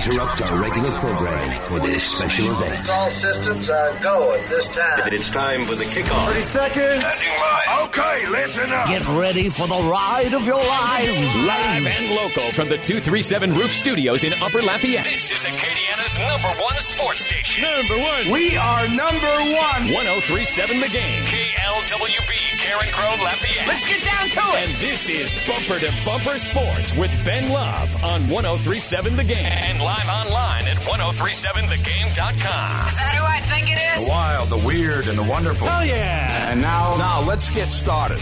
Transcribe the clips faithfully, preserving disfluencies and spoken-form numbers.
interrupt our regular programming for this special event. All systems are go at this time. It's time for the kickoff. thirty seconds. Okay, listen up. Get ready for the ride of your lives. Live and local from the two thirty-seven Roof Studios in Upper Lafayette. This is Acadiana's number one sports station. Number one. We are number one. ten thirty-seven The Game. K L W B, Karen Crow, Lafayette. Let's get down to it. And this is Bumper to Bumper Sports with Ben Love on ten thirty-seven The Game. And live online at ten thirty-seven the game dot com. Is that who I think it is? The wild, the weird, and the wonderful. Oh, yeah. And now, now let's get started.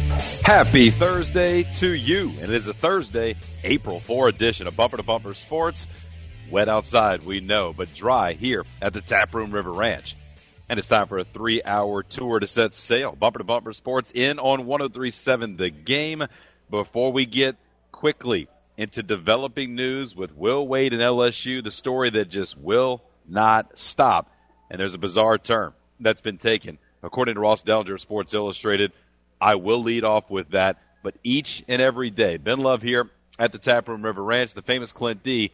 Happy Thursday to you. And it is a Thursday, April fourth edition of Bumper to Bumper Sports. Wet outside, we know, but dry here at the Taproom River Ranch. And it's time for a three-hour tour to set sail. Bumper to Bumper Sports in on ten thirty-seven The Game. Before we get quickly into developing news with Will Wade and L S U, the story that just will not stop. And there's a bizarre term that's been taken. According to Ross Dellinger of Sports Illustrated, I will lead off with that. But each and every day, Ben Love here at the Taproom River Ranch, the famous Clint D,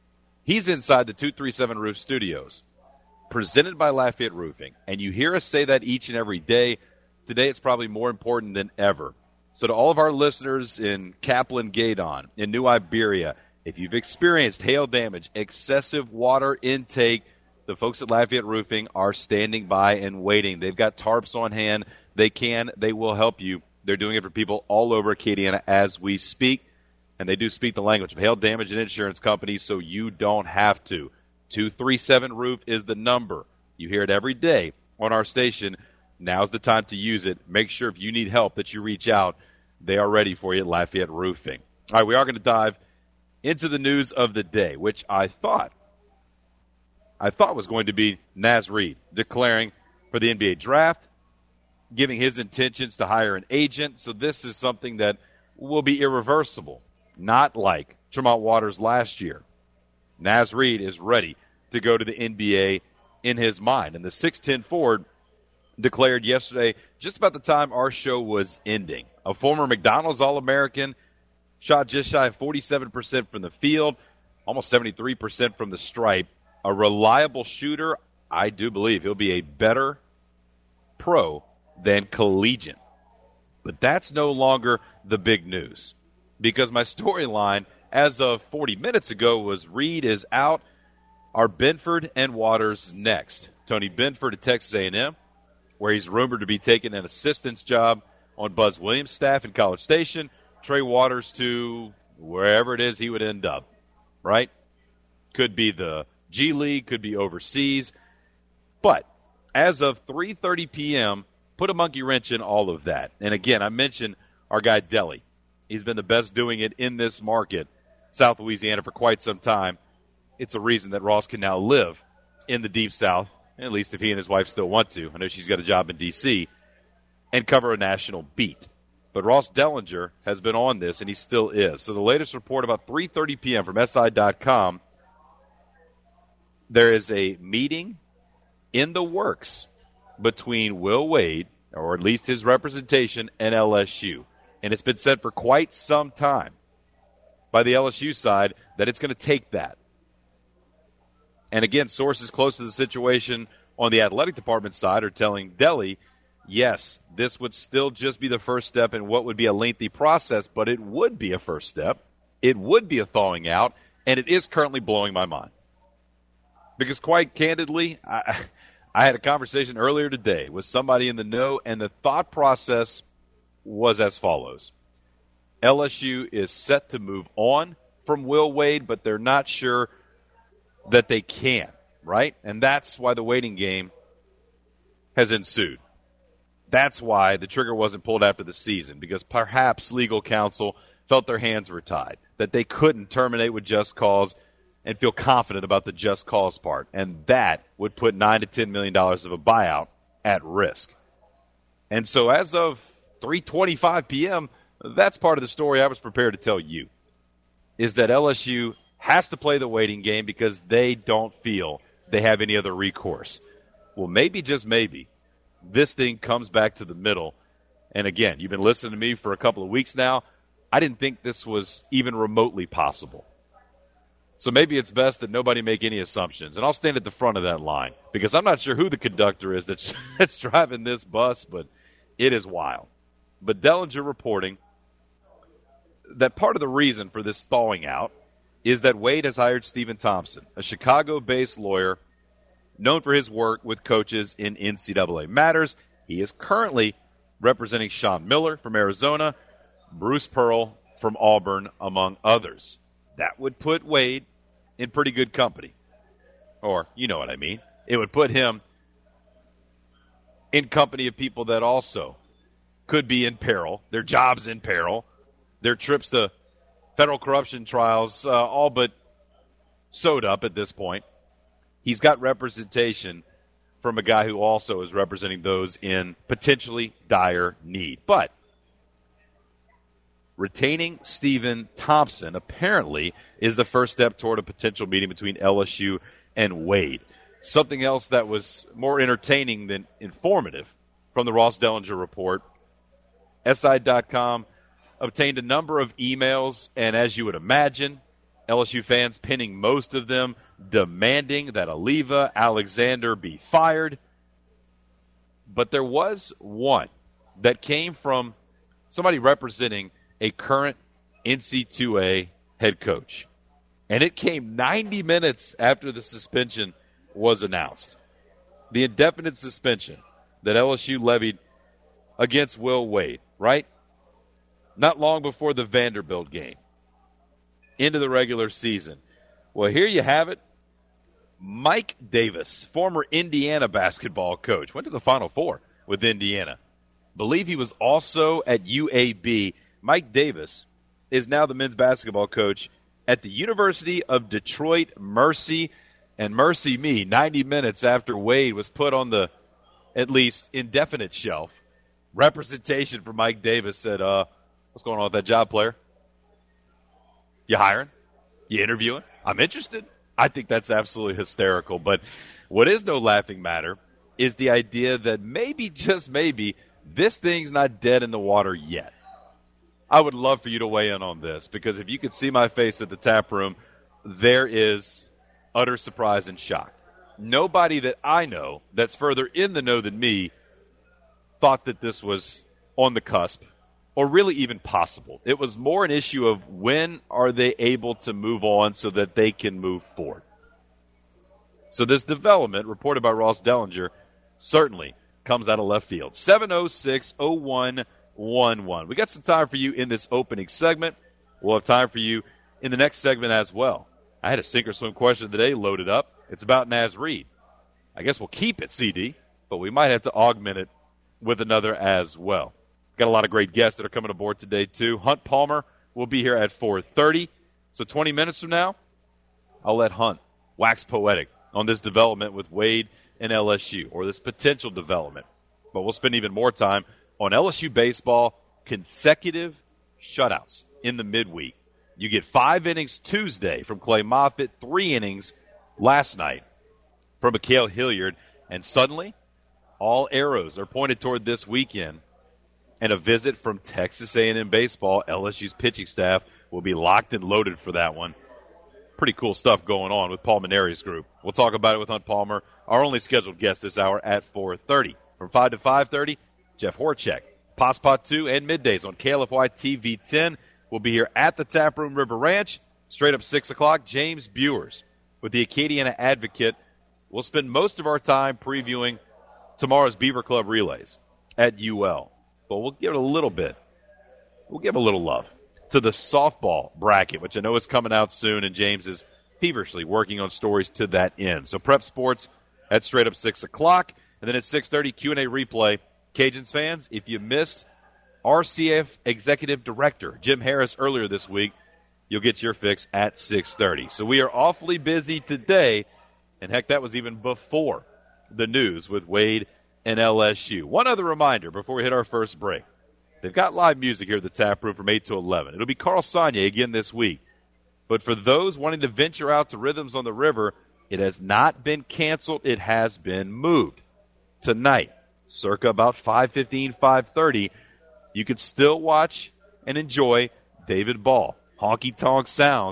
he's inside the two thirty-seven Roof Studios, presented by Lafayette Roofing. And you hear us say that each and every day. Today it's probably more important than ever. So to all of our listeners in Kaplan-Gaydon, in New Iberia, if you've experienced hail damage, excessive water intake, the folks at Lafayette Roofing are standing by and waiting. They've got tarps on hand. They can, they will help you. They're doing it for people all over Acadiana as we speak. And they do speak the language of hail damage and insurance companies, so you don't have to. two thirty-seven Roof is the number. You hear it every day on our station. Now's the time to use it. Make sure if you need help that you reach out. They are ready for you at Lafayette Roofing. All right, we are going to dive into the news of the day, which I thought I thought was going to be Naz Reid declaring for the N B A draft, giving his intentions to hire an agent. So this is something that will be irreversible, not like Tremont Waters last year. Naz Reid is ready to go to the N B A in his mind. And the six ten forward declared yesterday, just about the time our show was ending. A former McDonald's All-American, shot just shy of forty-seven percent from the field, almost seventy-three percent from the stripe. A reliable shooter. I do believe he'll be a better pro than collegiate. But that's no longer the big news, because my storyline as of forty minutes ago was Reid is out. Are Benford and Waters next? Tony Benford at Texas A and M, where he's rumored to be taking an assistant's job on Buzz Williams' staff in College Station. Trey Waters to wherever it is he would end up, right? Could be the G League, could be overseas. But as of three thirty p.m., put a monkey wrench in all of that. And again, I mentioned our guy Deli. He's been the best doing it in this market, South Louisiana, for quite some time. It's a reason that Ross can now live in the Deep South, at least if he and his wife still want to. I know she's got a job in D C, and cover a national beat. But Ross Dellinger has been on this, and he still is. So the latest report about three thirty p.m. from S I dot com, there is a meeting in the works between Will Wade, or at least his representation, and L S U. And it's been said for quite some time by the L S U side that it's going to take that. And again, sources close to the situation on the athletic department side are telling Deli, yes, this would still just be the first step in what would be a lengthy process, but it would be a first step. It would be a thawing out, and it is currently blowing my mind. Because quite candidly, I, I had a conversation earlier today with somebody in the know, and the thought process was as follows. L S U is set to move on from Will Wade, but they're not sure that they can, right? And that's why the waiting game has ensued. That's why the trigger wasn't pulled after the season, because perhaps legal counsel felt their hands were tied, that they couldn't terminate with just cause and feel confident about the just cause part. And that would put nine to ten million dollars of a buyout at risk. And so as of three twenty-five p.m., that's part of the story I was prepared to tell you, is that L S U has to play the waiting game because they don't feel they have any other recourse. Well, maybe, just maybe, this thing comes back to the middle. And again, you've been listening to me for a couple of weeks now. I didn't think this was even remotely possible. So maybe it's best that nobody make any assumptions. And I'll stand at the front of that line because I'm not sure who the conductor is that's, that's driving this bus, but it is wild. But Dellinger reporting that part of the reason for this thawing out is that Wade has hired Stephen Thompson, a Chicago-based lawyer known for his work with coaches in N C double A matters. He is currently representing Sean Miller from Arizona, Bruce Pearl from Auburn, among others. That would put Wade in pretty good company. Or, you know what I mean. It would put him in company of people that also could be in peril, their jobs in peril, their trips to federal corruption trials uh, all but sewed up at this point. He's got representation from a guy who also is representing those in potentially dire need. But retaining Stephen Thompson apparently is the first step toward a potential meeting between L S U and Wade. Something else that was more entertaining than informative from the Ross Dellinger report. S I dot com obtained a number of emails, and as you would imagine, L S U fans pinning most of them, demanding that Oliva Alexander be fired. But there was one that came from somebody representing a current N C double A head coach. And it came ninety minutes after the suspension was announced. The indefinite suspension that L S U levied against Will Wade, right? Not long before the Vanderbilt game, into the regular season. Well, here you have it. Mike Davis, former Indiana basketball coach, went to the Final Four with Indiana. Believe he was also at U A B. Mike Davis is now the men's basketball coach at the University of Detroit Mercy. And mercy me, ninety minutes after Wade was put on the at least indefinite shelf, representation for Mike Davis said, uh, what's going on with that job, player? You hiring? You interviewing? I'm interested. I think that's absolutely hysterical. But what is no laughing matter is the idea that maybe, just maybe, this thing's not dead in the water yet. I would love for you to weigh in on this, because if you could see my face at the tap room, there is utter surprise and shock. Nobody that I know that's further in the know than me thought that this was on the cusp or really even possible. It was more an issue of when are they able to move on so that they can move forward. So this development, reported by Ross Dellinger, certainly comes out of left field. seven oh six oh one one one. We got some time for you in this opening segment. We'll have time for you in the next segment as well. I had a sink or swim question today loaded up. It's about Naz Reid. I guess we'll keep it, C D, but we might have to augment it with another as well. Got a lot of great guests that are coming aboard today, too. Hunt Palmer will be here at four thirty. So twenty minutes from now, I'll let Hunt wax poetic on this development with Wade and L S U, or this potential development. But we'll spend even more time on L S U baseball, consecutive shutouts in the midweek. You get five innings Tuesday from Clay Moffitt, three innings last night from Mikhail Hilliard, and suddenly all arrows are pointed toward this weekend and a visit from Texas A and M baseball. L S U's pitching staff will be locked and loaded for that one. Pretty cool stuff going on with Paul Maneri's group. We'll talk about it with Hunt Palmer, our only scheduled guest this hour at four thirty. From five to five thirty, Jeff Horchak, Passpot two, and middays on K L F Y T V ten. We'll be here at the Taproom River Ranch. Straight up six o'clock, James Buers with the Acadiana Advocate. We'll spend most of our time previewing tomorrow's Beaver Club relays at U L. But we'll give it a little bit. We'll give a little love to the softball bracket, which I know is coming out soon, and James is feverishly working on stories to that end. So Prep Sports at straight up six o'clock. And then at six thirty, Q and A replay. Cajuns fans, if you missed R C F Executive Director Jim Harris earlier this week, you'll get your fix at six thirty. So we are awfully busy today, and heck, that was even before the news with Wade and L S U. One other reminder before we hit our first break. They've got live music here at the Tap Room from eight to eleven. It'll be Carl Sonnier again this week. But for those wanting to venture out to Rhythms on the River, it has not been canceled. It has been moved. Tonight, circa about five fifteen, five thirty, you can still watch and enjoy David Ball, Honky Tonk Sounds,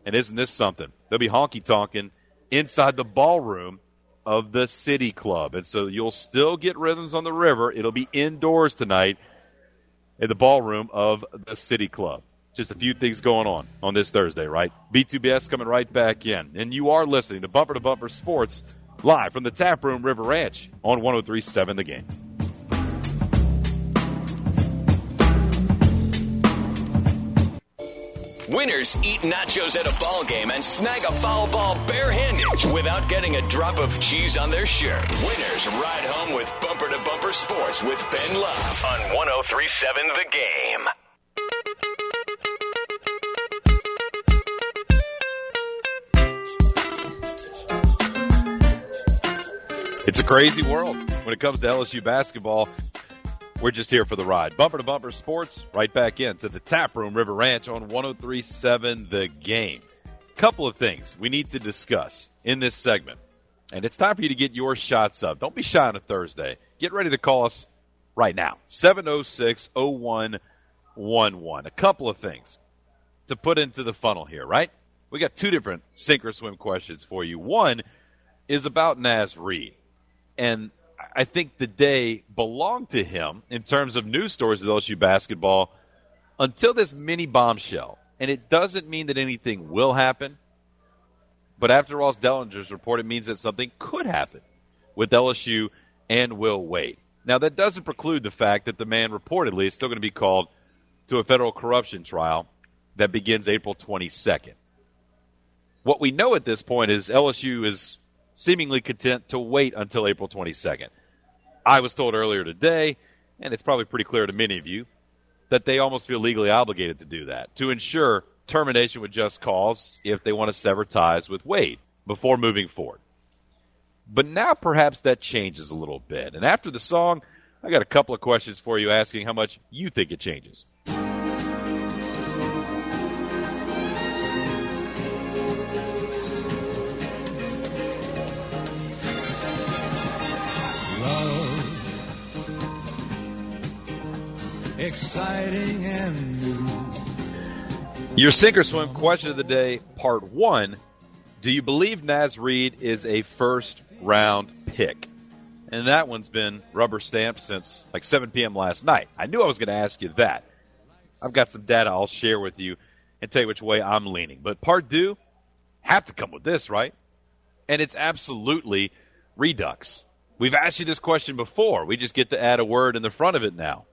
And isn't this something? They'll be honky-tonking inside the ballroom of the City Club. And so you'll still get Rhythms on the River. It'll be indoors tonight in the ballroom of the City Club. Just a few things going on on this Thursday, right? B two B S coming right back in. And you are listening to Bumper to Bumper Sports live from the Tap Room River Ranch on one oh three point seven The Game. Winners eat nachos at a ball game and snag a foul ball barehanded without getting a drop of cheese on their shirt. Winners ride home with Bumper to Bumper Sports with Ben Love on one oh three point seven The Game. It's a crazy world when it comes to L S U basketball. We're just here for the ride. Bumper to Bumper Sports, right back into the Tap Room River Ranch on one oh three point seven The Game. Couple of things we need to discuss in this segment. And it's time for you to get your shots up. Don't be shy on a Thursday. Get ready to call us right now. seven oh six, oh one one one. A couple of things to put into the funnel here, right? We got two different sink or swim questions for you. One is about Naz Reid. And I think the day belonged to him in terms of news stories of L S U basketball until this mini bombshell. And it doesn't mean that anything will happen. But after Ross Dellinger's report, it means that something could happen with L S U and Will Wade. Now, that doesn't preclude the fact that the man reportedly is still going to be called to a federal corruption trial that begins April twenty-second. What we know at this point is L S U is seemingly content to wait until April twenty-second. I was told earlier today, and it's probably pretty clear to many of you, that they almost feel legally obligated to do that, to ensure termination with just cause if they want to sever ties with Wade before moving forward. But now perhaps that changes a little bit. And after the song, I got a couple of questions for you asking how much you think it changes. Exciting and new. Your sink or swim question of the day, part one. Do you believe Naz Reid is a first-round pick? And that one's been rubber stamped since like seven p.m. last night. I knew I was going to ask you that. I've got some data I'll share with you and tell you which way I'm leaning. But part two, have to come with this, right? And it's absolutely redux. We've asked you this question before. We just get to add a word in the front of it now.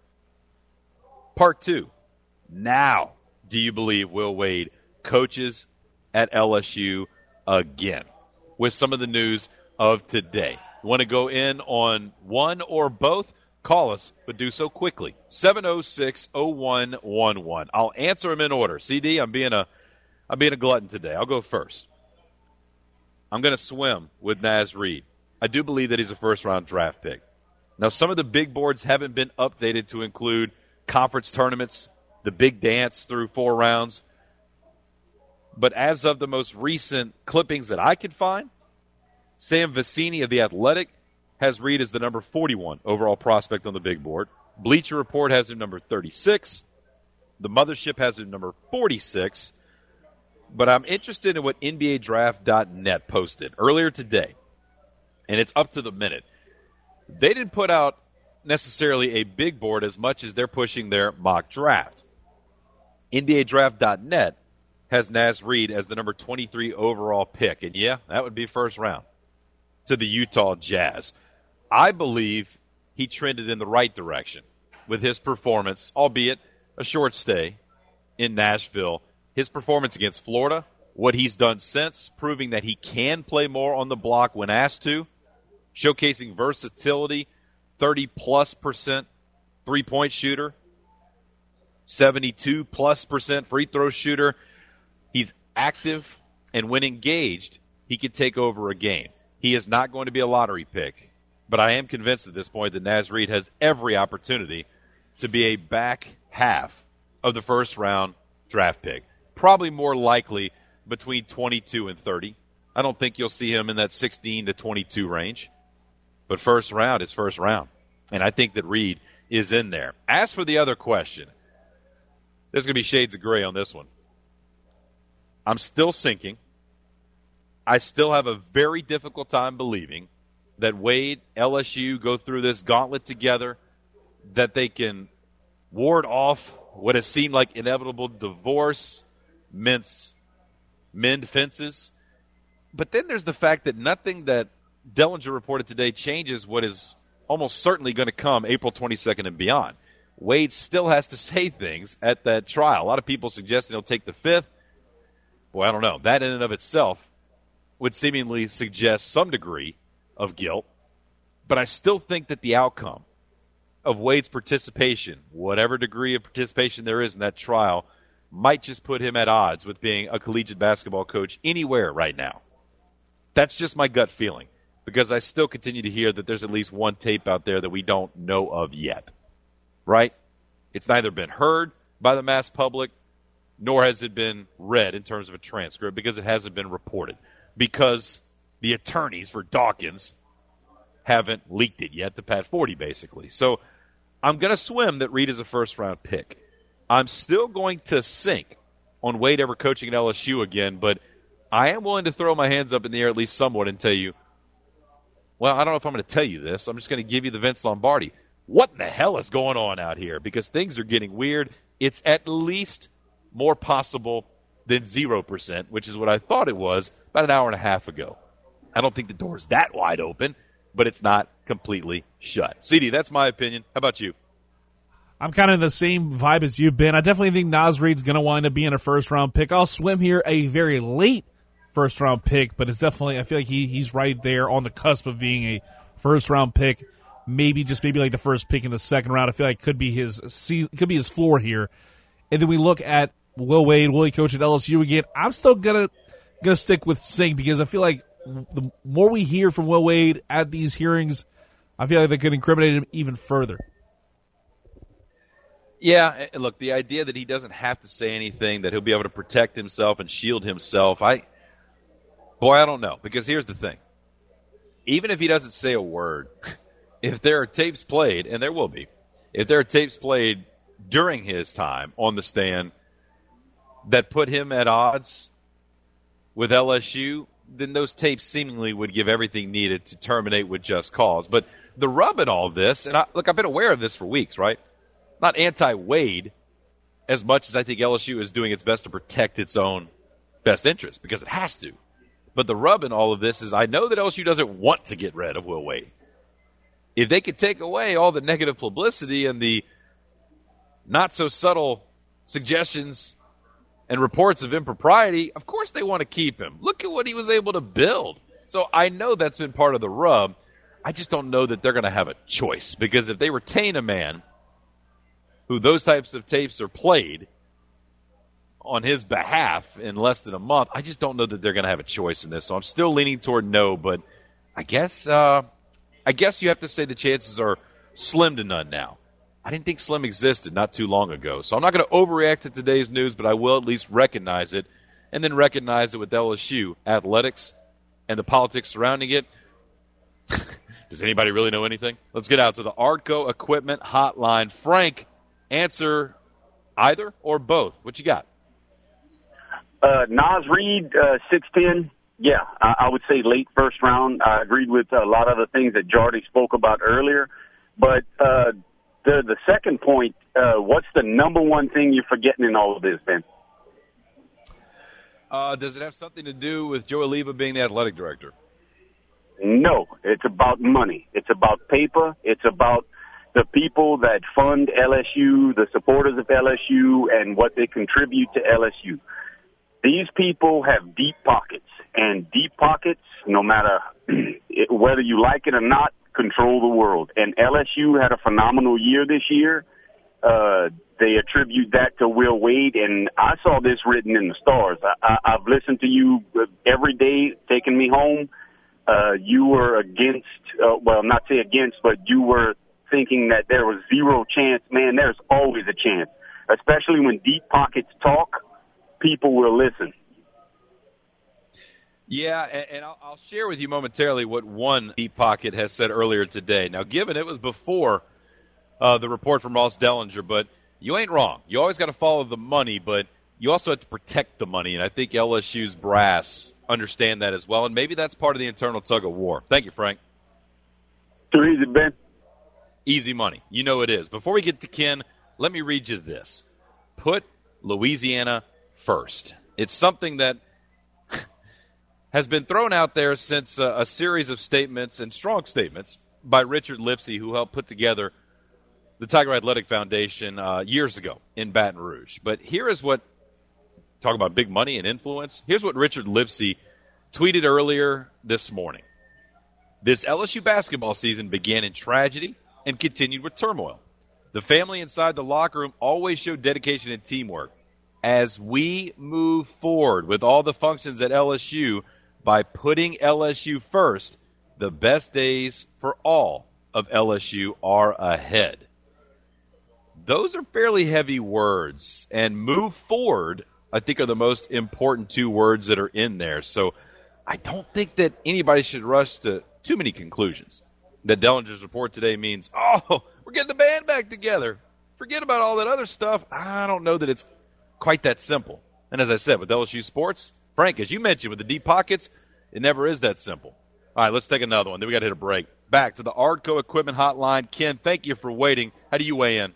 Part two, now do you believe Will Wade coaches at L S U again? With some of the news of today. You want to go in on one or both? Call us, but do so quickly. seven oh six, oh one one one. I'll answer them in order. C D, I'm being a, I'm being a glutton today. I'll go first. I'm going to swim with Naz Reid. I do believe that he's a first-round draft pick. Now, some of the big boards haven't been updated to include conference tournaments, the big dance through four rounds. But as of the most recent clippings that I could find, Sam Vecini of The Athletic has Reid as the number forty-one overall prospect on the big board. Bleacher Report has him number thirty-six. The Mothership has him number forty-six. But I'm interested in what N B A Draft dot net posted earlier today. And it's up to the minute. They didn't put out necessarily a big board as much as they're pushing their mock draft. N B A Draft dot net has Naz Reid as the number twenty-three overall pick. And yeah, that would be first round to the Utah Jazz. I believe he trended in the right direction with his performance, albeit a short stay in Nashville. His performance against Florida, what he's done since, proving that he can play more on the block when asked to, showcasing versatility, thirty-plus percent three-point shooter, seventy-two plus percent free throw shooter. He's active, and when engaged, he can take over a game. He is not going to be a lottery pick, but I am convinced at this point that Naz Reid has every opportunity to be a back half of the first round draft pick. Probably more likely between twenty-two and thirty. I don't think you'll see him in that sixteen to twenty-two range. But first round is first round. And I think that Reid is in there. As for the other question, there's going to be shades of gray on this one. I'm still sinking. I still have a very difficult time believing that Wade, L S U go through this gauntlet together, that they can ward off what has seemed like inevitable divorce, mince, mend fences. But then there's the fact that nothing that Dellinger reported today changes what is almost certainly going to come April twenty-second and beyond. Wade still has to say things at that trial. A lot of people suggesting he'll take the fifth. Boy, I don't know. That in and of itself would seemingly suggest some degree of guilt. But I still think that the outcome of Wade's participation, whatever degree of participation there is in that trial, might just put him at odds with being a collegiate basketball coach anywhere right now. That's just my gut feeling, because I still continue to hear that there's at least one tape out there that we don't know of yet. Right? It's neither been heard by the mass public, nor has it been read in terms of a transcript, because it hasn't been reported. Because the attorneys for Dawkins haven't leaked it yet to Pat Forty, basically. So I'm going to swim that Reed is a first-round pick. I'm still going to sink on Wade ever coaching at L S U again, but I am willing to throw my hands up in the air at least somewhat and tell you, well, I don't know if I'm going to tell you this. I'm just going to give you the Vince Lombardi. What in the hell is going on out here? Because things are getting weird. It's at least more possible than zero percent, which is what I thought it was about an hour and a half ago. I don't think the door is that wide open, but it's not completely shut. C D, that's my opinion. How about you? I'm kind of in the same vibe as you've been. I definitely think Naz Reid's going to wind up being a first-round pick. I'll swim here a very late first-round pick, but it's definitely, I feel like he he's right there on the cusp of being a first-round pick. Maybe just maybe like the first pick in the second round. I feel like could be his could be his floor here. And then we look at Will Wade. Will he coach at L S U again? I'm still gonna gonna stick with Sink, because I feel like the more we hear from Will Wade at these hearings, I feel like they could incriminate him even further. Yeah, look, the idea that he doesn't have to say anything, that he'll be able to protect himself and shield himself, I, boy, I don't know. Because here's the thing. Even if he doesn't say a word, if there are tapes played, and there will be, if there are tapes played during his time on the stand that put him at odds with L S U, then those tapes seemingly would give everything needed to terminate with just cause. But the rub in all of this, and I, look, I've been aware of this for weeks, right? Not anti-Wade as much as I think L S U is doing its best to protect its own best interest, because it has to. But the rub in all of this is I know that L S U doesn't want to get rid of Will Wade. If they could take away all the negative publicity and the not-so-subtle suggestions and reports of impropriety, of course they want to keep him. Look at what he was able to build. So I know that's been part of the rub. I just don't know that they're going to have a choice, because if they retain a man who those types of tapes are played on his behalf in less than a month, I just don't know that they're going to have a choice in this. So I'm still leaning toward no, but I guess uh, I guess you have to say the chances are slim to none now. I didn't think slim existed not too long ago. So I'm not going to overreact to today's news, but I will at least recognize it, and then recognize it with L S U athletics and the politics surrounding it. Does anybody really know anything? Let's get out to the Arco Equipment Hotline. Frank, answer either or both. What you got? Uh, Naz Reid, uh, six ten. Yeah, I, I would say late first round. I agreed with a lot of the things that Jardy spoke about earlier. But uh, the the second point, uh, what's the number one thing you're forgetting in all of this, Ben? Uh, does it have something to do with Joe Oliva being the athletic director? No, it's about money. It's about paper. It's about the people that fund L S U, the supporters of L S U, and what they contribute to L S U. These people have deep pockets, and deep pockets, no matter whether you like it or not, control the world. And L S U had a phenomenal year this year. Uh, they attribute that to Will Wade, and I saw this written in the stars. I, I, I've listened to you every day, taking me home. Uh, you were against, uh, well, not say against, but you were thinking that there was zero chance. Man, there's always a chance, especially when deep pockets talk. People will listen. Yeah, and, and I'll, I'll share with you momentarily what one deep pocket has said earlier today. Now, given it was before uh, the report from Ross Dellinger, but you ain't wrong. You always got to follow the money, but you also have to protect the money, and I think L S U's brass understand that as well, and maybe that's part of the internal tug-of-war. Thank you, Frank. Too easy, Ben. Easy money. You know it is. Before we get to Ken, let me read you this. Put Louisiana first. It's something that has been thrown out there since uh, a series of statements and strong statements by Richard Lipsey, who helped put together the Tiger Athletic Foundation uh, years ago in Baton Rouge. But here is what, talk about big money and influence, here's what Richard Lipsey tweeted earlier this morning. This L S U basketball season began in tragedy and continued with turmoil. The family inside the locker room always showed dedication and teamwork. As we move forward with all the functions at L S U, by putting L S U first, the best days for all of L S U are ahead. Those are fairly heavy words, and move forward, I think, are the most important two words that are in there. So I don't think that anybody should rush to too many conclusions. That Dellinger's report today means, oh, we're getting the band back together. Forget about all that other stuff. I don't know that it's quite that simple. And as I said, with L S U sports, Frank, as you mentioned, with the deep pockets, it never is that simple. All right, let's take another one. Then we got to hit a break. Back to the Ardco Equipment Hotline. Ken, thank you for waiting. How do you weigh in?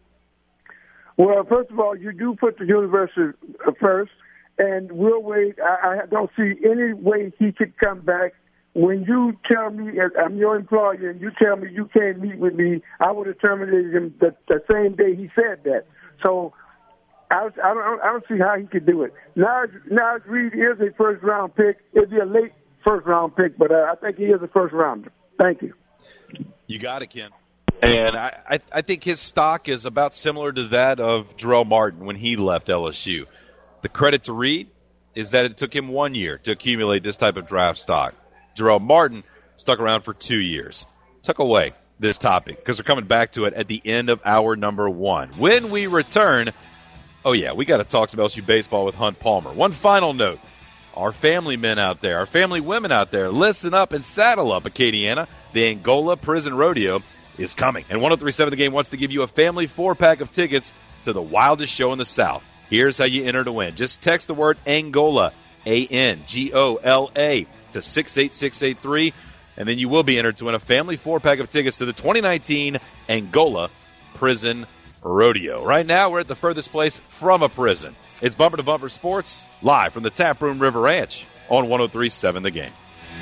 Well, first of all, you do put the university first, and we'll wait. I, I don't see any way he could come back. When you tell me, as I'm your employer, and you tell me you can't meet with me, I would have terminated him the, the same day he said that. So I, I, don't, I don't see how he could do it. Now, now Reed is a first-round pick. It'd be a late first-round pick, but uh, I think he is a first-rounder. Thank you. You got it, Ken. And I, I, I think his stock is about similar to that of Jarrell Martin when he left L S U. The credit to Reed is that it took him one year to accumulate this type of draft stock. Jarrell Martin stuck around for two years. Took away this topic because we're coming back to it at the end of hour number one. When we return, oh, yeah, we got to talk some L S U baseball with Hunt Palmer. One final note. Our family men out there, our family women out there, listen up and saddle up, Acadiana. The Angola Prison Rodeo is coming. And one oh three point seven The Game wants to give you a family four-pack of tickets to the wildest show in the South. Here's how you enter to win. Just text the word Angola, A N G O L A, to six eight six eight three, and then you will be entered to win a family four-pack of tickets to the twenty nineteen Angola Prison Rodeo. Right now, we're at the furthest place from a prison. It's Bumper to Bumper Sports, live from the Taproom River Ranch on one oh three point seven The Game.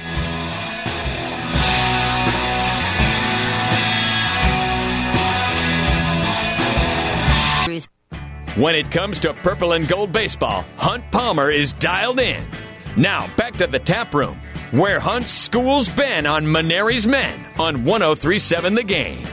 When it comes to purple and gold baseball, Hunt Palmer is dialed in. Now, back to the Tap Room, where Hunt schools Ben on Maneri's Men on one oh three point seven The Game.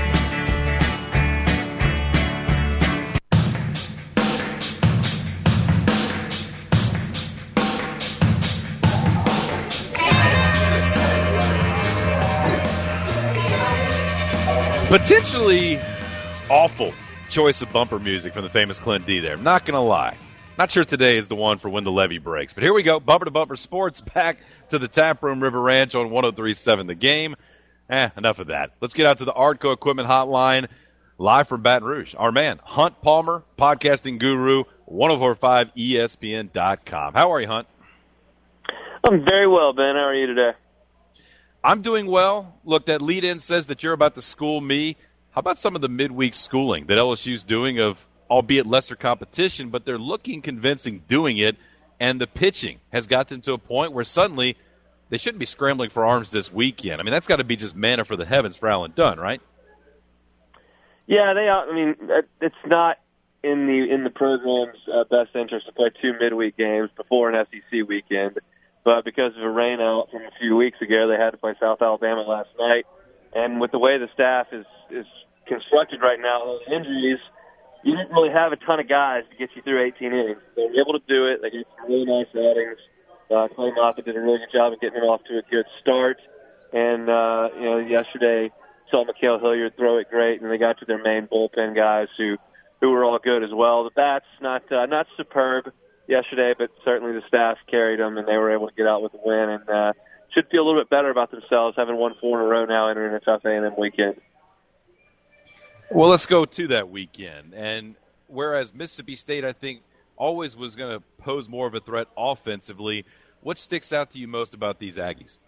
Potentially awful choice of bumper music from the famous Clint D there. Not going to lie. Not sure today is the one for when the levee breaks. But here we go. Bumper to Bumper Sports back to the Taproom River Ranch on one oh three point seven The Game. Eh, enough of that. Let's get out to the Ardco Equipment Hotline live from Baton Rouge. Our man, Hunt Palmer, podcasting guru, one oh four point five E S P N dot com. How are you, Hunt? I'm very well, Ben. How are you today? I'm doing well. Look, that lead-in says that you're about to school me. How about some of the midweek schooling that L S U's doing of, albeit lesser competition, but they're looking convincing doing it, and the pitching has got them to a point where suddenly they shouldn't be scrambling for arms this weekend. I mean, that's got to be just manna for the heavens for Alan Dunn, right? Yeah, they. I mean, it's not in the in the program's uh, best interest to play two midweek games before an S E C weekend. But because of a rain out from a few weeks ago, they had to play South Alabama last night. And with the way the staff is, is constructed right now, those injuries, you didn't really have a ton of guys to get you through eighteen innings. They were able to do it. They did some really nice outings. Uh, Clay Moffitt did a really good job of getting them off to a good start. And, uh, you know, yesterday saw Mikhail Hilliard throw it great, and they got to their main bullpen guys who, who were all good as well. The bats, not uh, not superb yesterday, but certainly the staff carried them, and they were able to get out with the win, and uh, should feel a little bit better about themselves, having won four in a row now entering a tough A and M weekend. Well, let's go to that weekend. And whereas Mississippi State, I think, always was going to pose more of a threat offensively. What sticks out to you most about these Aggies?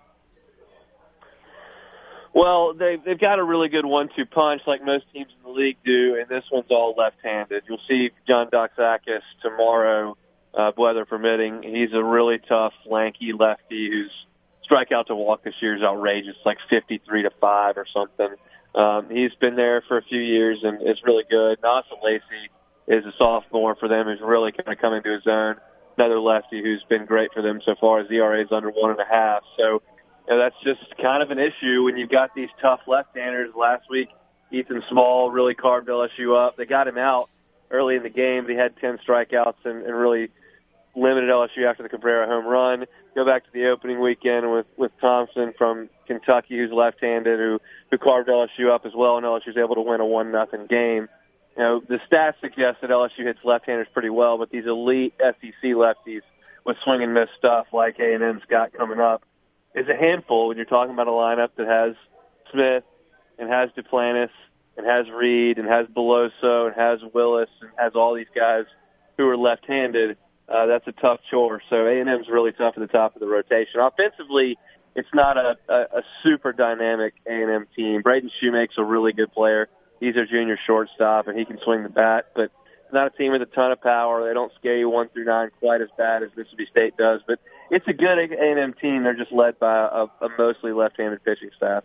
Well, they've, they've got a really good one two punch like most teams in the league do, and this one's all left-handed. You'll see John Doxakis tomorrow, uh, weather permitting. He's a really tough, lanky lefty whose strikeout to walk this year is outrageous, like fifty-three to five or something. Um, he's been there for a few years and is really good. Nasa Lacey is a sophomore for them who's really kind of coming to his own. Another lefty who's been great for them so far. His E R A is under one and a half. So you know, that's just kind of an issue when you've got these tough left-handers. Last week, Ethan Small really carved L S U up. They got him out early in the game, but he had ten strikeouts and, and really limited L S U after the Cabrera home run. Go back to the opening weekend with, with Thompson from Kentucky, who's left-handed, who, who carved L S U up as well, and L S U was able to win a one nothing game. You know, the stats suggest that L S U hits left-handers pretty well, but these elite S E C lefties with swing and miss stuff like A and M's got coming up is a handful when you're talking about a lineup that has Smith and has Duplantis and has Reed and has Beloso and has Willis and has all these guys who are left-handed. Uh, that's a tough chore. So A and M's really tough at the top of the rotation. Offensively, it's not a, a, a super dynamic A and M team. Braden Shoemake's a really good player. He's their junior shortstop, and he can swing the bat, but it's not a team with a ton of power. They don't scare you one through nine quite as bad as Mississippi State does, but it's a good A and M team. They're just led by a, a mostly left-handed pitching staff.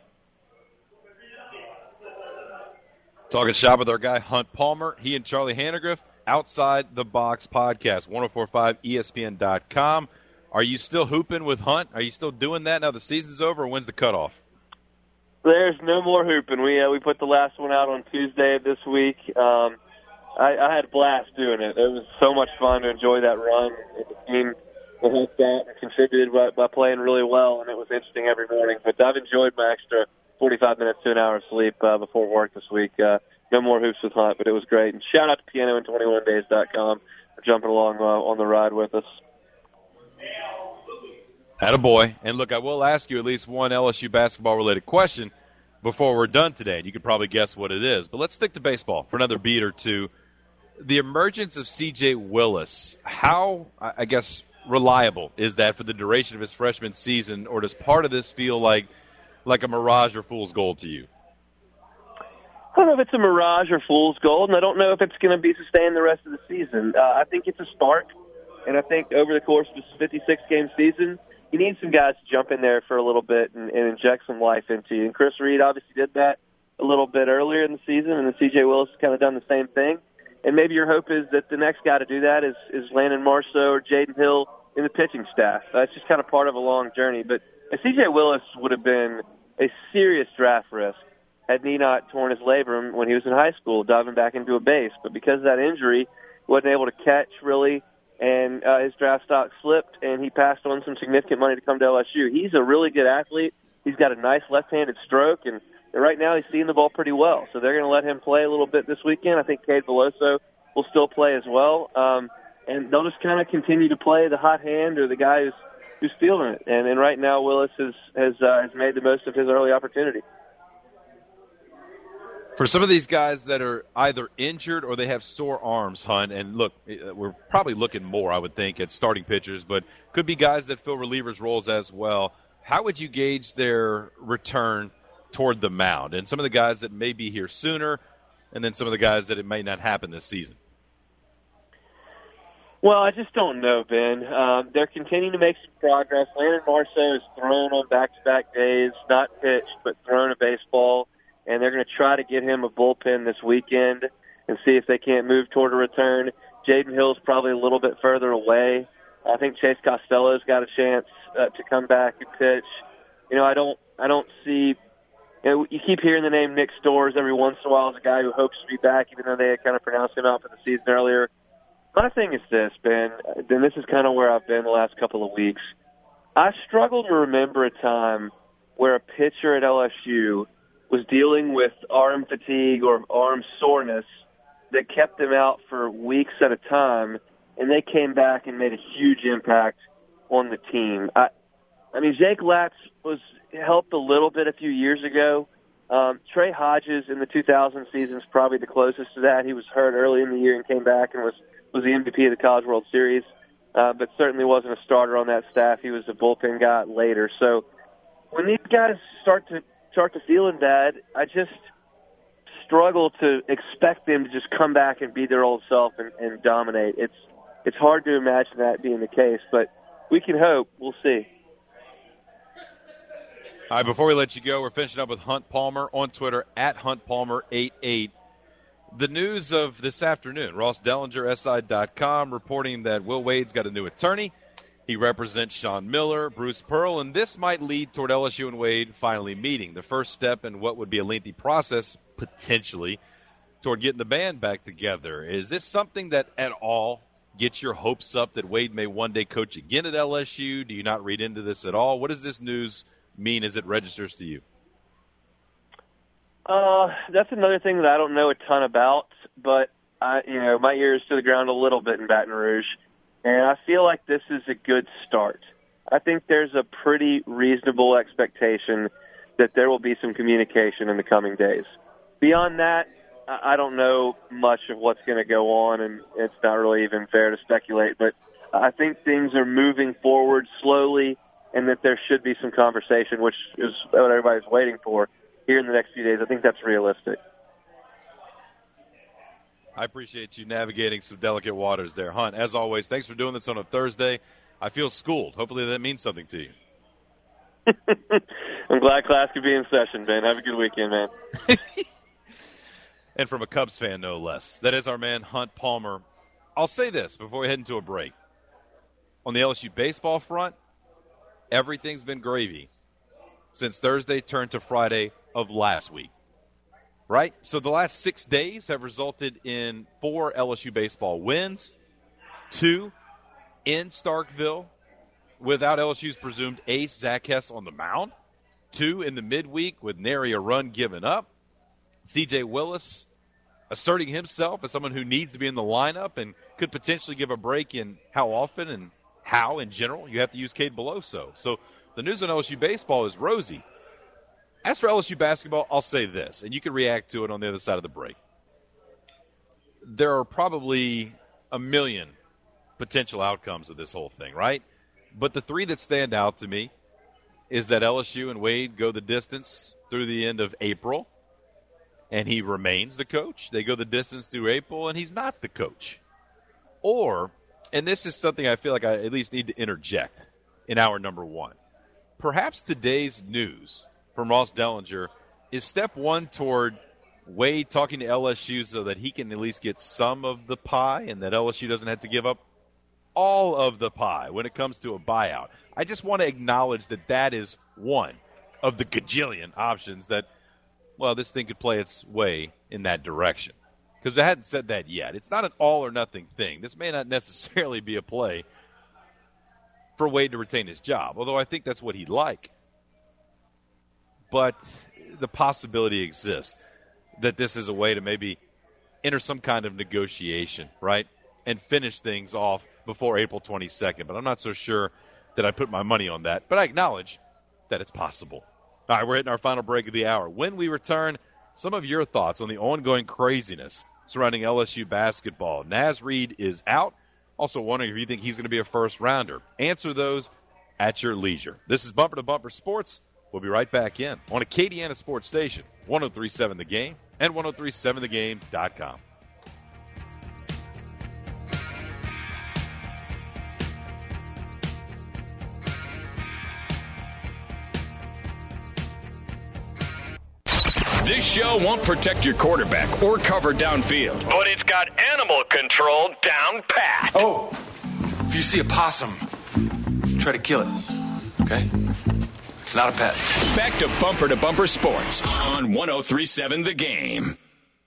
Talking shop with our guy Hunt Palmer. He and Charlie Hannegriff, Outside the Box podcast, ten forty-five E S P N dot com. Are you still hooping with Hunt? Are you still doing that now the season's over, or when's the cutoff? There's no more hooping. We uh, we put the last one out on Tuesday of this week. Um, I, I had a blast doing it. It was so much fun to enjoy that run. The team helped out and contributed by, by playing really well, and it was interesting every morning. But I've enjoyed my extra forty-five minutes to an hour of sleep uh, before work this week. Uh, no more hoops with Hunt, but it was great. And shout out to piano in twenty-one days dot com for jumping along uh, on the ride with us. Attaboy. And look, I will ask you at least one L S U basketball-related question before we're done today, and you could probably guess what it is. But let's stick to baseball for another beat or two. The emergence of C J Willis, how, I guess, reliable is that for the duration of his freshman season, or does part of this feel like like a mirage or fool's gold to you? I don't know if it's a mirage or fool's gold, and I don't know if it's going to be sustained the rest of the season. Uh, I think it's a spark, and I think over the course of this fifty-six game season, you need some guys to jump in there for a little bit and, and inject some life into you. And Chris Reed obviously did that a little bit earlier in the season, and then C J Willis has kind of done the same thing. And maybe your hope is that the next guy to do that is, is Landon Marceau or Jaden Hill in the pitching staff. That's just kind of part of a long journey. But C J Willis would have been a serious draft risk had he not torn his labrum when he was in high school, diving back into a base. But because of that injury, he wasn't able to catch really, and uh, his draft stock slipped, and he passed on some significant money to come to L S U. He's a really good athlete. He's got a nice left-handed stroke, and right now he's seeing the ball pretty well. So they're going to let him play a little bit this weekend. I think Cade Veloso will still play as well. Um, and they'll just kind of continue to play the hot hand or the guy who's, who's feeling it. And, and right now Willis has, has, uh, has made the most of his early opportunity. For some of these guys that are either injured or they have sore arms, Hunt, and look, we're probably looking more, I would think, at starting pitchers, but could be guys that fill relievers' roles as well. How would you gauge their return toward the mound? And some of the guys that may be here sooner, and then some of the guys that it may not happen this season. Well, I just don't know, Ben. Um, they're continuing to make some progress. Landon Marceau has thrown on back-to-back days, not pitched, but thrown a baseball. And they're going to try to get him a bullpen this weekend and see if they can't move toward a return. Jaden Hill's probably a little bit further away. I think Chase Costello's got a chance uh, to come back and pitch. You know, I don't, I don't see. You know, you keep hearing the name Nick Storrs every once in a while as a guy who hopes to be back, even though they had kind of pronounced him out for the season earlier. My thing is this, Ben, and this is kind of where I've been the last couple of weeks. I struggle to remember a time where a pitcher at L S U was dealing with arm fatigue or arm soreness that kept them out for weeks at a time, and they came back and made a huge impact on the team. I, I mean, Jake Latz was helped a little bit a few years ago, Um, Trey Hodges in the two thousand season is probably the closest to that. He was hurt early in the year and came back and was, was the M V P of the College World Series, uh, but certainly wasn't a starter on that staff. He was a bullpen guy later. So when these guys start to start to feeling bad, I just struggle to expect them to just come back and be their old self and, and dominate. It's it's hard to imagine that being the case, but we can hope. We'll see. All right, before we let you go, we're finishing up with Hunt Palmer on Twitter, at Hunt Palmer eighty-eight. The news of this afternoon, Ross Dellinger, S I dot com, reporting that Will Wade's got a new attorney. He represents Sean Miller, Bruce Pearl, and this might lead toward L S U and Wade finally meeting. The first step in what would be a lengthy process, potentially, toward getting the band back together. Is this something that at all gets your hopes up that Wade may one day coach again at L S U? Do you not read into this at all? What does this news mean as it registers to you? Uh, that's another thing that I don't know a ton about, but I, you know, my ear is to the ground a little bit in Baton Rouge, and I feel like this is a good start. I think there's a pretty reasonable expectation that there will be some communication in the coming days. Beyond that, I don't know much of what's going to go on, and it's not really even fair to speculate, but I think things are moving forward slowly, and that there should be some conversation, which is what everybody's waiting for here in the next few days. I think that's realistic. I appreciate you navigating some delicate waters there, Hunt. As always, thanks for doing this on a Thursday. I feel schooled. Hopefully that means something to you. I'm glad class could be in session, Ben. Have a good weekend, man. And from a Cubs fan, no less. That is our man, Hunt Palmer. I'll say this before we head into a break. On the L S U baseball front, everything's been gravy since Thursday turned to Friday of last week, right? So the last six days have resulted in four L S U baseball wins, two in Starkville without L S U's presumed ace, Zach Hess, on the mound, two in the midweek with nary a run given up, C J Willis asserting himself as someone who needs to be in the lineup and could potentially give a break in how often and how, in general, you have to use Cade Beloso. So the news on L S U baseball is rosy. As for L S U basketball, I'll say this, and you can react to it on the other side of the break. There are probably a million potential outcomes of this whole thing, right? But the three that stand out to me is that L S U and Wade go the distance through the end of April, and he remains the coach. They go the distance through April, and he's not the coach. Or, and this is something I feel like I at least need to interject in hour number one, perhaps today's news from Ross Dellinger is step one toward Wade talking to L S U so that he can at least get some of the pie and that L S U doesn't have to give up all of the pie when it comes to a buyout. I just want to acknowledge that that is one of the gajillion options that, well, this thing could play its way in that direction. Because I hadn't said that yet. It's not an all-or-nothing thing. This may not necessarily be a play for Wade to retain his job, although I think that's what he'd like. But the possibility exists that this is a way to maybe enter some kind of negotiation, right, and finish things off before April twenty-second. But I'm not so sure that I put my money on that. But I acknowledge that it's possible. All right, we're hitting our final break of the hour. When we return, some of your thoughts on the ongoing craziness surrounding L S U basketball. Naz Reid is out. Also wondering if you think he's going to be a first-rounder. Answer those at your leisure. This is Bumper to Bumper Sports. We'll be right back in on Acadiana Sports Station, one oh three point seven The Game and one oh three point seven the game dot com. This show won't protect your quarterback or cover downfield, but it's got animal control down pat. Oh, if you see a possum, try to kill it, okay? It's not a pet. Back to Bumper to Bumper Sports on one oh three point seven The Game.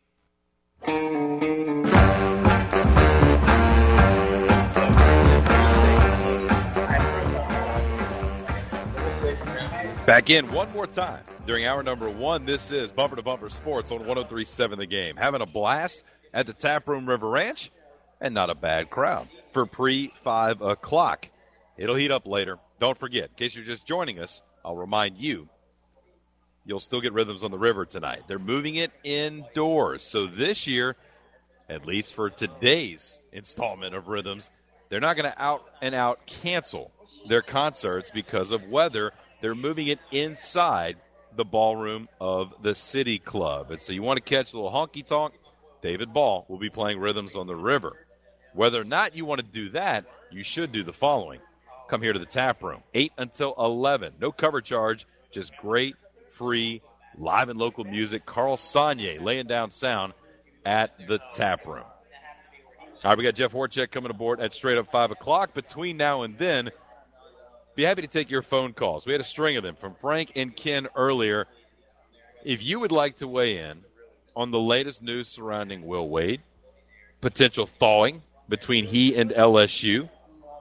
Back in one more time during hour number one. This is Bumper to Bumper Sports on one oh three point seven The Game. Having a blast at the Taproom River Ranch, and not a bad crowd for pre-five o'clock. It'll heat up later. Don't forget, in case you're just joining us, I'll remind you, you'll still get Rhythms on the River tonight. They're moving it indoors. So this year, at least for today's installment of Rhythms, they're not going to out and out cancel their concerts because of weather. They're moving it inside the ballroom of the City Club. And so you want to catch a little honky-tonk, David Ball will be playing Rhythms on the River. Whether or not you want to do that, you should do the following. Come here to the tap room, eight until eleven. No cover charge, just great, free, live and local music. Carl Sagne laying down sound at the tap room. All right, we got Jeff Horchek coming aboard at straight up five o'clock. Between now and then, be happy to take your phone calls. We had a string of them from Frank and Ken earlier. If you would like to weigh in on the latest news surrounding Will Wade, potential thawing between he and L S U,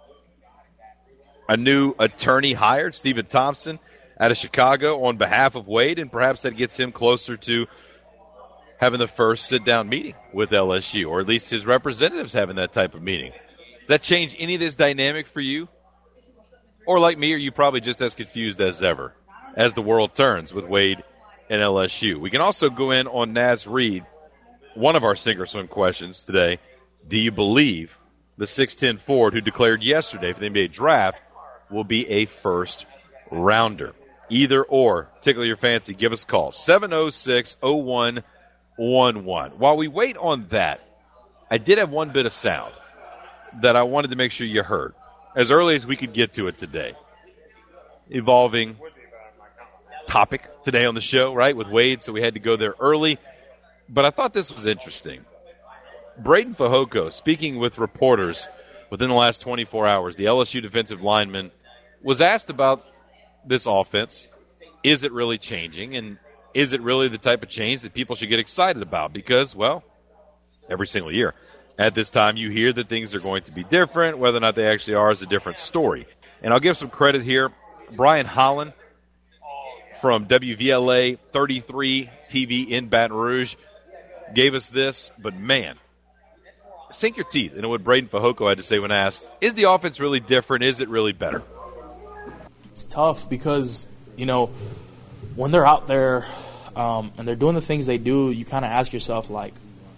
a new attorney hired, Stephen Thompson, out of Chicago on behalf of Wade, and perhaps that gets him closer to having the first sit-down meeting with L S U, or at least his representatives having that type of meeting. Does that change any of this dynamic for you? Or like me, are you probably just as confused as ever as the world turns with Wade and L S U? We can also go in on Naz Reid, one of our Sink or Swim questions today. Do you believe the six ten Ford, who declared yesterday for the N B A draft, will be a first-rounder? Either or, tickle your fancy, give us a call, seven oh six, oh one one one. While we wait on that, I did have one bit of sound that I wanted to make sure you heard, as early as we could get to it today. Evolving topic today on the show, right, with Wade, so we had to go there early. But I thought this was interesting. Braden Fehoko, speaking with reporters within the last twenty-four hours, the L S U defensive lineman, was asked about this offense. Is it really changing? And is it really the type of change that people should get excited about? Because, well, every single year at this time you hear that things are going to be different. Whether or not they actually are is a different story. And I'll give some credit here. Brian Holland from W V L A thirty-three T V in Baton Rouge gave us this. But, man, sink your teeth into what Braden Fehoko had to say when asked, is the offense really different? Is it really better? It's tough because, you know, when they're out there um, and they're doing the things they do, you kind of ask yourself, like,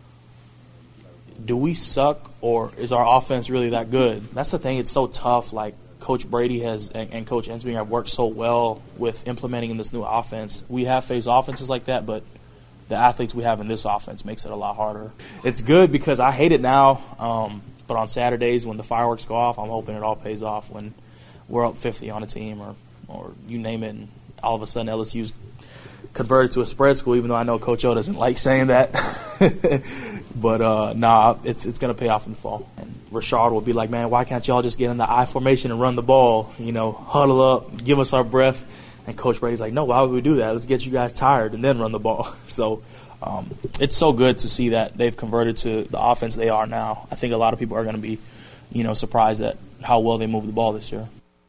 do we suck or is our offense really that good? That's the thing. It's so tough. Like, Coach Brady has and, and Coach Ensminger have worked so well with implementing in this new offense. We have faced offenses like that, but the athletes we have in this offense makes it a lot harder. It's good because I hate it now, um, but on Saturdays when the fireworks go off, I'm hoping it all pays off when we're up fifty on a team or, or you name it, and all of a sudden L S U's converted to a spread school, even though I know Coach O doesn't like saying that. But, uh, nah, it's it's going to pay off in the fall. And Rashard will be like, man, why can't y'all just get in the I formation and run the ball? You know, huddle up, give us our breath. And Coach Brady's like, no, why would we do that? Let's get you guys tired and then run the ball. So um, it's so good to see that they've converted to the offense they are now. I think a lot of people are going to be, you know, surprised at how well they move the ball this year.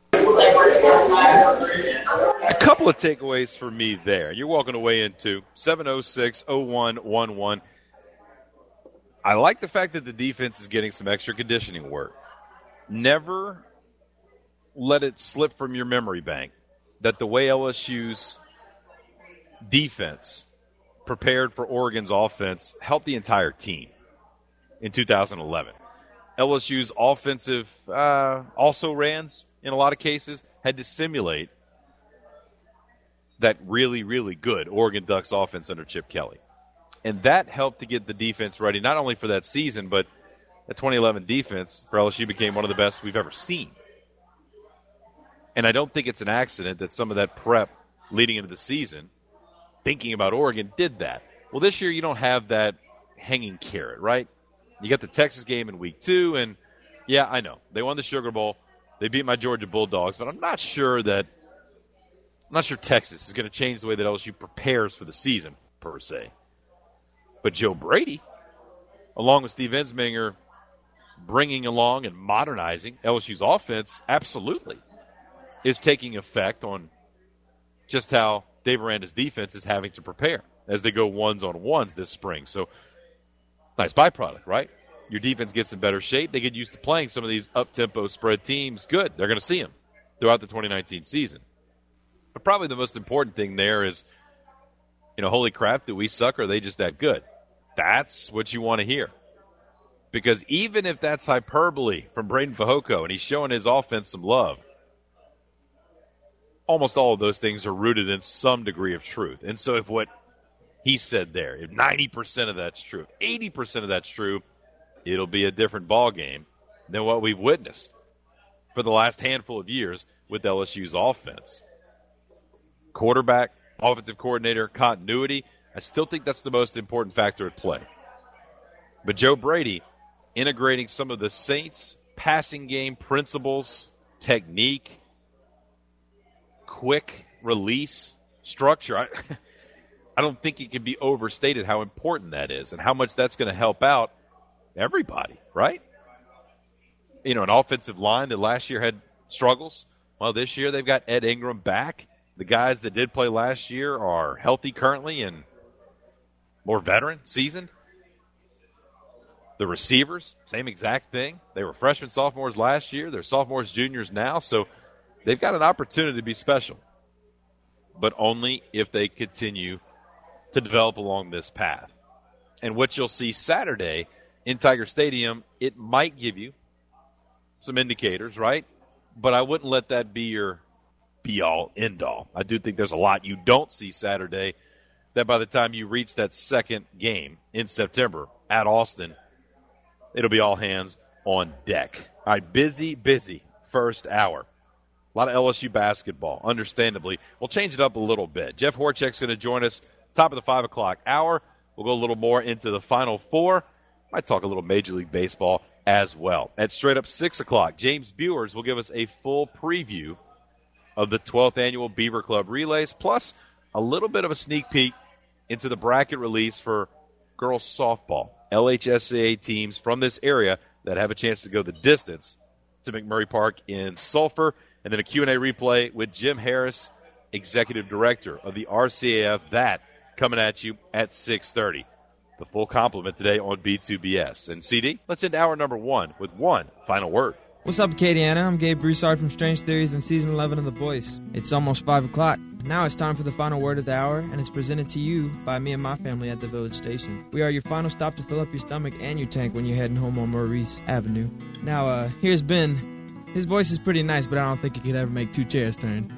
A couple of takeaways for me there. You're walking away into seven oh six, oh one one one. I like the fact that the defense is getting some extra conditioning work. Never let it slip from your memory bank that the way L S U's defense prepared for Oregon's offense helped the entire team in two thousand eleven. L S U's offensive uh, also-rans, in a lot of cases, had to simulate that really, really good Oregon Ducks offense under Chip Kelly. And that helped to get the defense ready, not only for that season, but the twenty eleven defense for L S U became one of the best we've ever seen. And I don't think it's an accident that some of that prep leading into the season, thinking about Oregon, did that. Well, this year you don't have that hanging carrot, right? You got the Texas game in week two, and, yeah, I know. They won the Sugar Bowl. They beat my Georgia Bulldogs, but I'm not sure that I'm not sure Texas is going to change the way that L S U prepares for the season, per se. But Joe Brady, along with Steve Ensminger, bringing along and modernizing L S U's offense, absolutely is taking effect on just how Dave Aranda's defense is having to prepare as they go ones-on-ones this spring. So, nice byproduct, right? Your defense gets in better shape. They get used to playing some of these up-tempo spread teams. Good. They're going to see them throughout the twenty nineteen season. But probably the most important thing there is you know, holy crap, do we suck or are they just that good? That's what you want to hear. Because even if that's hyperbole from Braden Fehoko and he's showing his offense some love, almost all of those things are rooted in some degree of truth. And so if what he said there, if ninety percent of that's true, if eighty percent of that's true, it'll be a different ball game than what we've witnessed for the last handful of years with L S U's offense. Quarterback, offensive coordinator, continuity, I still think that's the most important factor at play. But Joe Brady integrating some of the Saints' passing game principles, technique, quick release, structure, I, I don't think it can be overstated how important that is and how much that's going to help out everybody, right? You know, an offensive line that last year had struggles. Well, this year they've got Ed Ingram back. The guys that did play last year are healthy currently and more veteran, seasoned. The receivers, same exact thing. They were freshmen, sophomores last year. They're sophomores, juniors now. So they've got an opportunity to be special, but only if they continue to develop along this path. And what you'll see Saturday in Tiger Stadium, it might give you some indicators, right? But I wouldn't let that be your be-all, end-all. I do think there's a lot you don't see Saturday that by the time you reach that second game in September at Austin, it'll be all hands on deck. All right, busy, busy first hour. A lot of L S U basketball, understandably. We'll change it up a little bit. Jeff Horchek's going to join us top of the five o'clock hour. We'll go a little more into the Final Four. Might talk a little Major League Baseball as well. At straight up six o'clock, James Bewers will give us a full preview of the twelfth Annual Beaver Club Relays, plus a little bit of a sneak peek into the bracket release for girls softball. L H S A A teams from this area that have a chance to go the distance to McMurray Park in Sulphur. And then a Q and A replay with Jim Harris, Executive Director of the R C A F. That coming at you at six thirty. The full complement today on B two B S. And C D, let's end hour number one with one final word. What's up, Acadiana? I'm Gabe Broussard from Strange Theories and Season eleven of The Voice. It's almost five o'clock. Now it's time for the final word of the hour, and it's presented to you by me and my family at the Village Station. We are your final stop to fill up your stomach and your tank when you're heading home on Maurice Avenue. Now, uh, here's Ben. His voice is pretty nice, but I don't think he could ever make two chairs turn.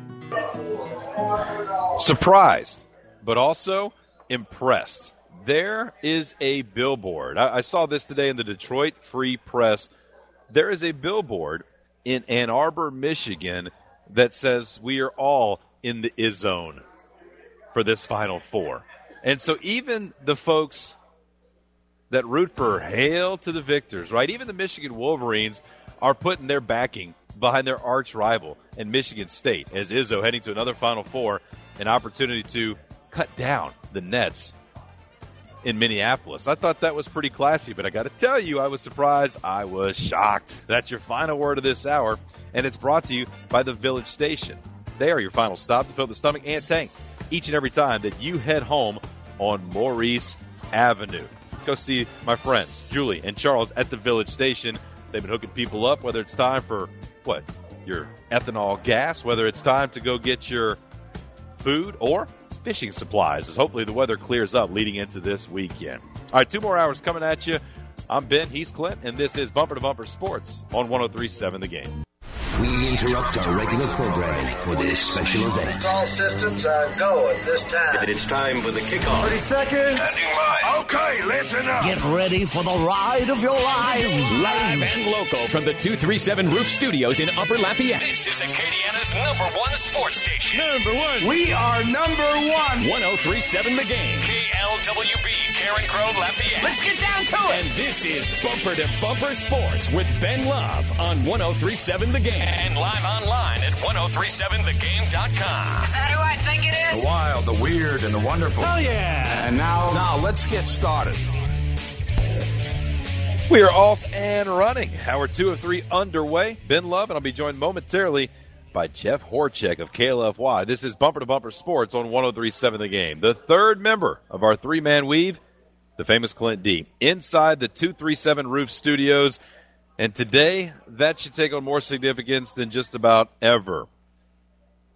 Surprised, but also impressed. There is a billboard. I, I saw this today in the Detroit Free Press. There is a billboard in Ann Arbor, Michigan, that says we are all in the I-Zone for this Final Four. And so even the folks that root for hail to the victors, right? Even the Michigan Wolverines are putting their backing behind their arch rival in Michigan State as Izzo heading to another Final Four, an opportunity to cut down the Nets in Minneapolis. I thought that was pretty classy, but I got to tell you, I was surprised. I was shocked. That's your final word of this hour, and it's brought to you by the Village Station. They are your final stop to fill the stomach and tank each and every time that you head home on Maurice Avenue. Go see my friends, Julie and Charles, at the Village Station. They've been hooking people up, whether it's time for, what, your ethanol gas, whether it's time to go get your food or fishing supplies, as hopefully the weather clears up leading into this weekend. All right, two more hours coming at you. I'm Ben Heathcliff, and this is Bumper to Bumper Sports on one oh three point seven The Game. We interrupt our regular programming for this special event. All systems are go at this time. It's time for the kickoff. thirty seconds. Okay, listen up. Get ready for the ride of your lives. Live and local from the two three seven Roof Studios in Upper Lafayette. This is Acadiana's number one sports station. Number one. We are number one. one oh three point seven The Game. K L W B, Karen Crow, Lafayette. Let's get down to it. And this is Bumper to Bumper Sports with Ben Love on one oh three point seven The Game. And live online at ten thirty-seven the game dot com. Is that who I think it is? The wild, the weird, and the wonderful. Oh, yeah. And now, now let's get started. We are off and running. Hour two of three underway. Ben Love, and I'll be joined momentarily by Jeff Horchek of K L F Y. This is Bumper to Bumper Sports on one oh three point seven The Game. The third member of our three-man weave, the famous Clint D, inside the two three seven Roof Studios. And today, that should take on more significance than just about ever.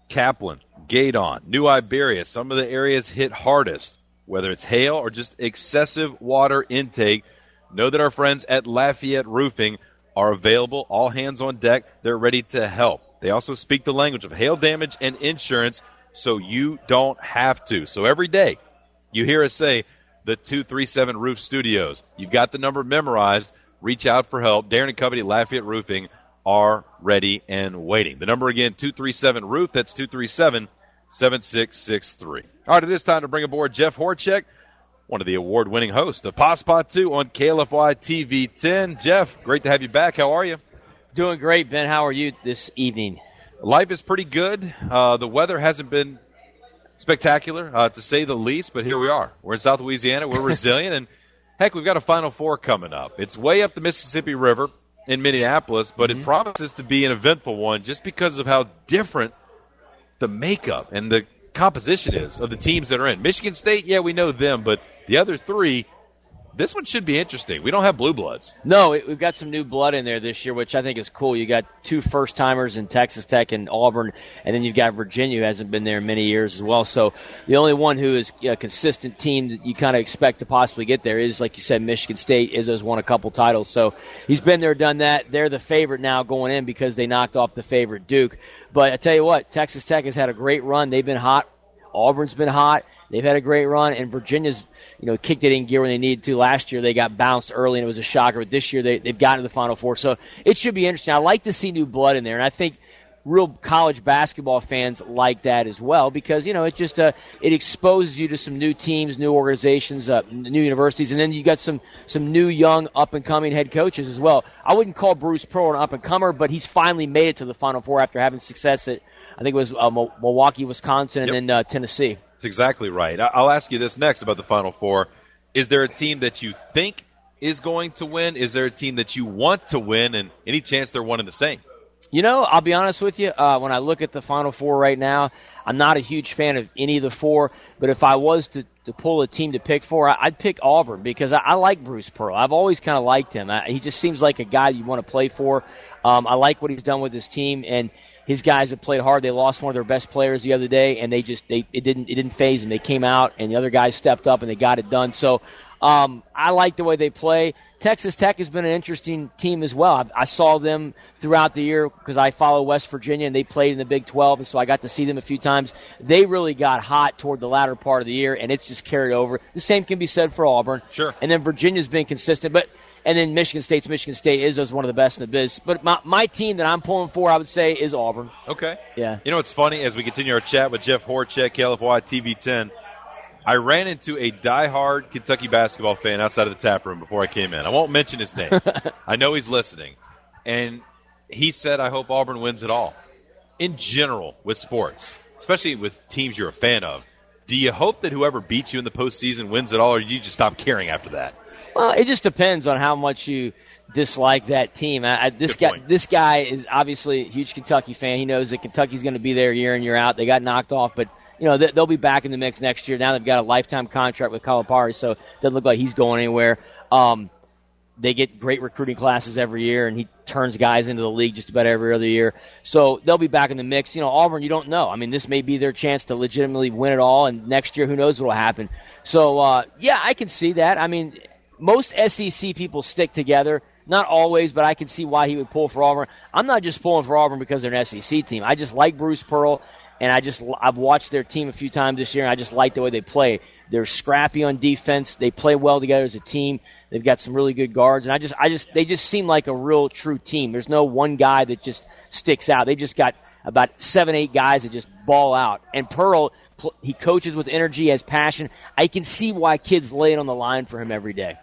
Kaplan, Gaydon, New Iberia, some of the areas hit hardest, whether it's hail or just excessive water intake. Know that our friends at Lafayette Roofing are available, all hands on deck. They're ready to help. They also speak the language of hail damage and insurance, so you don't have to. So every day you hear us say the two three seven Roof Studios. You've got the number memorized. Reach out for help. Darren and company, Lafayette Roofing, are ready and waiting. The number again, two three seven Roof. That's two three seven, seven six six three. All right, it is time to bring aboard Jeff Horchek, one of the award-winning hosts of Passpot two on K L F Y T V ten. Jeff, great to have you back. How are you? Doing great, Ben. How are you this evening? Life is pretty good. Uh, the weather hasn't been spectacular, uh, to say the least, but here we are. We're in South Louisiana. We're resilient, and, heck, we've got a Final Four coming up. It's way up the Mississippi River in Minneapolis, but mm-hmm. it promises to be an eventful one just because of how different the makeup and the composition is of the teams that are in. Michigan State, yeah, we know them, but the other three, this one should be interesting. We don't have blue bloods. No, it, we've got some new blood in there this year, which I think is cool. You got two first-timers in Texas Tech and Auburn, and then you've got Virginia, who hasn't been there in many years as well. So the only one who is a consistent team that you kind of expect to possibly get there is, like you said, Michigan State. Izzo's won a couple titles, so he's been there, done that. They're the favorite now going in because they knocked off the favorite Duke. But I tell you what, Texas Tech has had a great run. They've been hot. Auburn's been hot. They've had a great run, and Virginia's, you know, kicked it in gear when they needed to. Last year they got bounced early, and it was a shocker. But this year they, they've gotten to the Final Four, so it should be interesting. I like to see new blood in there, and I think real college basketball fans like that as well because, you know, it just uh, it exposes you to some new teams, new organizations, uh, new universities, and then you got some some new young up-and-coming head coaches as well. I wouldn't call Bruce Pearl an up-and-comer, but he's finally made it to the Final Four after having success at, I think it was uh, Milwaukee, Wisconsin, and yep. then uh, Tennessee. That's exactly right. I'll ask you this next about the Final Four. Is there a team that you think is going to win? Is there a team that you want to win, and any chance they're one and the same? You know, I'll be honest with you. Uh, when I look at the Final Four right now, I'm not a huge fan of any of the four, but if I was to, to pull a team to pick for, I'd pick Auburn because I, I like Bruce Pearl. I've always kind of liked him. I, he just seems like a guy you want to play for. Um, I like what he's done with his team, and his guys have played hard. They lost one of their best players the other day, and they just they it didn't it didn't faze them. They came out, and the other guys stepped up, and they got it done. So um, I like the way they play. Texas Tech has been an interesting team as well. I, I saw them throughout the year because I follow West Virginia, and they played in the Big twelve, and so I got to see them a few times. They really got hot toward the latter part of the year, and it's just carried over. The same can be said for Auburn. Sure. And then Virginia's been consistent, but and then Michigan State's Michigan State is one of the best in the biz. But my, my team that I'm pulling for, I would say, is Auburn. Okay. Yeah. You know what's funny? As we continue our chat with Jeff Horchek, K L F Y T V ten, I ran into a diehard Kentucky basketball fan outside of the tap room before I came in. I won't mention his name. I know he's listening. And he said, I hope Auburn wins it all. In general, with sports, especially with teams you're a fan of, do you hope that whoever beats you in the postseason wins it all, or do you just stop caring after that? Well, it just depends on how much you dislike that team. I, I, this Good guy, point. this guy is obviously a huge Kentucky fan. He knows that Kentucky's going to be there year in, year out. They got knocked off, but you know they'll be back in the mix next year. Now they've got a lifetime contract with Calipari, so it doesn't look like he's going anywhere. Um, they get great recruiting classes every year, and he turns guys into the league just about every other year. So they'll be back in the mix. You know, Auburn, you don't know. I mean, this may be their chance to legitimately win it all, and next year, who knows what will happen. So, uh, yeah, I can see that. I mean, most S E C people stick together. Not always, but I can see why he would pull for Auburn. I'm not just pulling for Auburn because they're an S E C team. I just like Bruce Pearl, and I just I've watched their team a few times this year, and I just like the way they play. They're scrappy on defense. They play well together as a team. They've got some really good guards, and I just I just they just seem like a real true team. There's no one guy that just sticks out. They just got about seven, eight guys that just ball out. And Pearl, he coaches with energy, has passion. I can see why kids lay it on the line for him every day.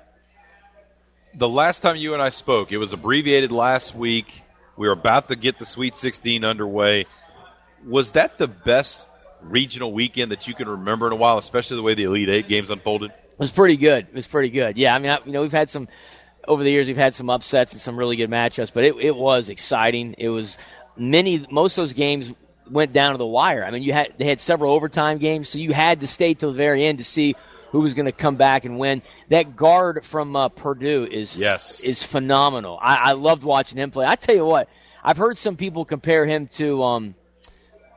The last time you and I spoke, it was abbreviated last week. We were about to get the Sweet sixteen underway. Was that the best regional weekend that you can remember in a while, especially the way the Elite Eight games unfolded? It was pretty good. It was pretty good. Yeah, I mean, I, you know, we've had some over the years. We've had some upsets and some really good matchups, but it, it was exciting. It was many. Most of those games went down to the wire. I mean, you had they had several overtime games, so you had to stay till the very end to see who was going to come back and win. That guard from uh, Purdue is yes. is phenomenal. I, I loved watching him play. I tell you what, I've heard some people compare him to um,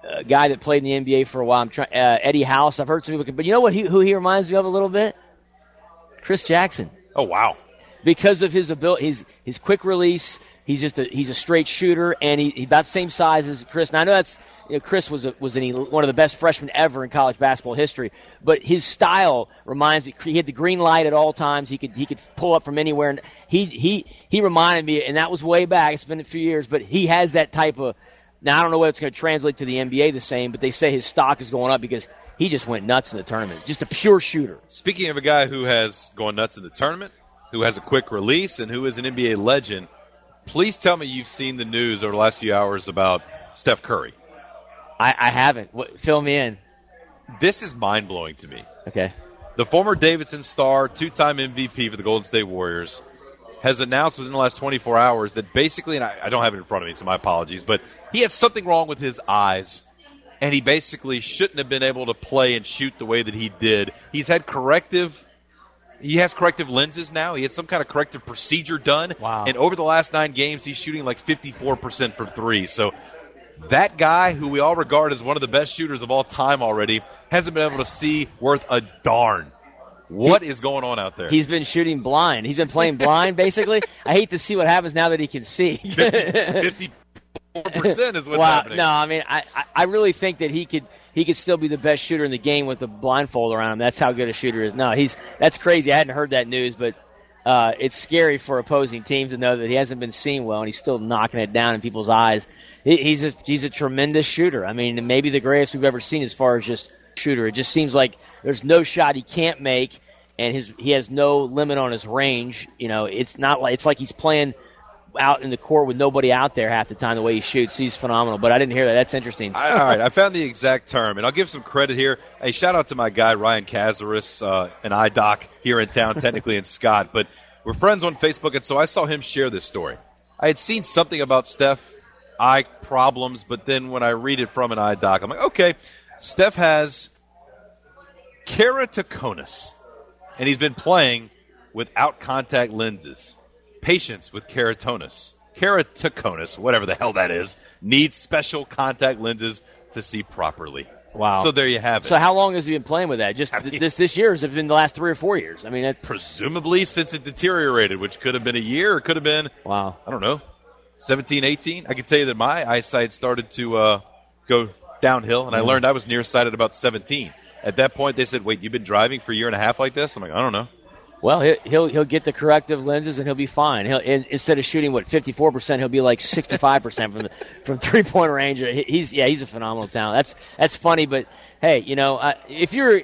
a guy that played in the N B A for a while. I'm trying uh, Eddie House. I've heard some people, but you know what? He, who he reminds me of a little bit? Chris Jackson. Oh wow! Because of his ability, his his quick release. He's just a he's a straight shooter, and he, he's about the same size as Chris. Now I know that's you know, Chris was a, was an, one of the best freshmen ever in college basketball history, but his style reminds me. He had the green light at all times. He could he could pull up from anywhere, and he he he reminded me, and that was way back. It's been a few years, but he has that type of. Now I don't know whether it's going to translate to the N B A the same, but they say his stock is going up because he just went nuts in the tournament. Just a pure shooter. Speaking of a guy who has gone nuts in the tournament, who has a quick release, and who is an N B A legend. Please tell me you've seen the news over the last few hours about Steph Curry. I, I haven't. What, fill me in. This is mind-blowing to me. Okay. The former Davidson star, two-time M V P for the Golden State Warriors, has announced within the last twenty-four hours that basically, and I, I don't have it in front of me, so my apologies, but he had something wrong with his eyes, and he basically shouldn't have been able to play and shoot the way that he did. He's had corrective He has corrective lenses now. He had some kind of corrective procedure done. Wow. And over the last nine games, he's shooting like fifty-four percent from three. So that guy, who we all regard as one of the best shooters of all time already, hasn't been able to see worth a darn. What he, is going on out there? He's been shooting blind. He's been playing blind, basically. I hate to see what happens now that he can see. fifty-four percent is what's wow. happening. No, I mean, I, I really think that he could – he could still be the best shooter in the game with the blindfold around him. That's how good a shooter is. No, he's that's crazy. I hadn't heard that news, but uh, it's scary for opposing teams to know that he hasn't been seen well, and he's still knocking it down in people's eyes. He, he's a he's a tremendous shooter. I mean, maybe the greatest we've ever seen as far as just shooter. It just seems like there's no shot he can't make, and his he has no limit on his range. You know, it's not like it's like he's playing out in the court with nobody out there half the time the way he shoots. He's phenomenal, but I didn't hear that. That's interesting. All right, I found the exact term, and I'll give some credit here. Hey, shout out to my guy, Ryan Cazares, uh, an eye doc here in town, technically in Scott, but we're friends on Facebook, and so I saw him share this story. I had seen something about Steph eye problems, but then when I read it from an eye doc, I'm like, okay, Steph has keratoconus, and he's been playing without contact lenses. Patients with keratoconus, keratoconus, whatever the hell that is, need special contact lenses to see properly. Wow. So there you have it. So how long has he been playing with that? Just I mean, this this year? Has it been the last three or four years? I mean, it, presumably since it deteriorated, which could have been a year or could have been, wow, I don't know, seventeen, eighteen. I can tell you that my eyesight started to uh, go downhill, and I learned I was nearsighted about seventeen. At that point, they said, wait, you've been driving for a year and a half like this? I'm like, I don't know. Well, he'll he'll get the corrective lenses and he'll be fine. He'll instead of shooting what fifty-four percent, he'll be like sixty-five percent from the, from three point range. He's yeah, he's a phenomenal talent. That's that's funny, but hey, you know, uh, if you're,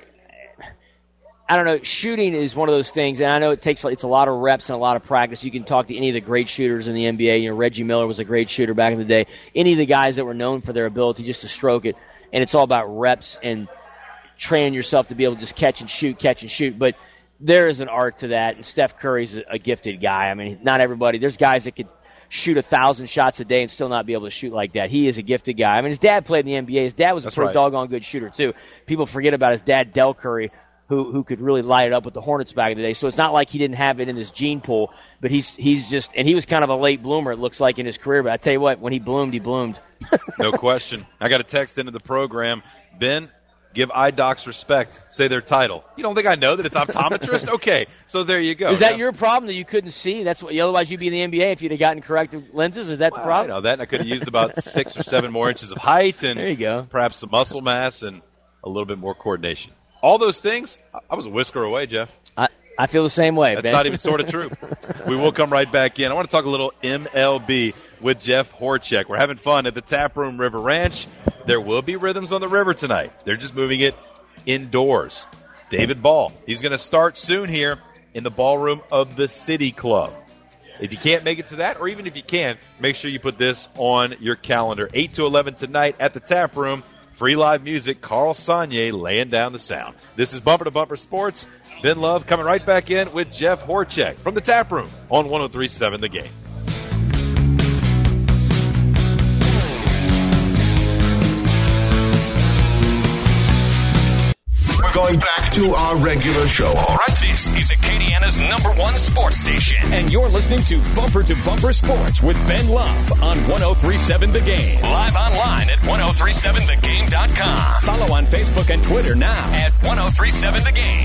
I don't know, shooting is one of those things, and I know it takes it's a lot of reps and a lot of practice. You can talk to any of the great shooters in the N B A. You know, Reggie Miller was a great shooter back in the day. Any of the guys that were known for their ability just to stroke it, and it's all about reps and training yourself to be able to just catch and shoot, catch and shoot, but there is an art to that, and Steph Curry's a, a gifted guy. I mean, not everybody. There's guys that could shoot a thousand shots a day and still not be able to shoot like that. He is a gifted guy. I mean, his dad played in the N B A. His dad was a That's pretty right. doggone good shooter too. People forget about his dad, Del Curry, who who could really light it up with the Hornets back in the day. So it's not like he didn't have it in his gene pool, but he's he's just and he was kind of a late bloomer. It looks like in his career. But I tell you what, when he bloomed, he bloomed. No question. I got a text into the program, Ben. Give eye docs respect. Say their title. You don't think I know that it's optometrist? Okay, so there you go. Is that now, your problem that you couldn't see? That's what. Otherwise, you'd be in the N B A if you'd have gotten corrective lenses. Is that well, the problem? I know that. And I could have used about six or seven more inches of height, and there you go. Perhaps some muscle mass and a little bit more coordination. All those things. I was a whisker away, Jeff. I, I feel the same way. That's Ben. not even sort of true. We will come right back in. I want to talk a little M L B with Jeff Horchek. We're having fun at the Tap Room River Ranch. There will be rhythms on the river tonight. They're just moving it indoors. David Ball, he's going to start soon here in the ballroom of the City Club. If you can't make it to that, or even if you can, make sure you put this on your calendar. eight to eleven tonight at the Tap Room. Free live music, Carl Sagne laying down the sound. This is Bumper to Bumper Sports. Ben Love coming right back in with Jeff Horchek from the Tap Room on one oh three point seven The Game. going back to our regular show. All right, this is Acadiana's number one sports station. And you're listening to Bumper to Bumper Sports with Ben Love on one oh three point seven The Game. Live online at ten thirty-seven the game dot com. Follow on Facebook and Twitter now at ten thirty-seven The Game.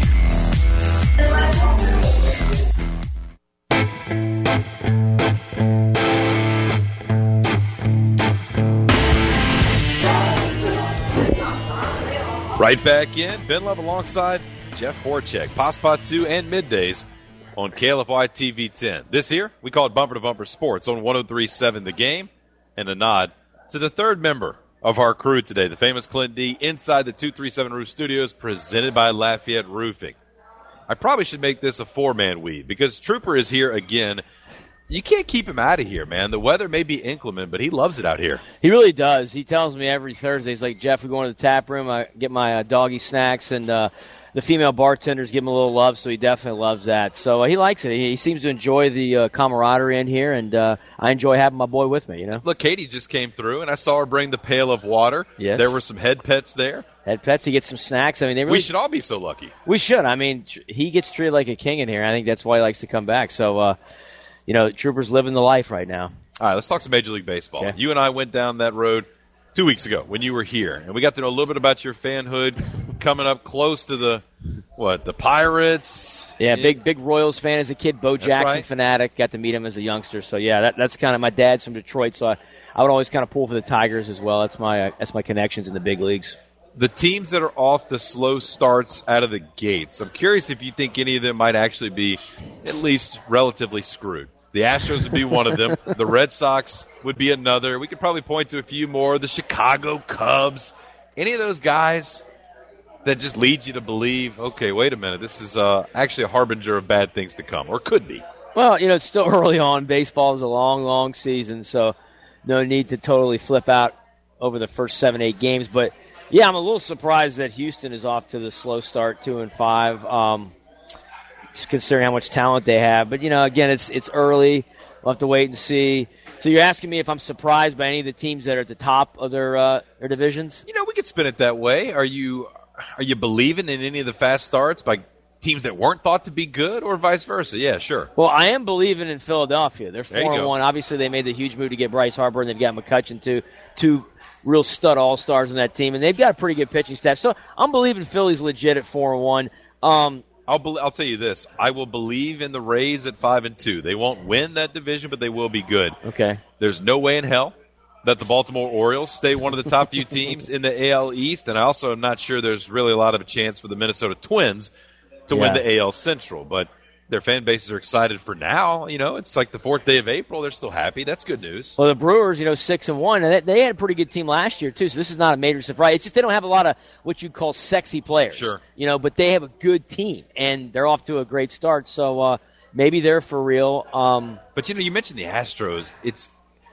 Right back in. Ben Love alongside Jeff Horchak. Passpot two and middays on K L F Y T V ten. This here, we call it Bumper to Bumper Sports on ten thirty-seven The Game. And a nod to the third member of our crew today, the famous Clint D, inside the two thirty-seven Roof Studios, presented by Lafayette Roofing. I probably should make this a four-man weave because Trooper is here again. You can't keep him out of here, man. The weather may be inclement, but he loves it out here. He really does. He tells me every Thursday, he's like, Jeff, we go into the tap room, I get my uh, doggy snacks, and uh, the female bartenders give him a little love, so he definitely loves that. So uh, he likes it. He, he seems to enjoy the uh, camaraderie in here, and uh, I enjoy having my boy with me, you know. Look, Katie just came through, and I saw her bring the pail of water. Yes. There were some head pets there. Head pets, he gets some snacks. I mean, they really, we should all be so lucky. We should. I mean, tr- he gets treated like a king in here. I think that's why he likes to come back. So, uh, you know, Trooper's living the life right now. All right, let's talk some Major League Baseball. Okay. You and I went down that road two weeks ago when you were here, and we got to know a little bit about your fanhood coming up close to the, what, the Pirates? Yeah, big big Royals fan as a kid, Bo Jackson right. fanatic. Got to meet him as a youngster. So, yeah, that, that's kind of, my dad's from Detroit, so I, I would always kind of pull for the Tigers as well. That's my uh, that's my connections in the big leagues. The teams that are off to slow starts out of the gates, I'm curious if you think any of them might actually be at least relatively screwed. The Astros would be one of them. The Red Sox would be another. We could probably point to a few more. The Chicago Cubs. Any of those guys that just lead you to believe, okay, wait a minute, this is uh, actually a harbinger of bad things to come, or could be. Well, you know, it's still early on. Baseball is a long, long season, so no need to totally flip out over the first seven, eight games. But, yeah, I'm a little surprised that Houston is off to the slow start, two and five. Um considering how much talent they have. But, you know, again, it's it's early. We'll have to wait and see. So you're asking me if I'm surprised by any of the teams that are at the top of their uh, their divisions? You know, we could spin it that way. Are you are you believing in any of the fast starts by teams that weren't thought to be good, or vice versa? Yeah, sure. Well, I am believing in Philadelphia. They're There you four and go. one. Obviously, they made the huge move to get Bryce Harper, and they've got McCutchen too. Two real stud all-stars in that team, and they've got a pretty good pitching staff. So I'm believing Philly's legit at four and one. Um, I'll be, I'll tell you this. I will believe in the Rays at five and two. They won't win that division, but they will be good. Okay. There's no way in hell that the Baltimore Orioles stay one of the top few teams in the A L East, and I also am not sure there's really a lot of a chance for the Minnesota Twins to win Yeah. the A L Central. But their fan bases are excited for now. You know, it's like the fourth day of April. They're still happy. That's good news. Well, the Brewers, you know, six and one, and they, they had a pretty good team last year too. So this is not a major surprise. It's just they don't have a lot of what you call sexy players. Sure. You know, but they have a good team, and they're off to a great start. So uh, maybe they're for real. Um, But, you know, you mentioned the Astros. It's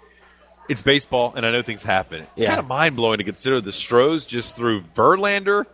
it's baseball, and I know things happen. It's Yeah. kind of mind-blowing to consider the Stros just threw Verlander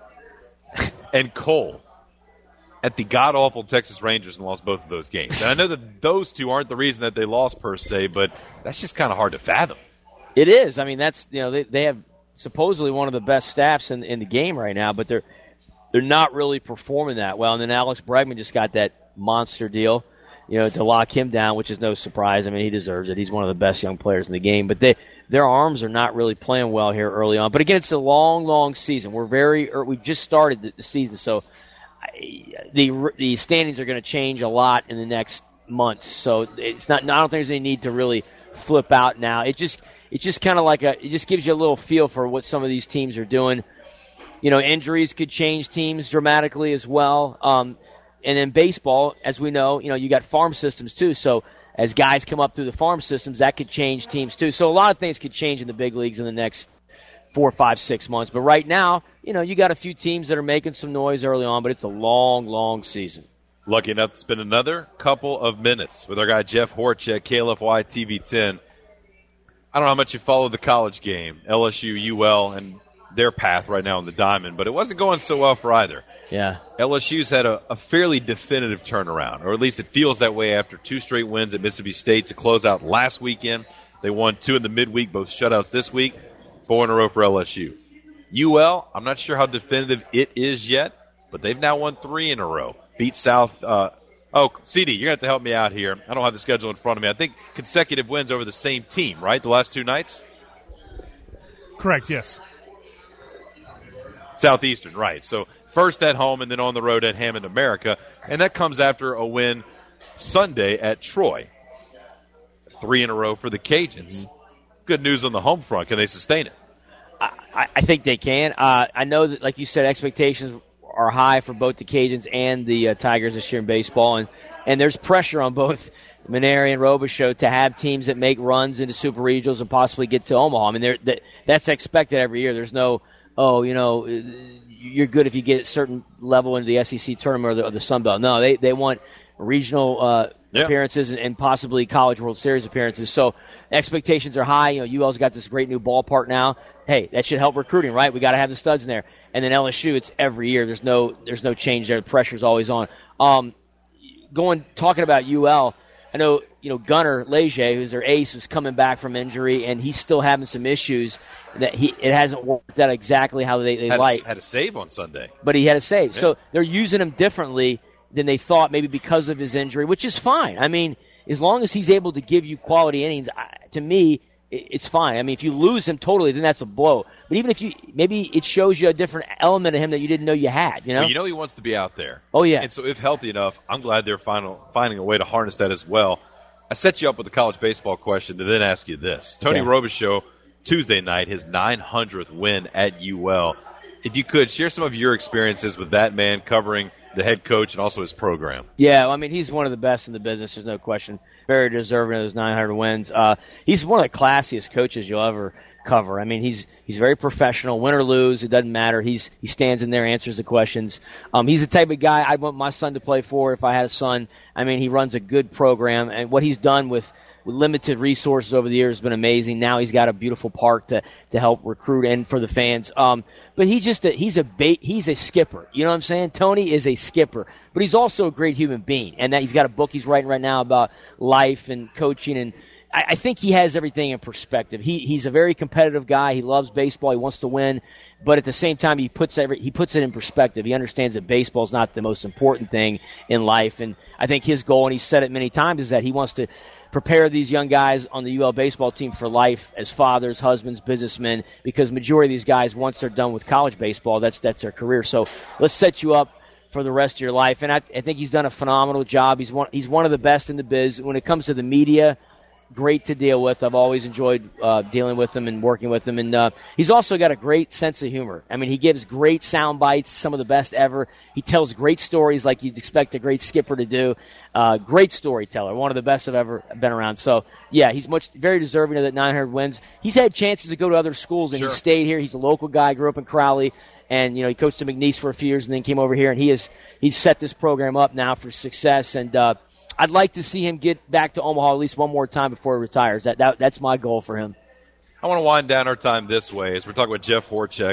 and Cole at the god-awful Texas Rangers and lost both of those games. And I know that those two aren't the reason that they lost per se, but that's just kind of hard to fathom. It is. I mean, that's you know they they have supposedly one of the best staffs in in the game right now, but they're they're not really performing that well. And then Alex Bregman just got that monster deal, you know, to lock him down, which is no surprise. I mean, he deserves it. He's one of the best young players in the game. But they their arms are not really playing well here early on. But again, it's a long, long season. We're very or we've just started the, the season, so I, the the standings are going to change a lot in the next months. So it's not. I don't think there's any need to really flip out now. It just It's just kind of like a, it just gives you a little feel for what some of these teams are doing. You know, injuries could change teams dramatically as well. Um, and then baseball, as we know, you know, you got farm systems too. So as guys come up through the farm systems, that could change teams too. So a lot of things could change in the big leagues in the next four, five, six months. But right now, you know, you got a few teams that are making some noise early on, but it's a long, long season. Lucky enough to spend another couple of minutes with our guy Jeff Horchak, K L F Y T V ten. I don't know how much you follow the college game, L S U, U L, and their path right now in the Diamond, but it wasn't going so well for either. Yeah. L S U's had a, a fairly definitive turnaround, or at least it feels that way after two straight wins at Mississippi State to close out last weekend. They won two in the midweek, both shutouts this week, four in a row for L S U. U L, I'm not sure how definitive it is yet, but they've now won three in a row. Beat South. Uh, oh, C D, you're going to have to help me out here. I don't have the schedule in front of me. I think consecutive wins over the same team, right, the last two nights? Correct, yes. Southeastern, right. So first at home and then on the road at Hammond America, and that comes after a win Sunday at Troy. Three in a row for the Cajuns. Good news on the home front. Can they sustain it? I, I think they can. Uh, I know that, like you said, expectations are high for both the Cajuns and the uh, Tigers this year in baseball, and, and there's pressure on both Maneri and Robichaux to have teams that make runs into super regionals and possibly get to Omaha. I mean, that, that's expected every year. There's no, oh, you know, you're good if you get a certain level into the S E C tournament or the, or the Sun Belt. No, they, they want regional uh, yeah. appearances and, and possibly College World Series appearances. So expectations are high. You know, U L's got this great new ballpark now. Hey, that should help recruiting, right? We got to have the studs in there. And then L S U, it's every year. There's no, there's no change there. The pressure's always on. Um, going talking about U L, I know you know Gunnar Leger, who's their ace, was coming back from injury, and he's still having some issues that he it hasn't worked out exactly how they, they had like. A, had a save on Sunday, but he had a save. Yeah. So they're using him differently than they thought, maybe because of his injury, which is fine. I mean, as long as he's able to give you quality innings, to me, it's fine. I mean, if you lose him totally, then that's a blow. But even if you, maybe it shows you a different element of him that you didn't know you had, you know? Well, you know he wants to be out there. Oh, yeah. And so if healthy enough, I'm glad they're final, finding a way to harness that as well. I set you up with a college baseball question to then ask you this. Tony okay. Robichaux, Tuesday night, his nine hundredth win at U L. If you could, share some of your experiences with that man covering the head coach and also his program. Yeah, well, I mean, he's one of the best in the business. There's no question. Very deserving of those nine hundred wins. Uh, he's one of the classiest coaches you'll ever cover. I mean, he's he's very professional. Win or lose, it doesn't matter. He's he stands in there, answers the questions. Um, he's the type of guy I'd want my son to play for if I had a son. I mean, he runs a good program, and what he's done with with limited resources over the years has been amazing. Now he's got a beautiful park to, to help recruit and for the fans. Um, but he just a, he's a ba- he's a skipper. You know what I'm saying? Tony is a skipper, but he's also a great human being. And that he's got a book he's writing right now about life and coaching. And I, I think he has everything in perspective. He he's a very competitive guy. He loves baseball. He wants to win. But at the same time, he puts every, he puts it in perspective. He understands that baseball is not the most important thing in life. And I think his goal, and he's said it many times, is that he wants to prepare these young guys on the U L baseball team for life as fathers, husbands, businessmen, because majority of these guys, once they're done with college baseball, that's that's their career. So let's set you up for the rest of your life. And I, I think he's done a phenomenal job. He's one, he's one of the best in the biz. When it comes to the media, great to deal with. I've always enjoyed uh, dealing with him and working with him. And uh, he's also got a great sense of humor. I mean, he gives great sound bites, some of the best ever. He tells great stories like you'd expect a great skipper to do. Uh, great storyteller, one of the best I've ever been around. So, yeah, he's much very deserving of that nine hundred wins. He's had chances to go to other schools, and Sure. he stayed here. He's a local guy, grew up in Crowley. And, you know, he coached at McNeese for a few years and then came over here. And he has he's set this program up now for success. And uh, I'd like to see him get back to Omaha at least one more time before he retires. That, that That's my goal for him. I want to wind down our time this way as we're talking with Jeff Horchak.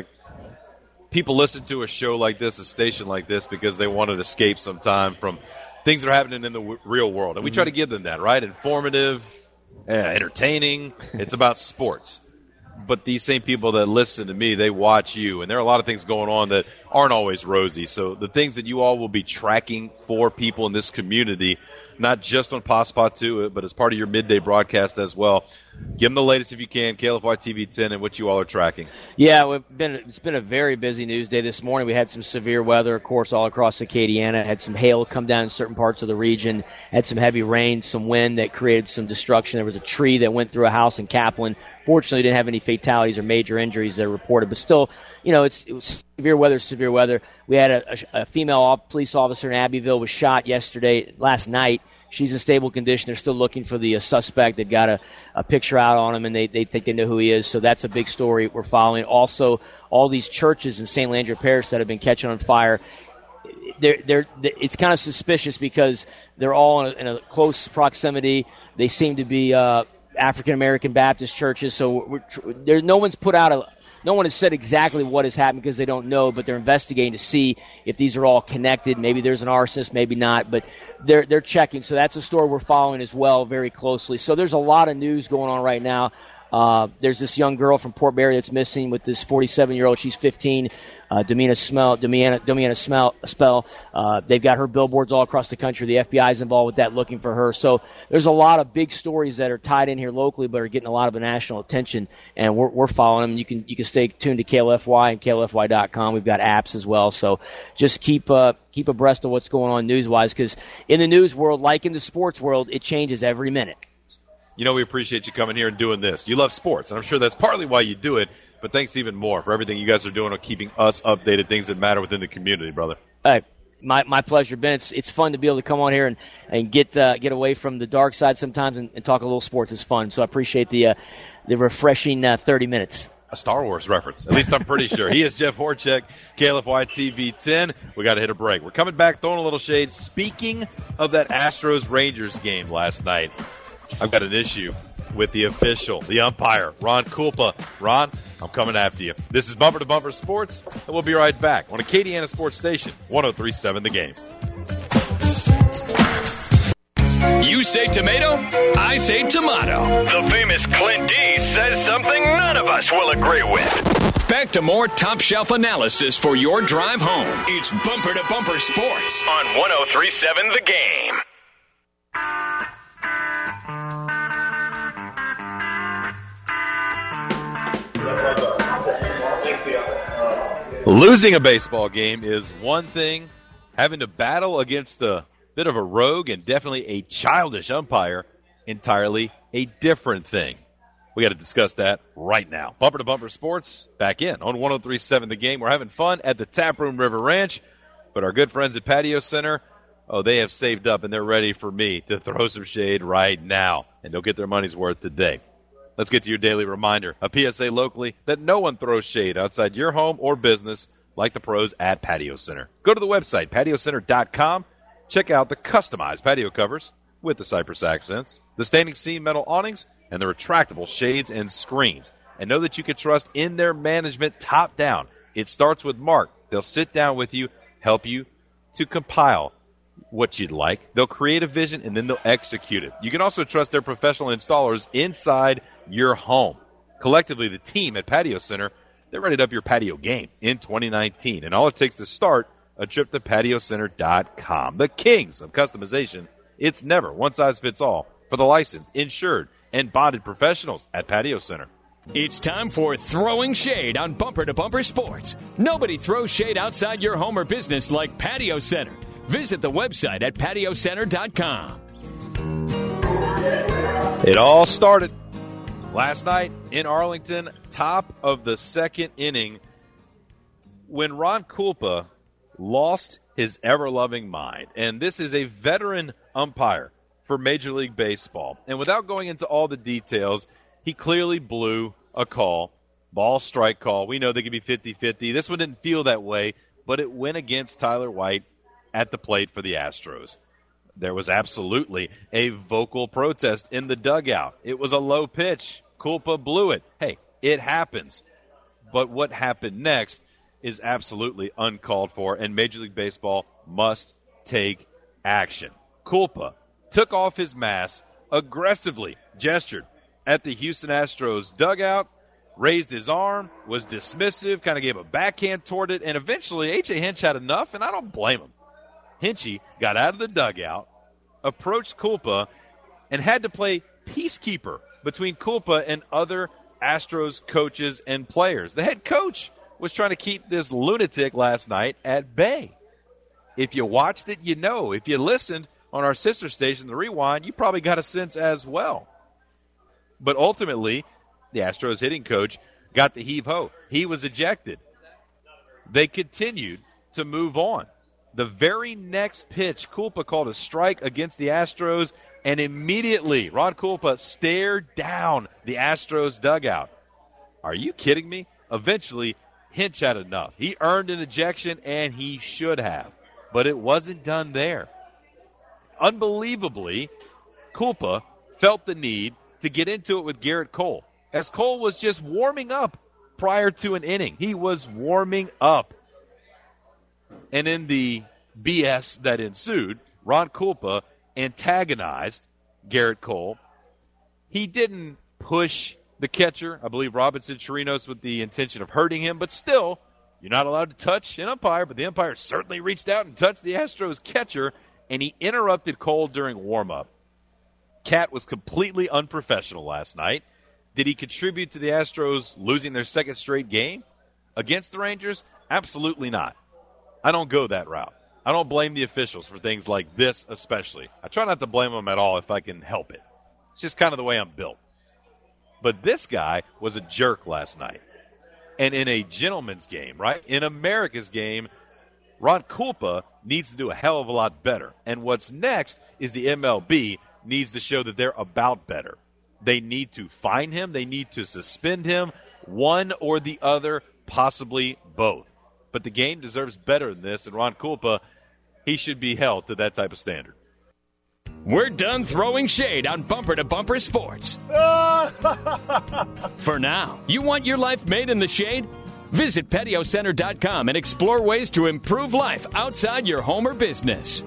People listen to a show like this, a station like this, because they want to escape sometime from things that are happening in the w- real world. And we try to give them that, right? Informative, uh, entertaining. It's about sports. But these same people that listen to me, they watch you. And there are a lot of things going on that aren't always rosy. So the things that you all will be tracking for people in this community, not just on Passepartout, but as part of your midday broadcast as well. Give them the latest if you can, K L F Y T V ten, and what you all are tracking. Yeah, we've been, it's been a very busy news day this morning. We had some severe weather, of course, all across Acadiana. Had some hail come down in certain parts of the region. Had some heavy rain, some wind that created some destruction. There was a tree that went through a house in Kaplan. Fortunately, didn't have any fatalities or major injuries that are reported. But still, you know, it's, it was severe weather, severe weather. We had a, a, a female police officer in Abbeville was shot yesterday, last night. She's in stable condition. They're still looking for the uh, suspect. They've got a, a picture out on him, and they, they think they know who he is. So that's a big story we're following. Also, all these churches in Saint Landry Parish that have been catching on fire, they're, they're, it's kind of suspicious because they're all in a, in a close proximity. They seem to be uh, African-American Baptist churches. So we're, there, no one's put out a No one has said exactly what has happened because they don't know, but they're investigating to see if these are all connected. Maybe there's an arsonist, maybe not, but they're they're checking. So that's a story we're following as well very closely. So there's a lot of news going on right now. Uh, there's this young girl from Port Barry that's missing with this forty-seven-year-old. She's fifteen. Uh, Demeana Smell, Demeana, Demeana Smell, Spell. Uh, they've got her billboards all across the country. The F B I is involved with that, looking for her. So there's a lot of big stories that are tied in here locally, but are getting a lot of national attention, and we're, we're following them. You can you can stay tuned to K L F Y and K L F Y dot com. We've got apps as well. So just keep uh, keep abreast of what's going on news-wise, because in the news world, like in the sports world, it changes every minute. You know, we appreciate you coming here and doing this. You love sports, and I'm sure that's partly why you do it. But thanks even more for everything you guys are doing on keeping us updated, things that matter within the community, brother. Hey, my my pleasure, Ben. It's it's fun to be able to come on here and and get uh, get away from the dark side sometimes and, and talk a little sports. It's fun. So I appreciate the uh, the refreshing uh, thirty minutes. A Star Wars reference. At least I'm pretty sure. He is Jeff Horchek, K L F Y T V ten. We got to hit a break. We're coming back, throwing a little shade. Speaking of that Astros-Rangers game last night, I've got an issue with the official, the umpire, Ron Kulpa. Ron, I'm coming after you. This is Bumper to Bumper Sports, and we'll be right back on Acadiana Sports Station, one oh three point seven The Game. You say tomato, I say tomato. The famous Clint D says something none of us will agree with. Back to more top shelf analysis for your drive home. It's Bumper to Bumper Sports on one oh three point seven The Game. Losing a baseball game is one thing. Having to battle against a bit of a rogue and definitely a childish umpire, entirely a different thing. We got to discuss that right now. Bumper to Bumper Sports, back in on one oh three point seven The Game. We're having fun at the Taproom River Ranch, but our good friends at Patio Center, oh, they have saved up and they're ready for me to throw some shade right now, and they'll get their money's worth today. Let's get to your daily reminder, a P S A locally that no one throws shade outside your home or business like the pros at Patio Center. Go to the website, patio center dot com. Check out the customized patio covers with the Cypress accents, the standing seam metal awnings, and the retractable shades and screens. And know that you can trust in their management top down. It starts with Mark. They'll sit down with you, help you to compile what you'd like. They'll create a vision, and then they'll execute it. You can also trust their professional installers inside your home. Collectively, the team at Patio Center, they're ready to up your patio game in twenty nineteen. And all it takes to start, a trip to patio center dot com. The kings of customization. It's never one size fits all for the licensed, insured, and bonded professionals at Patio Center. It's time for Throwing Shade on Bumper to Bumper Sports. Nobody throws shade outside your home or business like Patio Center. Visit the website at patio center dot com. It all started last night in Arlington, top of the second inning, when Ron Kulpa lost his ever-loving mind. And this is a veteran umpire for Major League Baseball. And without going into all the details, he clearly blew a call, ball strike call. We know they can be fifty-fifty. This one didn't feel that way, but it went against Tyler White at the plate for the Astros. There was absolutely a vocal protest in the dugout. It was a low pitch. Kulpa blew it. Hey, it happens. But what happened next is absolutely uncalled for, and Major League Baseball must take action. Kulpa took off his mask, aggressively gestured at the Houston Astros dugout, raised his arm, was dismissive, kind of gave a backhand toward it, and eventually A J Hinch had enough, and I don't blame him. Hinchy got out of the dugout, approached Kulpa, and had to play peacekeeper between Kulpa and other Astros coaches and players. The head coach was trying to keep this lunatic last night at bay. If you watched it, you know. If you listened on our sister station, The Rewind, you probably got a sense as well. But ultimately, the Astros hitting coach got the heave-ho. He was ejected. They continued to move on. The very next pitch, Kulpa called a strike against the Astros, and immediately Ron Kulpa stared down the Astros dugout. Are you kidding me? Eventually, Hinch had enough. He earned an ejection, and he should have. But it wasn't done there. Unbelievably, Kulpa felt the need to get into it with Garrett Cole, as Cole was just warming up prior to an inning. He was warming up. And in the B S that ensued, Ron Kulpa antagonized Garrett Cole. He didn't push the catcher. I believe Robinson Chirinos with the intention of hurting him, but still, you're not allowed to touch an umpire, but the umpire certainly reached out and touched the Astros catcher, and he interrupted Cole during warm-up. Cat was completely unprofessional last night. Did he contribute to the Astros losing their second straight game against the Rangers? Absolutely not. I don't go that route. I don't blame the officials for things like this especially. I try not to blame them at all if I can help it. It's just kind of the way I'm built. But this guy was a jerk last night. And in a gentleman's game, right? In America's game, Ron Kulpa needs to do a hell of a lot better. And what's next is the M L B needs to show that they're about better. They need to fine him. They need to suspend him. One or the other, possibly both. But the game deserves better than this, and Ron Kulpa, he should be held to that type of standard. We're done throwing shade on Bumper to Bumper Sports. For now, you want your life made in the shade? Visit patio center dot com and explore ways to improve life outside your home or business.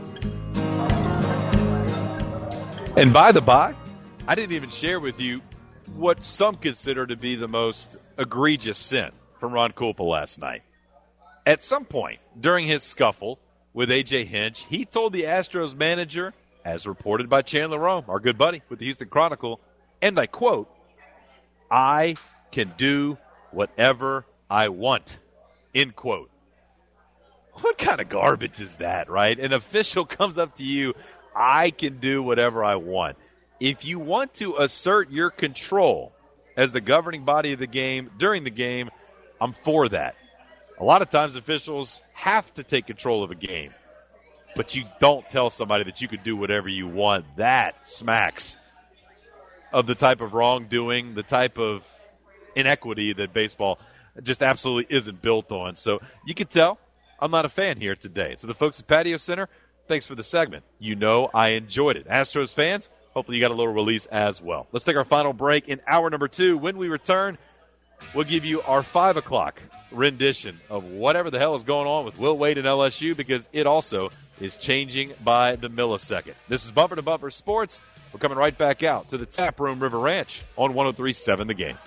And by the by, I didn't even share with you what some consider to be the most egregious sin from Ron Kulpa last night. At some point during his scuffle with A J Hinch, he told the Astros manager, as reported by Chandler Rome, our good buddy with the Houston Chronicle, and I quote, "I can do whatever I want," end quote. What kind of garbage is that, right? An official comes up to you, "I can do whatever I want." If you want to assert your control as the governing body of the game during the game, I'm for that. A lot of times officials have to take control of a game, but you don't tell somebody that you could do whatever you want. That smacks of the type of wrongdoing, the type of inequity that baseball just absolutely isn't built on. So you can tell I'm not a fan here today. So the folks at Patio Center, thanks for the segment. You know I enjoyed it. Astros fans, hopefully you got a little release as well. Let's take our final break in hour number two. When we return, we'll give you our five o'clock rendition of whatever the hell is going on with Will Wade and L S U, because it also is changing by the millisecond. This is Bumper to Bumper Sports. We're coming right back out to the Tap Room River Ranch on one oh three point seven The Game.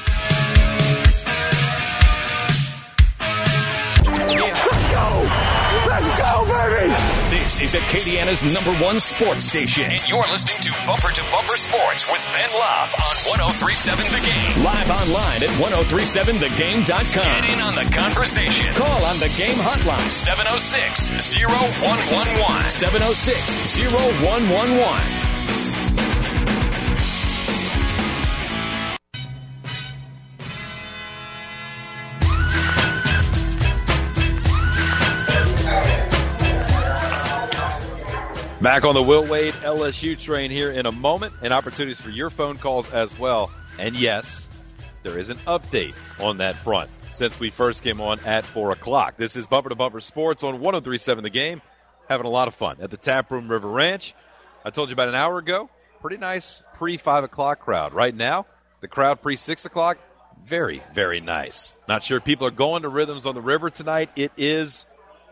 Let's go! Let's go, baby! This is Acadiana's number one sports station. And you're listening to Bumper to Bumper Sports with Ben Love on one oh three point seven The Game. Live online at ten thirty-seven the game dot com. Get in on the conversation. Call on the game hotline. seven oh six, oh one one one. seven oh six, oh one one one. Back on the Will Wade L S U train here in a moment, and opportunities for your phone calls as well. And yes, there is an update on that front since we first came on at four o'clock. This is Bumper to Bumper Sports on one oh three point seven The Game. Having a lot of fun at the Tap Room River Ranch. I told you about an hour ago, pretty nice pre-five o'clock crowd. Right now, the crowd pre-six o'clock, very, very nice. Not sure if people are going to Rhythms on the River tonight. It is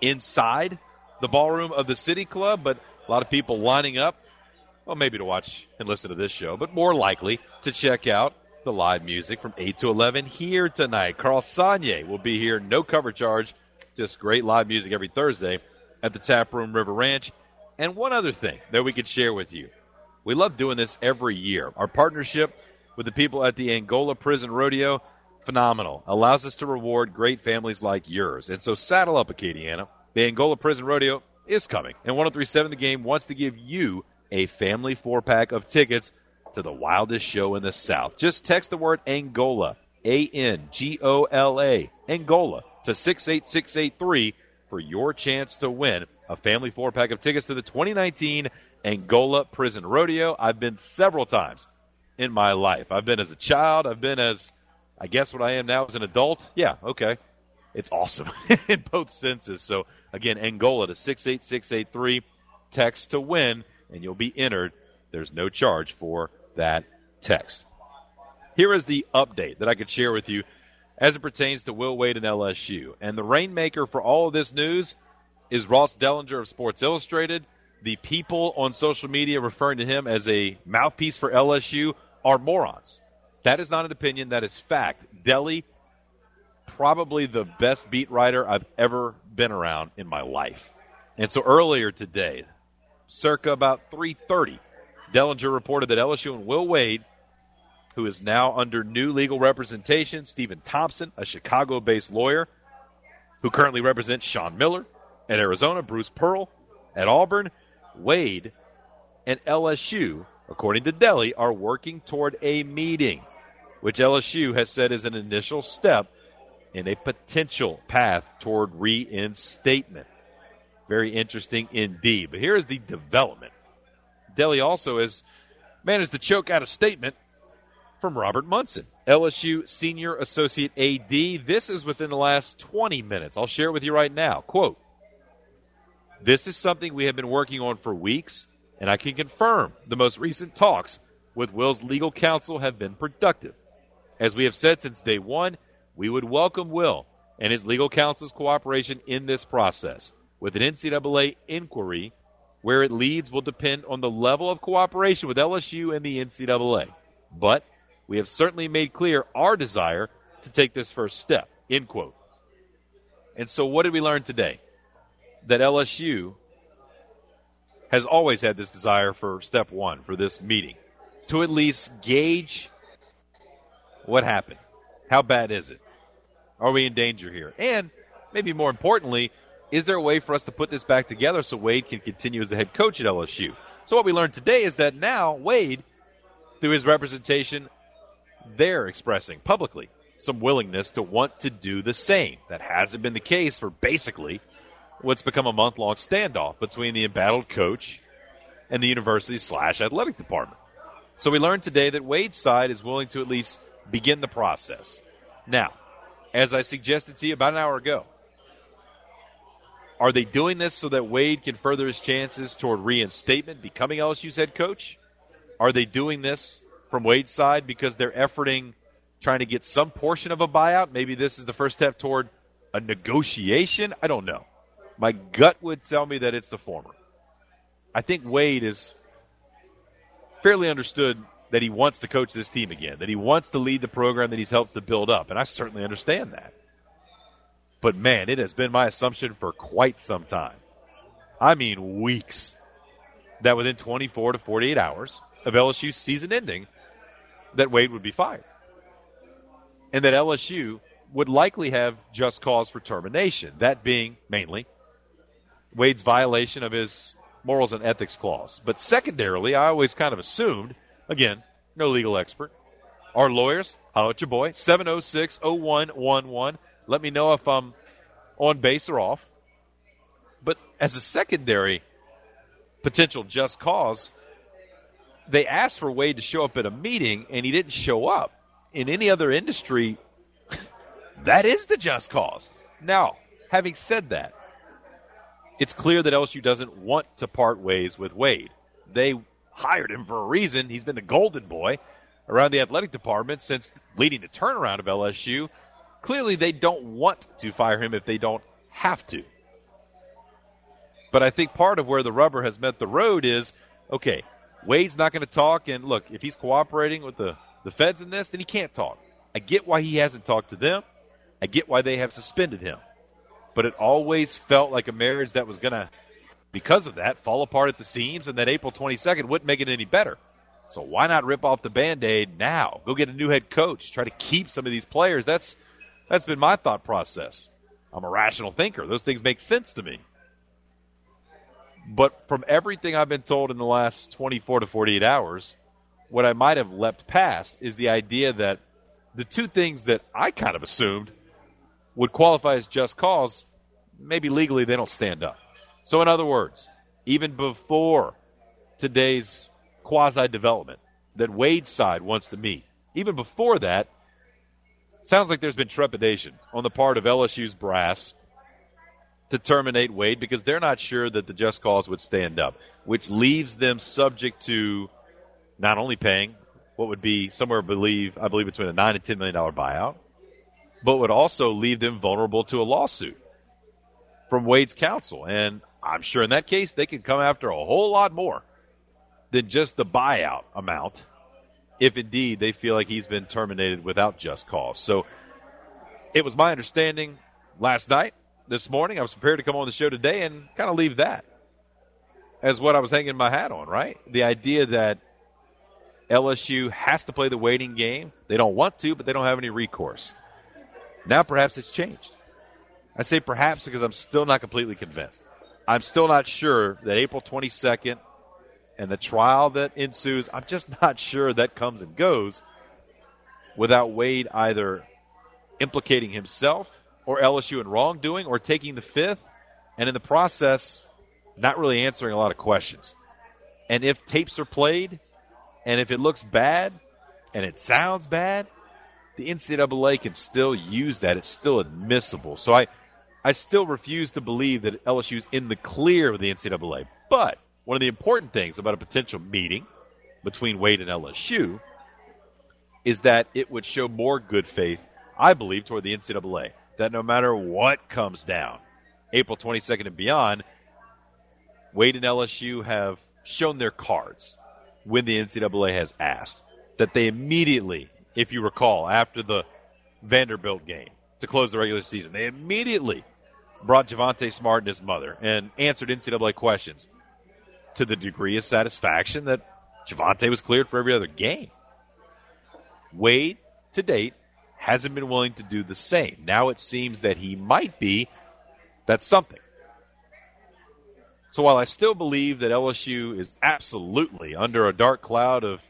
inside the ballroom of the City Club, but a lot of people lining up, well, maybe to watch and listen to this show, but more likely to check out the live music from eight to eleven here tonight. Carl Sagne will be here, no cover charge, just great live music every Thursday at the Tap Room River Ranch. And one other thing that we could share with you. We love doing this every year. Our partnership with the people at the Angola Prison Rodeo, phenomenal. Allows us to reward great families like yours. And so saddle up, Acadiana. The Angola Prison Rodeo is coming, and one oh three point seven The Game wants to give you a family four-pack of tickets to the wildest show in the South. Just text the word Angola, A N G O L A, Angola, to six eight six eight three for your chance to win a family four-pack of tickets to the twenty nineteen Angola Prison Rodeo. I've been several times in my life. I've been as a child. I've been as, I guess what I am now as an adult. Yeah, okay. It's awesome in both senses. So, again, Angola to six eight six eight three. Text to win, and you'll be entered. There's no charge for that text. Here is the update that I could share with you as it pertains to Will Wade and L S U. And the rainmaker for all of this news is Ross Dellinger of Sports Illustrated. The people on social media referring to him as a mouthpiece for L S U are morons. That is not an opinion. That is fact. Deli, probably the best beat writer I've ever been around in my life. And so earlier today, circa about three thirty, Dellinger reported that L S U and Will Wade, who is now under new legal representation, Stephen Thompson, a Chicago-based lawyer, who currently represents Sean Miller at Arizona, Bruce Pearl at Auburn, Wade, and L S U, according to Deli, are working toward a meeting, which L S U has said is an initial step in a potential path toward reinstatement. Very interesting indeed. But here is the development. Deli also has managed to choke out a statement from Robert Munson, L S U Senior Associate A D. This is within the last twenty minutes. I'll share it with you right now. Quote, "This is something we have been working on for weeks, and I can confirm the most recent talks with Will's legal counsel have been productive. As we have said since day one, we would welcome Will and his legal counsel's cooperation in this process. With an N C double A inquiry, where it leads will depend on the level of cooperation with L S U and the N C double A. But we have certainly made clear our desire to take this first step," end quote. And so what did we learn today? That L S U has always had this desire for step one, for this meeting, to at least gauge what happened. How bad is it? Are we in danger here? And maybe more importantly, is there a way for us to put this back together so Wade can continue as the head coach at L S U? So what we learned today is that now Wade, through his representation, they're expressing publicly some willingness to want to do the same. That hasn't been the case for basically what's become a month-long standoff between the embattled coach and the university slash athletic department. So we learned today that Wade's side is willing to at least begin the process. Now, as I suggested to you about an hour ago, are they doing this so that Wade can further his chances toward reinstatement, becoming L S U's head coach? Are they doing this from Wade's side because they're efforting, trying to get some portion of a buyout? Maybe this is the first step toward a negotiation? I don't know. My gut would tell me that it's the former. I think Wade is fairly understood that he wants to coach this team again, that he wants to lead the program that he's helped to build up, and I certainly understand that. But, man, it has been my assumption for quite some time, I mean weeks, that within twenty-four to forty-eight hours of L S U's season ending, that Wade would be fired. And that L S U would likely have just cause for termination, that being mainly Wade's violation of his morals and ethics clause. But secondarily, I always kind of assumed, again, no legal expert, our lawyers, holler at your boy, seven oh six, oh one one one. Let me know if I'm on base or off. But as a secondary potential just cause, they asked for Wade to show up at a meeting, and he didn't show up. In any other industry, that is the just cause. Now, having said that, it's clear that L S U doesn't want to part ways with Wade. They hired him for a reason. He's been the golden boy around the athletic department since leading the turnaround of L S U. Clearly, they don't want to fire him if they don't have to. But I think part of where the rubber has met the road is, okay, Wade's not going to talk, and look, if he's cooperating with the, the feds in this, then he can't talk. I get why he hasn't talked to them. I get why they have suspended him. But it always felt like a marriage that was going to, because of that, fall apart at the seams, and that April twenty-second wouldn't make it any better. So why not rip off the Band-Aid now? Go get a new head coach. Try to keep some of these players. That's That's been my thought process. I'm a rational thinker. Those things make sense to me. But from everything I've been told in the last twenty-four to forty-eight hours, what I might have leapt past is the idea that the two things that I kind of assumed would qualify as just cause, maybe legally they don't stand up. So in other words, even before today's quasi-development that Wade's side wants to meet, even before that, sounds like there's been trepidation on the part of L S U's brass to terminate Wade because they're not sure that the just cause would stand up, which leaves them subject to not only paying what would be somewhere, I believe, I believe between a nine and ten million dollar buyout, but would also leave them vulnerable to a lawsuit from Wade's counsel. And I'm sure in that case they could come after a whole lot more than just the buyout amount if indeed they feel like he's been terminated without just cause. So it was my understanding last night, this morning, I was prepared to come on the show today and kind of leave that as what I was hanging my hat on, right? The idea that L S U has to play the waiting game. They don't want to, but they don't have any recourse. Now perhaps it's changed. I say perhaps because I'm still not completely convinced. I'm still not sure that April twenty-second and the trial that ensues, I'm just not sure that comes and goes without Wade either implicating himself or L S U in wrongdoing or taking the fifth, and in the process, not really answering a lot of questions. And if tapes are played, and if it looks bad, and it sounds bad, the N C double A can still use that. It's still admissible. So I, I still refuse to believe that L S U's in the clear with the N C double A. But one of the important things about a potential meeting between Wade and L S U is that it would show more good faith, I believe, toward the N C double A. That no matter what comes down, April twenty-second and beyond, Wade and L S U have shown their cards when the N C double A has asked. That they immediately, if you recall, after the Vanderbilt game to close the regular season, they immediately brought Javonte Smart and his mother and answered N C double A questions to the degree of satisfaction that Javonte was cleared for every other game. Wade, to date, hasn't been willing to do the same. Now it seems that he might be. That's something. So while I still believe that L S U is absolutely under a dark cloud of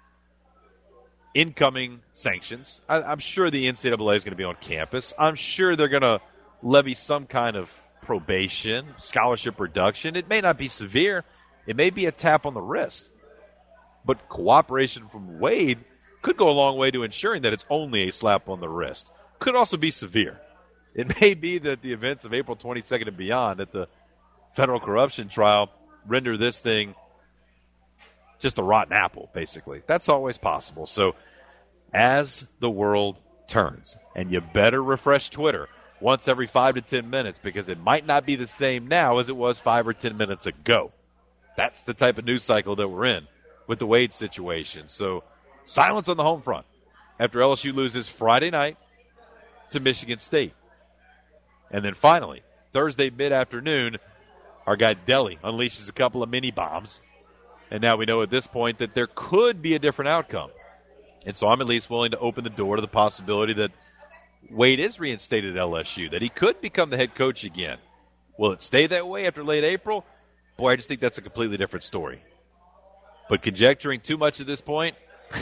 incoming sanctions, I, I'm sure the N C double A is going to be on campus. I'm sure they're going to levy some kind of probation, scholarship reduction. It may not be severe. It may be a tap on the wrist. But cooperation from Wade could go a long way to ensuring that it's only a slap on the wrist. Could also be severe. It may be that the events of April twenty-second and beyond at the federal corruption trial render this thing just a rotten apple, basically. That's always possible. So as the world turns, and you better refresh Twitter once every five to ten minutes because it might not be the same now as it was five or ten minutes ago. That's the type of news cycle that we're in with the Wade situation. So silence on the home front after L S U loses Friday night to Michigan State. And then finally, Thursday mid-afternoon, our guy Deli unleashes a couple of mini bombs. And now we know at this point that there could be a different outcome. And so I'm at least willing to open the door to the possibility that Wade is reinstated at L S U, that he could become the head coach again. Will it stay that way after late April? Boy, I just think that's a completely different story. But conjecturing too much at this point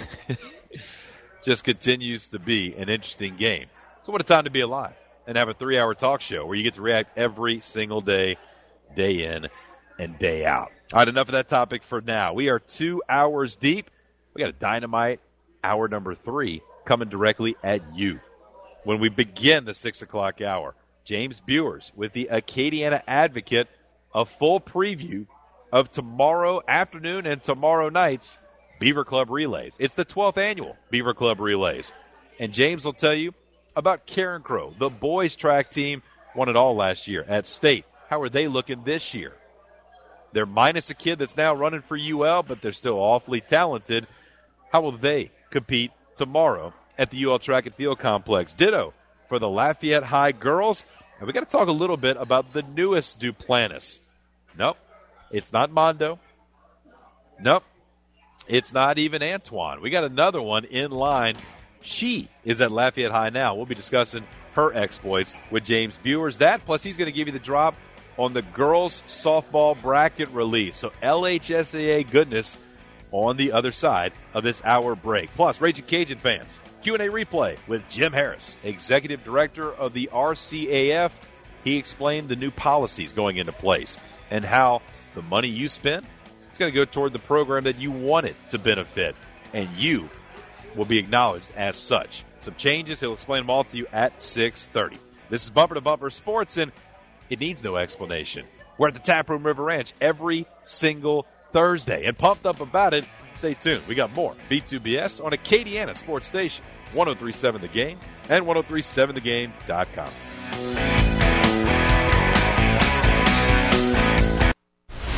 just continues to be an interesting game. So what a time to be alive and have a three-hour talk show where you get to react every single day, day in and day out. All right, enough of that topic for now. We are two hours deep. We got a dynamite hour number three coming directly at you. When we begin the six o'clock hour, James Buers with the Acadiana Advocate, a full preview of tomorrow afternoon and tomorrow night's Beaver Club Relays. It's the twelfth annual Beaver Club Relays. And James will tell you about Karen Crow. The boys track team won it all last year at State. How are they looking this year? They're minus a kid that's now running for U L, but they're still awfully talented. How will they compete tomorrow at the U L Track and Field Complex? Ditto for the Lafayette High girls. And we got to talk a little bit about the newest Duplantis. Nope, it's not Mondo. Nope, it's not even Antoine. We got another one in line. She is at Lafayette High now. We'll be discussing her exploits with James Buers. That, plus he's going to give you the drop on the girls' softball bracket release. So L H S A A goodness on the other side of this hour break. Plus, Raging Cajun fans, Q and A replay with Jim Harris, Executive Director of the R C A F. He explained the new policies going into place and how the money you spend is going to go toward the program that you want it to benefit, and you will be acknowledged as such. Some changes, he'll explain them all to you at six thirty. This is Bumper to Bumper Sports, and it needs no explanation. We're at the Taproom River Ranch every single Thursday, and pumped up about it. Stay tuned. We got more B two B S on Acadiana Sports Station, one oh three point seven The Game and one oh three point seven the game dot com. We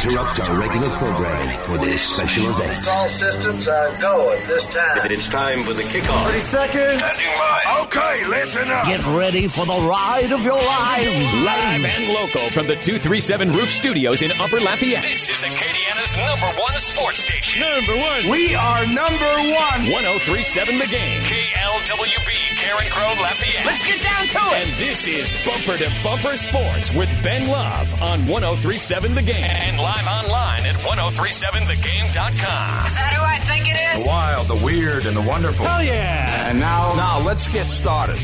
interrupt our regular programming for this special event. All systems are go at this time. It's time for the kickoff. thirty seconds. Okay, listen up. Get ready for the ride of your lives. Live and local from the two three seven Roof Studios in Upper Lafayette. This is Acadiana's number one sports station. Number one. We are number one. one oh three point seven The Game. K L W B, Karen Crow, Lafayette. Let's get down to it. And this is Bumper to Bumper Sports with Ben Love on one oh three point seven The Game. And live online at ten thirty-seven the game dot com. Is that who I think it is? The wild, the weird, and the wonderful. Oh, yeah. And now, now let's get started.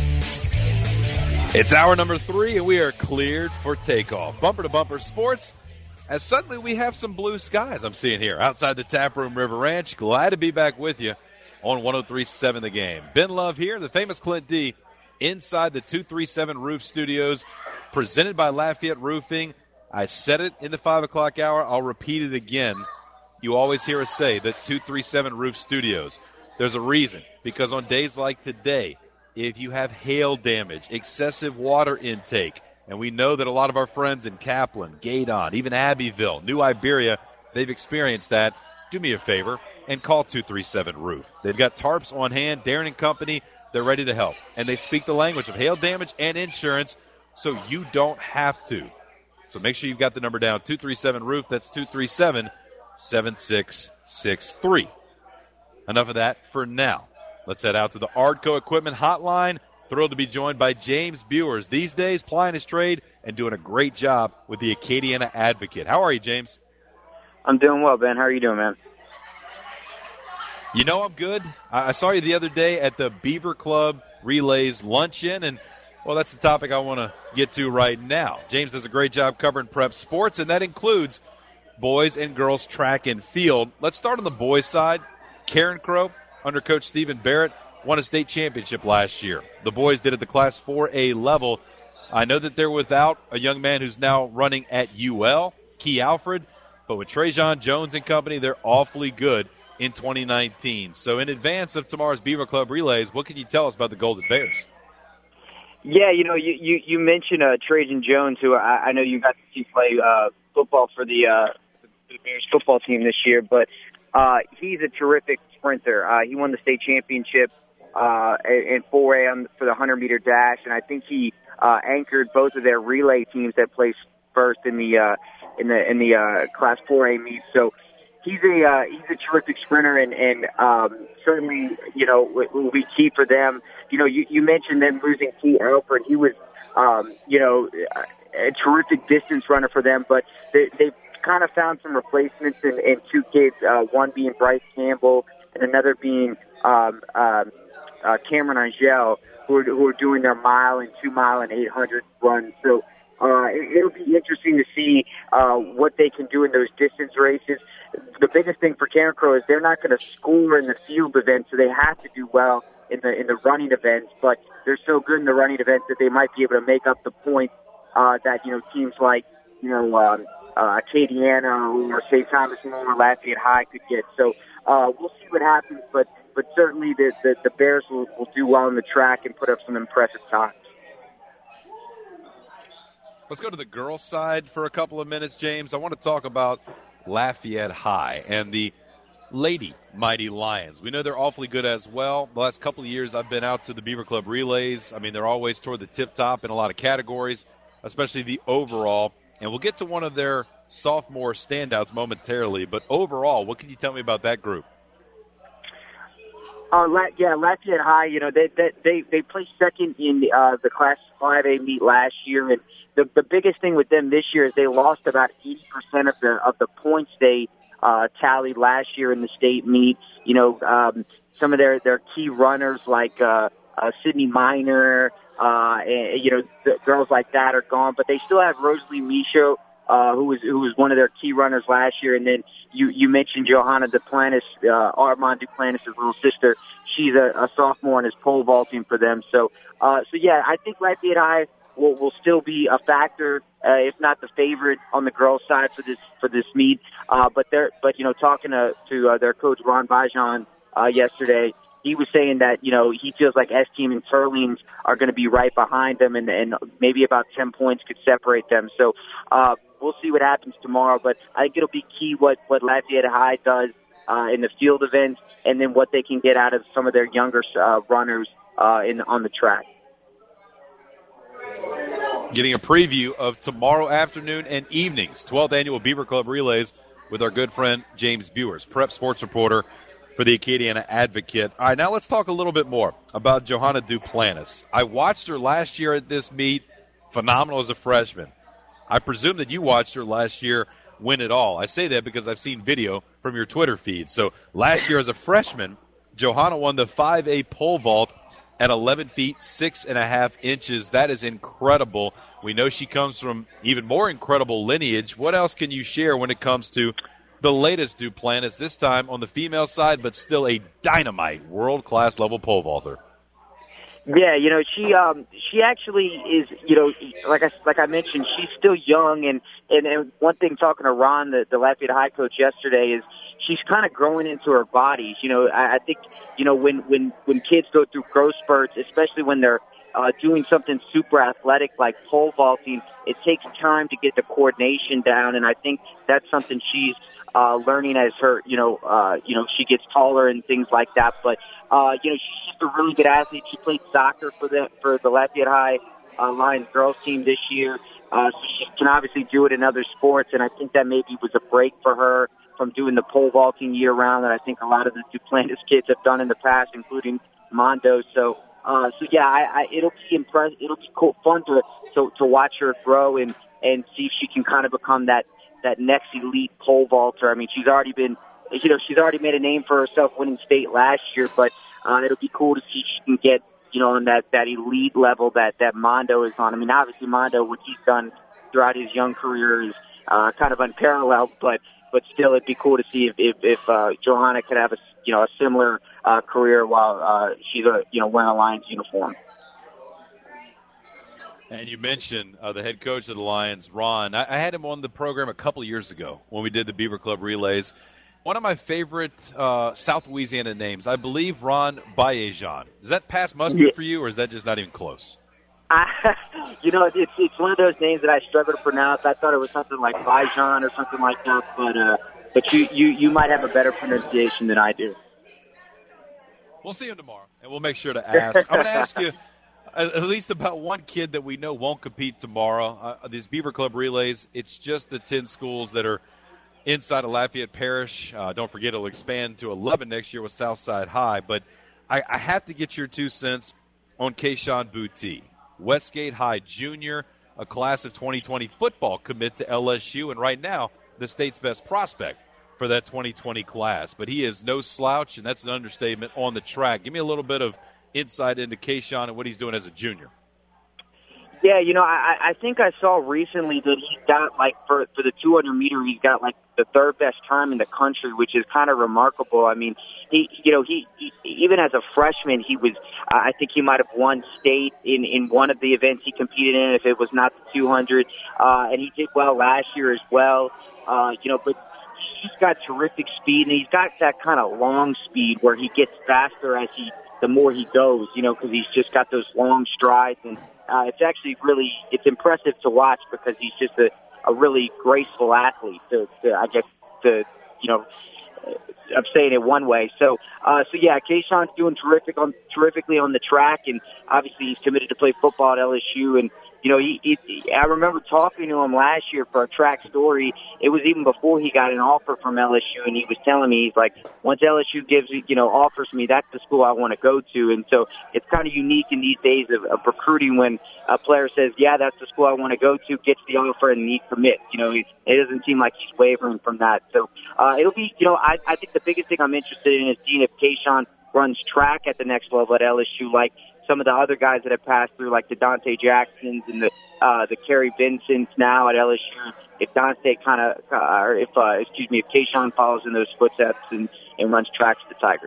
It's hour number three, and we are cleared for takeoff. Bumper to Bumper Sports, as suddenly we have some blue skies I'm seeing here outside the Taproom River Ranch. Glad to be back with you on one oh three point seven The Game. Ben Love here, the famous Clint D, inside the two three seven Roof Studios, presented by Lafayette Roofing. I said it in the five o'clock hour. I'll repeat it again. You always hear us say that two three seven Roof Studios. There's a reason, because on days like today, if you have hail damage, excessive water intake, and we know that a lot of our friends in Kaplan, Gaydon, even Abbeville, New Iberia, they've experienced that. Do me a favor and call two three seven Roof. They've got tarps on hand, Darren and Company, they're ready to help. And they speak the language of hail damage and insurance, so you don't have to. So make sure you've got the number down, two three seven Roof. That's two three seven, seven six six three. Enough of that for now. Let's head out to the Ardco Equipment Hotline. Thrilled to be joined by James Bewers. These days, plying his trade and doing a great job with the Acadiana Advocate. How are you, James? I'm doing well, Ben. How are you doing, man? You know I'm good. I saw you the other day at the Beaver Club Relays Luncheon, and, well, that's the topic I want to get to right now. James does a great job covering prep sports, and that includes boys and girls track and field. Let's start on the boys' side. Karen Crow, under Coach Stephen Barrett, won a state championship last year. The boys did at the Class four A level. I know that they're without a young man who's now running at U L, Key Alfred, but with Trajan Jones and company, they're awfully good in twenty nineteen. So in advance of tomorrow's Beaver Club Relays, what can you tell us about the Golden Bears? Yeah, you know, you, you, you mentioned uh, Trajan Jones, who I, I know you got to see play uh, football for the, uh, the Bears football team this year, but uh, he's a terrific sprinter. Uh, he won the state championship uh, in four A on, for the hundred-meter dash, and I think he uh, anchored both of their relay teams that placed first in the uh, in the in the uh, Class four A meet. So he's a uh, he's a terrific sprinter, and and um, certainly you know will be key for them. You know, you, you mentioned them losing Key Alfred. He was um, you know a terrific distance runner for them, but they they kind of found some replacements in, in two kids. Uh, one being Bryce Campbell, and another being um, um, uh, Cameron Angel, who are, who are doing their mile and two mile and eight hundred runs. So uh, it, it'll be interesting to see uh, what they can do in those distance races. The biggest thing for Karen Crow is they're not going to score in the field events, so they have to do well in the in the running events. But they're so good in the running events that they might be able to make up the points uh, that you know teams like you know um, uh, Acadiana or Saint Thomas More or Lafayette High could get. So. Uh, we'll see what happens, but, but certainly the, the, the Bears will, will do well on the track and put up some impressive times. Let's go to the girls' side for a couple of minutes, James. I want to talk about Lafayette High and the Lady Mighty Lions. We know they're awfully good as well. The last couple of years I've been out to the Beaver Club Relays. I mean, they're always toward the tip-top in a lot of categories, especially the overall. And we'll get to one of their sophomore standouts momentarily, but overall, what can you tell me about that group? Uh, La- yeah, Lafayette High, you know, they they they, they placed second in uh, the Class five A meet last year, and the the biggest thing with them this year is they lost about eighty percent of the of the points they uh, tallied last year in the state meet. You know, um, some of their their key runners like uh, uh, Sydney Minor, uh, and, you know, the girls like that are gone, but they still have Rosalie Michaud, Uh, who was who was one of their key runners last year, and then you you mentioned Johanna Duplantis, uh, Armand Duplantis' little sister. She's a, a sophomore and is pole vaulting for them. So, uh, so yeah, I think Lafayette High will will still be a factor, uh, if not the favorite on the girls' side for this for this meet. Uh, but they're but you know talking to to uh, their coach Ron Bajan uh, yesterday. He was saying that, you know, he feels like S-Team and Turlings are going to be right behind them, and, and maybe about ten points could separate them. So uh, we'll see what happens tomorrow. But I think it'll be key what, what Lafayette High does uh, in the field events, and then what they can get out of some of their younger uh, runners uh, in on the track. Getting a preview of tomorrow afternoon and evening's twelfth Annual Beaver Club Relays with our good friend James Bewers, prep sports reporter for the Acadiana Advocate. All right, now let's talk a little bit more about Johanna Duplantis. I watched her last year at this meet, phenomenal as a freshman. I presume that you watched her last year win it all. I say that because I've seen video from your Twitter feed. So last year as a freshman, Johanna won the five A pole vault at eleven feet, six and a half inches. That is incredible. We know she comes from even more incredible lineage. What else can you share when it comes to the latest Duplantis, this time on the female side, but still a dynamite world-class level pole vaulter? Yeah, you know, she um she actually is, you know, like I like I mentioned, she's still young, and and, and one thing talking to Ron, the, the Lafayette High coach yesterday, is she's kind of growing into her body. You know, I, I think, you know, when when when kids go through growth spurts, especially when they're uh, doing something super athletic like pole vaulting, it takes time to get the coordination down, and I think that's something she's uh, learning as her, you know, uh, you know, she gets taller and things like that. But uh, you know, she's just a really good athlete. She played soccer for the for the Lafayette High uh, Lions girls team this year, uh, so she can obviously do it in other sports, and I think that maybe was a break for her from doing the pole vaulting year round that I think a lot of the Duplantis kids have done in the past, including Mondo. So, uh, so yeah, I, I, it'll be impress. It'll be cool, fun to, to to watch her grow and and see if she can kind of become that that next elite pole vaulter. I mean, she's already been, you know, she's already made a name for herself winning state last year, but uh, it'll be cool to see if she can get, you know, on that that elite level that that Mondo is on. I mean, obviously Mondo, what he's done throughout his young career is uh, kind of unparalleled, but. But still, it'd be cool to see if if, if uh, Johanna could have a you know a similar uh, career while uh, she's a you know wearing a Lions uniform. And you mentioned uh, the head coach of the Lions, Ron. I, I had him on the program a couple of years ago when we did the Beaver Club Relays. One of my favorite uh, South Louisiana names, I believe, Ron Bayejan. Is that past mustard yeah. for you, or is that just not even close? I, you know, it's it's one of those names that I struggle to pronounce. I thought it was something like Bajan or something like that, but uh, but you, you, you might have a better pronunciation than I do. We'll see him tomorrow, and we'll make sure to ask. I'm going to ask you at least about one kid that we know won't compete tomorrow. Uh, these Beaver Club Relays, it's just the ten schools that are inside of Lafayette Parish. Uh, don't forget, it'll expand to eleven next year with Southside High. But I, I have to get your two cents on Kayshawn Boutte. Westgate High Junior, a class of twenty twenty football commit to L S U, and right now the state's best prospect for that twenty twenty class. But he is no slouch, and that's an understatement on the track. Give me a little bit of insight into Kayshawn and what he's doing as a junior. Yeah, you know, I, I think I saw recently that he got, like, for, for the two hundred meter, he's got, like, the third best time in the country, which is kind of remarkable. I mean, he, you know, he, he even as a freshman, he was, uh, I think he might have won state in, in one of the events he competed in, if it was not the two hundred. Uh, and he did well last year as well. Uh, you know, but he's got terrific speed, and he's got that kind of long speed where he gets faster as he, the more he goes, you know, because he's just got those long strides. And uh, it's actually really, it's impressive to watch because he's just a, a really graceful athlete, to, to I guess, to, you know, I'm saying it one way. So, uh, so yeah, Kayshawn's doing terrific on, terrifically on the track, and obviously he's committed to play football at L S U. And, you know, he, he, I remember talking to him last year for a track story. It was even before he got an offer from L S U, and he was telling me, he's like, once L S U gives, you know, offers me, that's the school I want to go to. And so it's kind of unique in these days of, of recruiting when a player says, yeah, that's the school I want to go to, gets the offer, and he commits. You know, he, it doesn't seem like he's wavering from that. So uh, it'll be, you know, I, I think the biggest thing I'm interested in is seeing if Kayshawn runs track at the next level at L S U, like some of the other guys that have passed through, like the Dante Jacksons and the uh, the Kerry Vincents now at L S U. If Dante kind of, uh, or if uh, excuse me, if Kayshawn follows in those footsteps and, and runs tracks to the Tigers.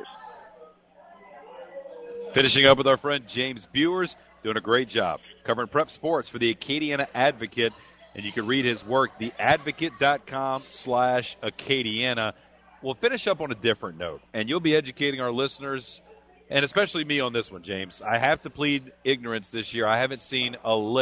Finishing up with our friend James Bewers, doing a great job covering prep sports for the Acadiana Advocate, and you can read his work, theadvocate.com slash Acadiana. We'll finish up on a different note, and you'll be educating our listeners, and especially me on this one, James. I have to plead ignorance this year. I haven't seen a lick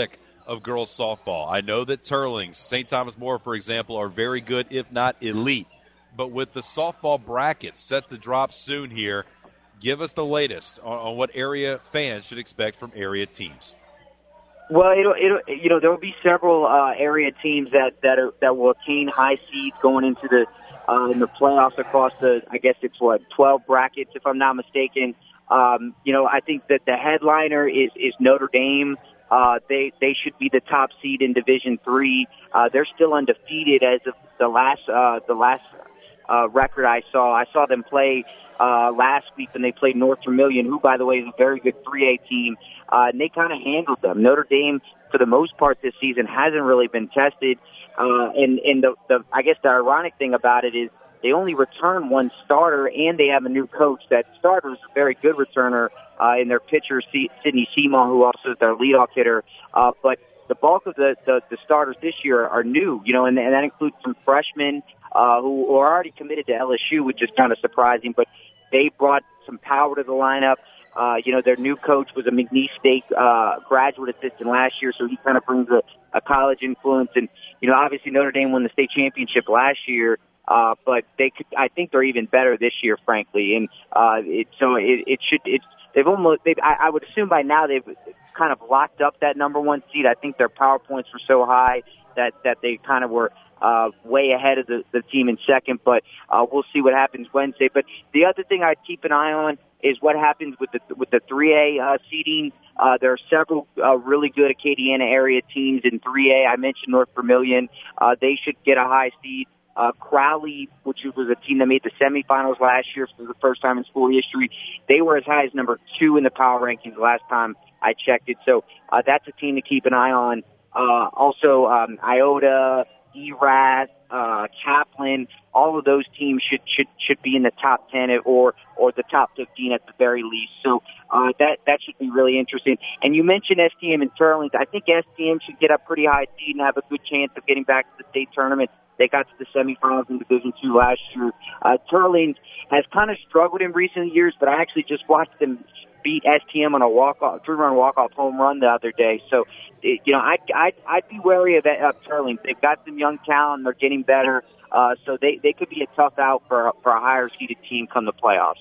of girls softball. I know that Turlings, Saint Thomas More, for example, are very good, if not elite. But with the softball brackets set to drop soon here, give us the latest on, on what area fans should expect from area teams. Well, it'll, it'll, you know, there will be several uh, area teams that that are, that will attain high seeds going into the uh, in the playoffs across the. I guess it's what twelve brackets, if I'm not mistaken. Um, you know, I think that the headliner is is Notre Dame. Uh, they they should be the top seed in Division Three. Uh, they're still undefeated as of the last uh, the last uh, record I saw. I saw them play uh, last week when they played North Vermilion, who, by the way, is a very good three A team. Uh, and they kind of handled them. Notre Dame, for the most part this season, hasn't really been tested. Uh, and and the, the I guess the ironic thing about it is they only return one starter, and they have a new coach. That starter is a very good returner uh, in their pitcher, C- Sidney Simon, who also is their leadoff hitter. Uh, but the bulk of the, the, the starters this year are new, you know, and, and that includes some freshmen uh, who, who are already committed to L S U, which is kind of surprising. But they brought some power to the lineup. Uh, you know, their new coach was a McNeese State uh, graduate assistant last year, so he kind of brings a, a college influence. And, you know, obviously Notre Dame won the state championship last year, uh, but they could, I think they're even better this year, frankly. And uh, it, so it, it should, it's, they've almost, they've, I, I would assume by now they've kind of locked up that number one seed. I think their power points were so high that, that they kind of were uh, way ahead of the, the team in second, but uh, we'll see what happens Wednesday. But the other thing I'd keep an eye on is what happens with the with the three A uh, seeding. Uh, there are several uh, really good Acadiana area teams in three A. I mentioned North Vermilion. Uh, they should get a high seed. Uh, Crowley, which was a team that made the semifinals last year for the first time in school history, they were as high as number two in the power rankings last time I checked it. So uh, that's a team to keep an eye on. Uh, also, um, Iota, E R A S, uh, Kaplan, all of those teams should should should be in the top ten or or the top fifteen at the very least. So uh, that that should be really interesting. And you mentioned S T M and Turlings. I think S T M should get a pretty high seed and have a good chance of getting back to the state tournament. They got to the semifinals in Division Two last year. Uh, Turlings has kind of struggled in recent years, but I actually just watched them beat S T M on a walk-off, three-run walk-off home run the other day. So, it, you know, I, I, I'd be wary of, of Turlings. They've got some young talent. They're getting better. Uh, so they, they could be a tough out for, for a higher-seeded team come the playoffs.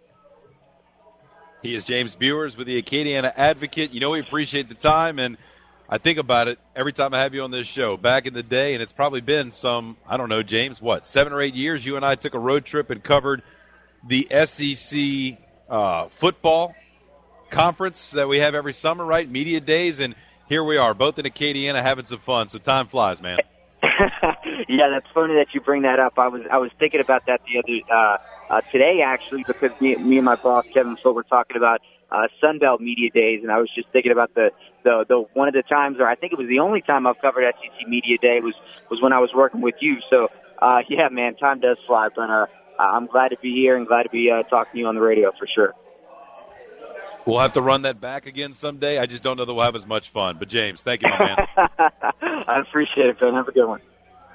He is James Bewers with the Acadiana Advocate. You know, we appreciate the time, and I think about it every time I have you on this show. Back in the day, and it's probably been some, I don't know, James, what, seven or eight years, you and I took a road trip and covered the S E C uh, football conference that we have every summer, right? Media days, and here we are, both in Acadiana having some fun. So time flies, man. Yeah, that's funny that you bring that up. I was I was thinking about that the other uh, uh, today actually, because me, me and my boss Kevin Foot were talking about uh, Sunbelt Media Days, and I was just thinking about the, the the one of the times, or I think it was the only time I've covered S E C Media Day was was when I was working with you. So uh, yeah, man, time does fly, but uh, I'm glad to be here and glad to be uh, talking to you on the radio for sure. We'll have to run that back again someday. I just don't know that we'll have as much fun. But, James, thank you, my man. I appreciate it, Ben. Have a good one.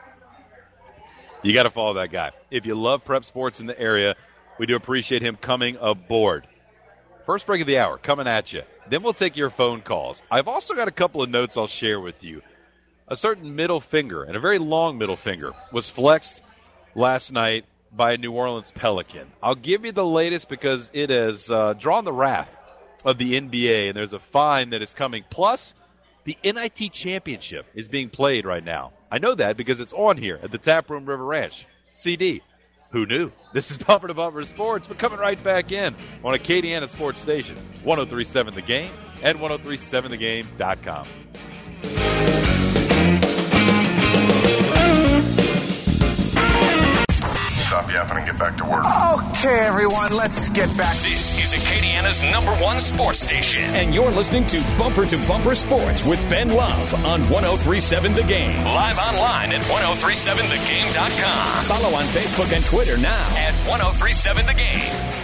You got to follow that guy. If you love prep sports in the area, we do appreciate him coming aboard. First break of the hour coming at you. Then we'll take your phone calls. I've also got a couple of notes I'll share with you. A certain middle finger, and a very long middle finger, was flexed last night by a New Orleans Pelican. I'll give you the latest because it has uh, drawn the wrath of the N B A, and there's a fine that is coming. Plus, the N I T Championship is being played right now. I know that because it's on here at the Taproom River Ranch. C D. Who knew? This is Bumper to Bumper Sports. We're coming right back in on Acadiana Sports Station, one oh three point seven The Game and one oh three point seven the game dot com. Stop yapping and get back to work. Okay, everyone, let's get back. This is Acadiana's number one sports station. And you're listening to Bumper to Bumper Sports with Ben Love on one oh three point seven The Game. Live online at one oh three point seven the game dot com. Follow on Facebook and Twitter now at one oh three point seven The Game.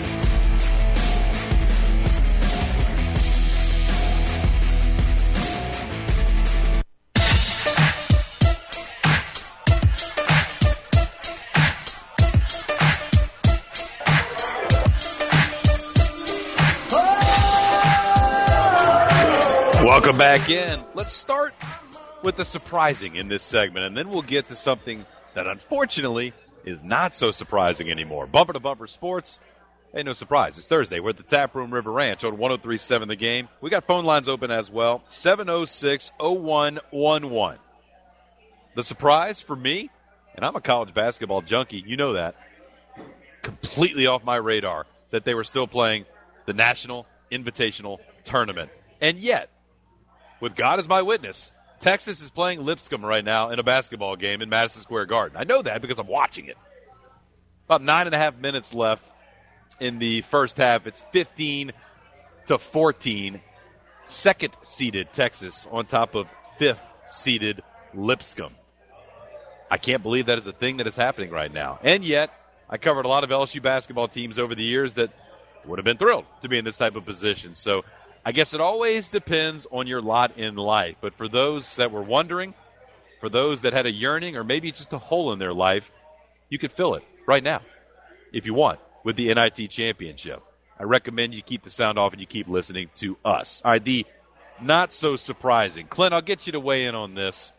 Welcome back in. Let's start with the surprising in this segment, and then we'll get to something that unfortunately is not so surprising anymore. Bumper to Bumper Sports. Hey, no surprise. It's Thursday. We're at the Tap Room River Ranch on one oh three point seven The Game. We got phone lines open as well, seven oh six, oh one one one. The surprise for me, and I'm a college basketball junkie, you know that, completely off my radar that they were still playing the National Invitational Tournament. And yet, with God as my witness, Texas is playing Lipscomb right now in a basketball game in Madison Square Garden. I know that because I'm watching it. About nine and a half minutes left in the first half. It's fifteen to fourteen. Second-seeded Texas on top of fifth-seeded Lipscomb. I can't believe that is a thing that is happening right now. And yet, I covered a lot of L S U basketball teams over the years that would have been thrilled to be in this type of position. So I guess it always depends on your lot in life. But for those that were wondering, for those that had a yearning or maybe just a hole in their life, you could fill it right now if you want with the N I T Championship. I recommend you keep the sound off and you keep listening to us. All right, the not so surprising. Clint, I'll get you to weigh in on this.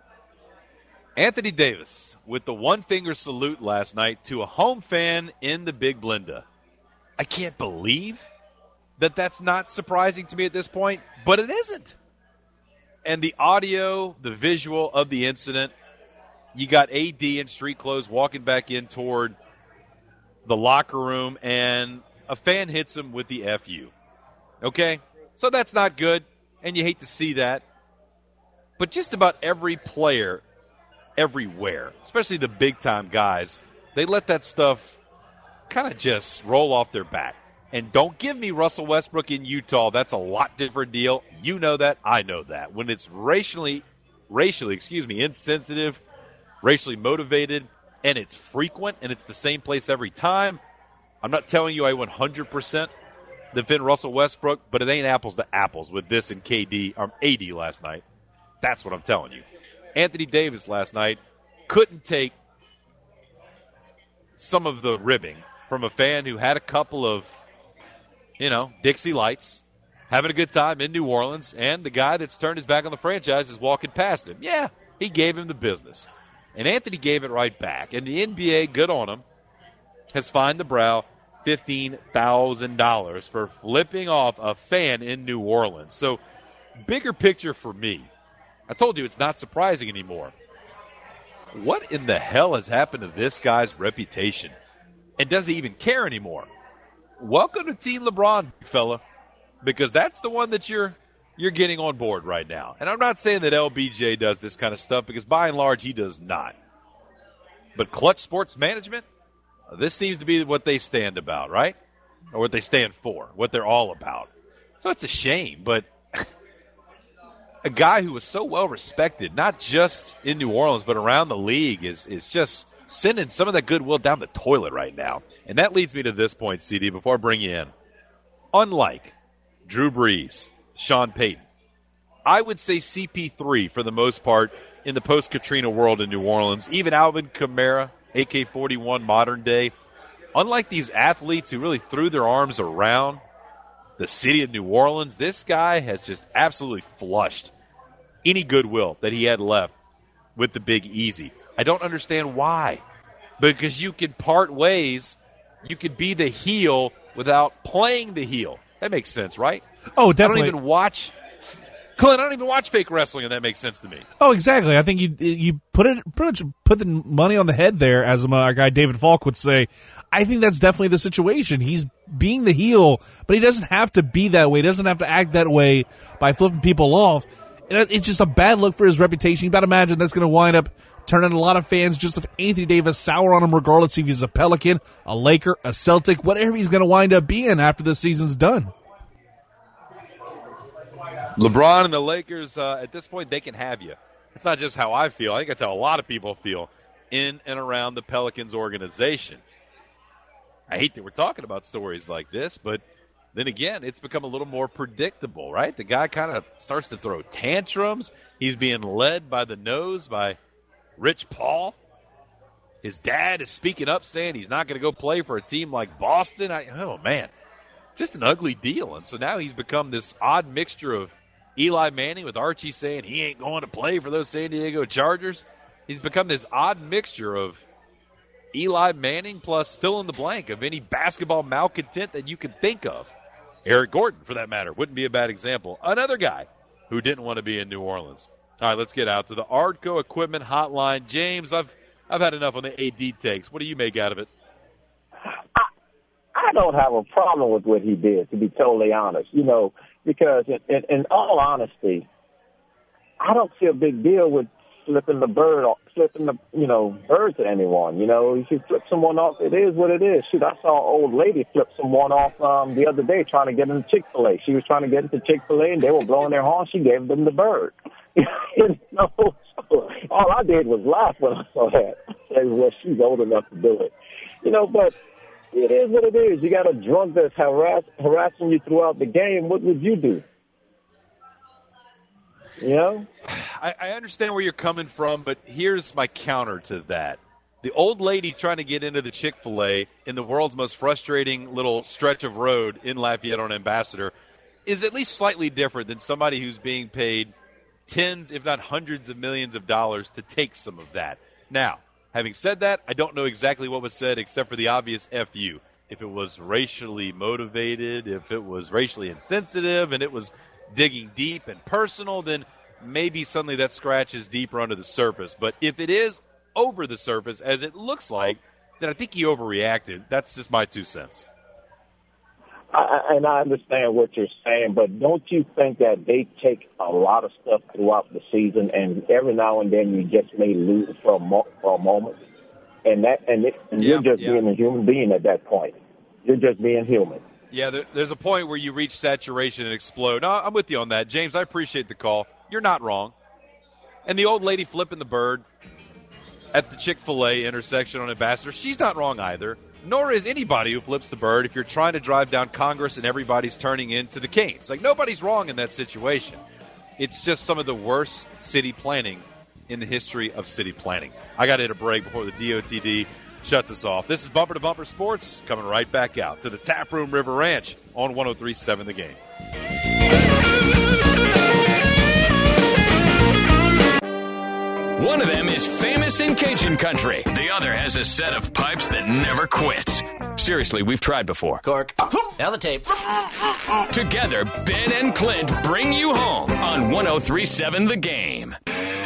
Anthony Davis with the one-finger salute last night to a home fan in the Big Blenda. I can't believe that that's not surprising to me at this point, but it isn't. And the audio, the visual of the incident, you got A D in street clothes walking back in toward the locker room, and a fan hits him with the F U. Okay? So that's not good, and you hate to see that. But just about every player everywhere, especially the big-time guys, they let that stuff kind of just roll off their back. And don't give me Russell Westbrook in Utah. That's a lot different deal. You know that. I know that. When it's racially, racially, excuse me, insensitive, racially motivated, and it's frequent, and it's the same place every time, I'm not telling you I one hundred percent defend Russell Westbrook, but it ain't apples to apples with this and K D, or A D last night. That's what I'm telling you. Anthony Davis last night couldn't take some of the ribbing from a fan who had a couple of, you know, Dixie Lights, having a good time in New Orleans, and the guy that's turned his back on the franchise is walking past him. Yeah, he gave him the business. And Anthony gave it right back. And the N B A, good on him, has fined the Brow fifteen thousand dollars for flipping off a fan in New Orleans. So, bigger picture for me, I told you it's not surprising anymore. What in the hell has happened to this guy's reputation? And does he even care anymore? Welcome to Team LeBron, fella, because that's the one that you're you're getting on board right now. And I'm not saying that L B J does this kind of stuff, because by and large he does not. But Clutch Sports Management, this seems to be what they stand about, right? Or what they stand for, what they're all about. So it's a shame, but a guy who was so well respected, not just in New Orleans, but around the league, is is just sending some of that goodwill down the toilet right now. And that leads me to this point, C D, before I bring you in. Unlike Drew Brees, Sean Payton, I would say C P three for the most part in the post-Katrina world in New Orleans, even Alvin Kamara, A K forty-one modern day. Unlike these athletes who really threw their arms around the city of New Orleans, this guy has just absolutely flushed any goodwill that he had left with the Big Easy. I don't understand why. Because you can part ways, you could be the heel without playing the heel. That makes sense, right? Oh, definitely. I don't even watch Clint, I don't even watch fake wrestling, and that makes sense to me. Oh, exactly. I think you you put it pretty much put the money on the head there, as our guy David Falk would say. I think that's definitely the situation. He's being the heel, but he doesn't have to be that way. He doesn't have to act that way by flipping people off. It's just a bad look for his reputation. You got to imagine that's going to wind up turning a lot of fans just of Anthony Davis sour on him, regardless if he's a Pelican, a Laker, a Celtic, whatever he's going to wind up being after the season's done. LeBron and the Lakers, uh, at this point, they can have you. It's not just how I feel. I think it's how a lot of people feel in and around the Pelicans organization. I hate that we're talking about stories like this, but then again, it's become a little more predictable, right? The guy kind of starts to throw tantrums. He's being led by the nose by Rich Paul. His dad is speaking up, saying he's not going to go play for a team like Boston. I, oh, man, just an ugly deal. And so now he's become this odd mixture of Eli Manning with Archie saying he ain't going to play for those San Diego Chargers. He's become this odd mixture of Eli Manning plus fill in the blank of any basketball malcontent that you could think of. Eric Gordon, for that matter, wouldn't be a bad example. Another guy who didn't want to be in New Orleans. All right, let's get out to the Ardco Equipment Hotline. James, I've I've had enough on the A D takes. What do you make out of it? I, I don't have a problem with what he did, to be totally honest. You know, because in, in, in all honesty, I don't see a big deal with flipping the bird, flipping the, you know, bird to anyone. You know, if you flip someone off, it is what it is. Shoot, I saw an old lady flip someone off um, the other day trying to get into Chick-fil-A. She was trying to get into Chick-fil-A, and they were blowing their horn. She gave them the bird. You know, so all I did was laugh when I saw that. I said, well, she's old enough to do it. You know, but it is what it is. You got a drunk that's harass, harassing you throughout the game. What would you do? You know? I, I understand where you're coming from, but here's my counter to that. The old lady trying to get into the Chick-fil-A in the world's most frustrating little stretch of road in Lafayette on Ambassador is at least slightly different than somebody who's being paid tens, if not hundreds of millions of dollars to take some of that. Now, having said that, I don't know exactly what was said except for the obvious F U. If it was racially motivated, if it was racially insensitive, and it was digging deep and personal, then maybe suddenly that scratches deeper under the surface. But if it is over the surface, as it looks like, then I think he overreacted. That's just my two cents. I, and I understand what you're saying, but don't you think that they take a lot of stuff throughout the season, and every now and then you just may lose for a, mo- for a moment, and that and, it, and yeah, you're just yeah. being a human being at that point. You're just being human. Yeah, there, there's a point where you reach saturation and explode. No, I'm with you on that. James, I appreciate the call. You're not wrong. And the old lady flipping the bird at the Chick-fil-A intersection on Ambassador, she's not wrong either, nor is anybody who flips the bird if you're trying to drive down Congress and everybody's turning into the Canes. Like, nobody's wrong in that situation. It's just some of the worst city planning in the history of city planning. I got to hit a break before the D O T D shuts us off. This is Bumper to Bumper Sports, coming right back out to the Taproom River Ranch on one oh three point seven The Game. One of them is famous in Cajun country. The other has a set of pipes that never quits. Seriously, we've tried before. Cork. Down the tape. Together, Ben and Clint bring you home on one oh three point seven The Game.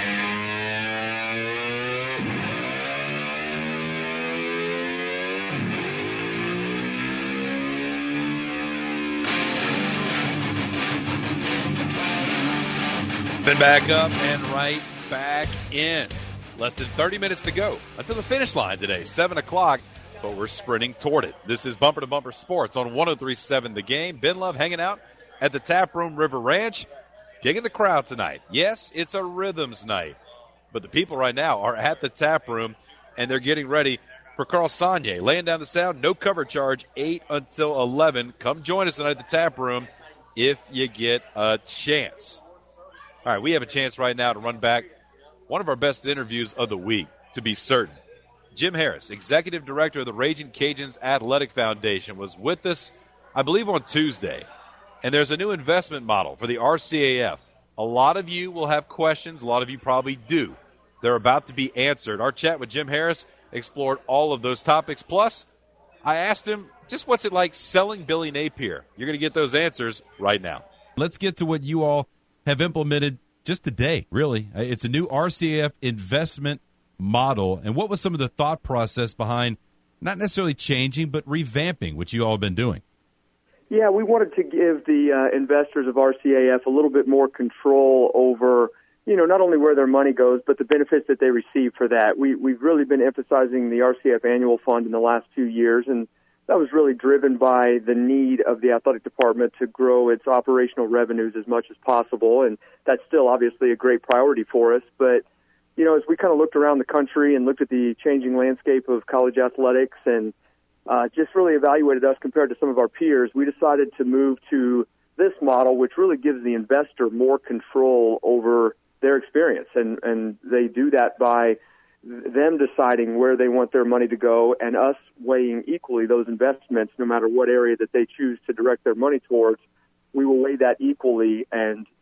Been back up and right back in. Less than thirty minutes to go until the finish line today, seven o'clock, but we're sprinting toward it. This is Bumper to Bumper Sports on one oh three point seven The Game. Ben Love hanging out at the Taproom River Ranch, digging the crowd tonight. Yes, it's a Rhythms night, but the people right now are at the Taproom, and they're getting ready for Carl Sonnier. Laying down the sound, no cover charge, eight until eleven. Come join us tonight at the Taproom if you get a chance. All right, we have a chance right now to run back one of our best interviews of the week, to be certain. Jim Harris, Executive Director of the Ragin' Cajuns Athletic Foundation, was with us, I believe, on Tuesday. And there's a new investment model for the R C A F. A lot of you will have questions. A lot of you probably do. They're about to be answered. Our chat with Jim Harris explored all of those topics. Plus, I asked him, just what's it like selling Billy Napier? You're going to get those answers right now. Let's get to what you all have implemented just today, really. It's a new R C A F investment model. And what was some of the thought process behind not necessarily changing, but revamping, which you all have been doing? Yeah, we wanted to give the uh, investors of R C A F a little bit more control over, you know, not only where their money goes, but the benefits that they receive for that. We, we've really been emphasizing the R C A F annual fund in the last two years, and that was really driven by the need of the athletic department to grow its operational revenues as much as possible, and that's still obviously a great priority for us. But, you know, as we kind of looked around the country and looked at the changing landscape of college athletics and uh, just really evaluated us compared to some of our peers, we decided to move to this model, which really gives the investor more control over their experience, and, and they do that by them deciding where they want their money to go and us weighing equally those investments no matter what area that they choose to direct their money towards. We will weigh that equally and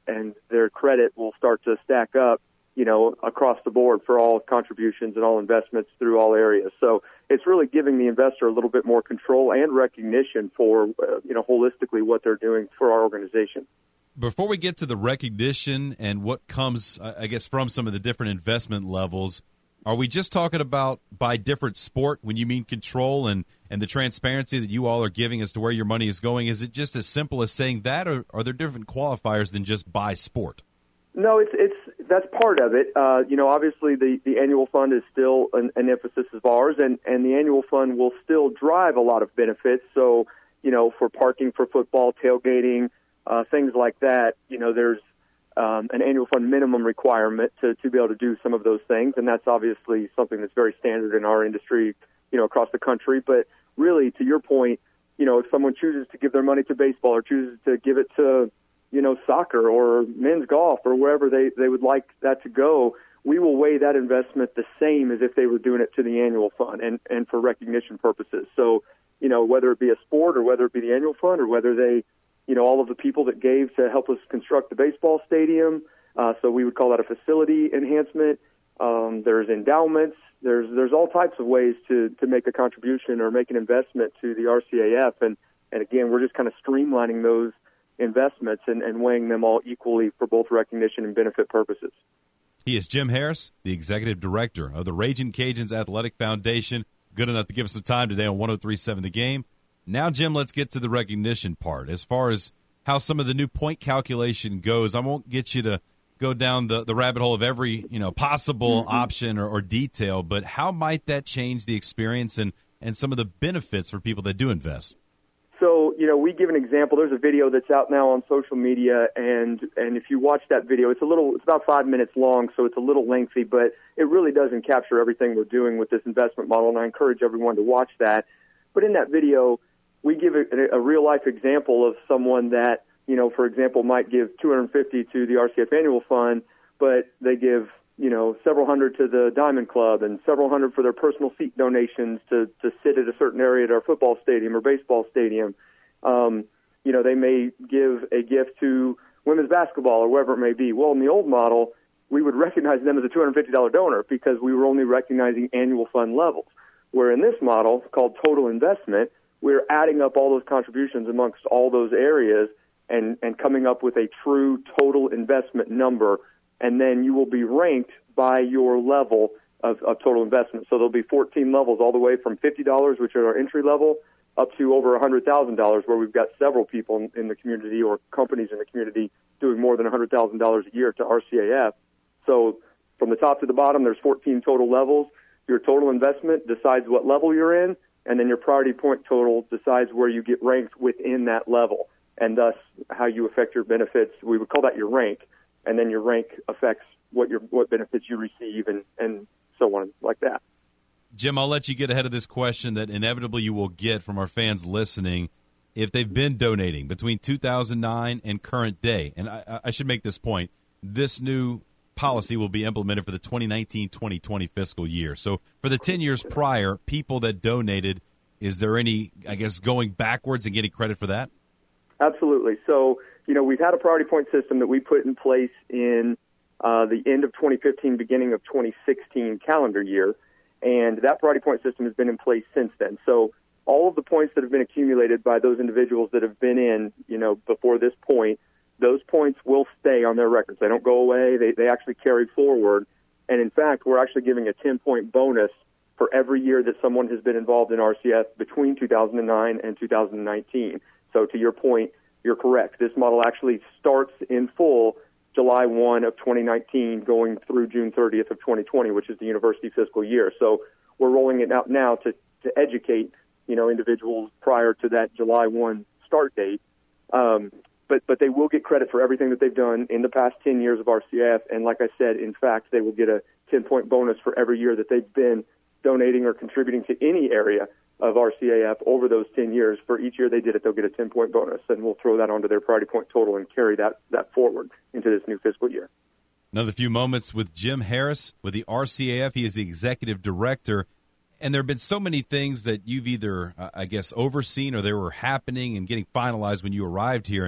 and their credit will start to stack up, you know, across the board for all contributions and all investments through all areas. So it's really giving the investor a little bit more control and recognition for, uh, you know, holistically what they're doing for our organization. Before we get to the recognition and what comes, I guess, from some of the different investment levels, are we just talking about by different sport when you mean control and, and the transparency that you all are giving as to where your money is going? Is it just as simple as saying that, or are there different qualifiers than just by sport? No, it's it's that's part of it. Uh, you know, obviously the, the annual fund is still an, an emphasis of ours, and, and the annual fund will still drive a lot of benefits. So, you know, for parking for football, tailgating, uh, things like that, you know, there's um, an annual fund minimum requirement to, to be able to do some of those things, and that's obviously something that's very standard in our industry, you know, across the country. But really, to your point, you know, if someone chooses to give their money to baseball or chooses to give it to, you know, soccer or men's golf or wherever they, they would like that to go, we will weigh that investment the same as if they were doing it to the annual fund and, and for recognition purposes. So, you know, whether it be a sport or whether it be the annual fund or whether they, you know, all of the people that gave to help us construct the baseball stadium, uh, so we would call that a facility enhancement. Um, there's endowments. There's there's all types of ways to, to make a contribution or make an investment to the R C A F. And, and again, we're just kind of streamlining those investments and, and weighing them all equally for both recognition and benefit purposes. He is Jim Harris, the Executive Director of the Ragin' Cajuns Athletic Foundation. Good enough to give us some time today on one oh three point seven The Game. Now, Jim, let's get to the recognition part. As far as how some of the new point calculation goes, I won't get you to go down the, the rabbit hole of every, you know, possible mm-hmm. option or, or detail, but how might that change the experience and, and some of the benefits for people that do invest? So, you know, we give an example. There's a video that's out now on social media, and and if you watch that video, it's a little, it's about five minutes long, so it's a little lengthy, but it really doesn't capture everything we're doing with this investment model, and I encourage everyone to watch that. But in that video, we give a, a real-life example of someone that, you know, for example, might give two hundred fifty dollars to the R C F Annual Fund, but they give, you know, several hundred to the Diamond Club and several hundred for their personal seat donations to, to sit at a certain area at our football stadium or baseball stadium. Um, you know, they may give a gift to women's basketball or wherever it may be. Well, in the old model, we would recognize them as a two hundred fifty dollars donor because we were only recognizing annual fund levels. Where in this model, called total investment, we're adding up all those contributions amongst all those areas and, and coming up with a true total investment number, and then you will be ranked by your level of, of total investment. So there'll be fourteen levels all the way from fifty dollars, which are our entry level, up to over one hundred thousand dollars, where we've got several people in, in the community or companies in the community doing more than one hundred thousand dollars a year to R C A F. So from the top to the bottom, there's fourteen total levels. Your total investment decides what level you're in, and then your priority point total decides where you get ranked within that level, and thus how you affect your benefits. We would call that your rank, and then your rank affects what your what benefits you receive, and, and so on like that. Jim, I'll let you get ahead of this question that inevitably you will get from our fans listening. If they've been donating between two thousand nine and current day, and I, I should make this point, this new policy will be implemented for the twenty nineteen twenty twenty fiscal year. So for the ten years prior, people that donated, is there any, I guess, going backwards and getting credit for that? Absolutely. So, you know, we've had a priority point system that we put in place in uh, the end of twenty fifteen, beginning of twenty sixteen calendar year, and that priority point system has been in place since then. So all of the points that have been accumulated by those individuals that have been in, you know, before this point, those points will stay on their records. They don't go away. They they actually carry forward. And in fact, we're actually giving a ten-point bonus for every year that someone has been involved in R C F between two thousand nine and two thousand nineteen. So to your point, you're correct. This model actually starts in full July first of twenty nineteen going through June thirtieth of twenty twenty, which is the university fiscal year. So we're rolling it out now to, to educate, you know, individuals prior to that July first start date. Um, But but they will get credit for everything that they've done in the past ten years of R C A F. And like I said, in fact, they will get a ten-point bonus for every year that they've been donating or contributing to any area of R C A F over those ten years. For each year they did it, they'll get a ten-point bonus. And we'll throw that onto their priority point total and carry that, that forward into this new fiscal year. Another few moments with Jim Harris with the R C A F. He is the executive director. And there have been so many things that you've either, uh, I guess, overseen or they were happening and getting finalized when you arrived here. And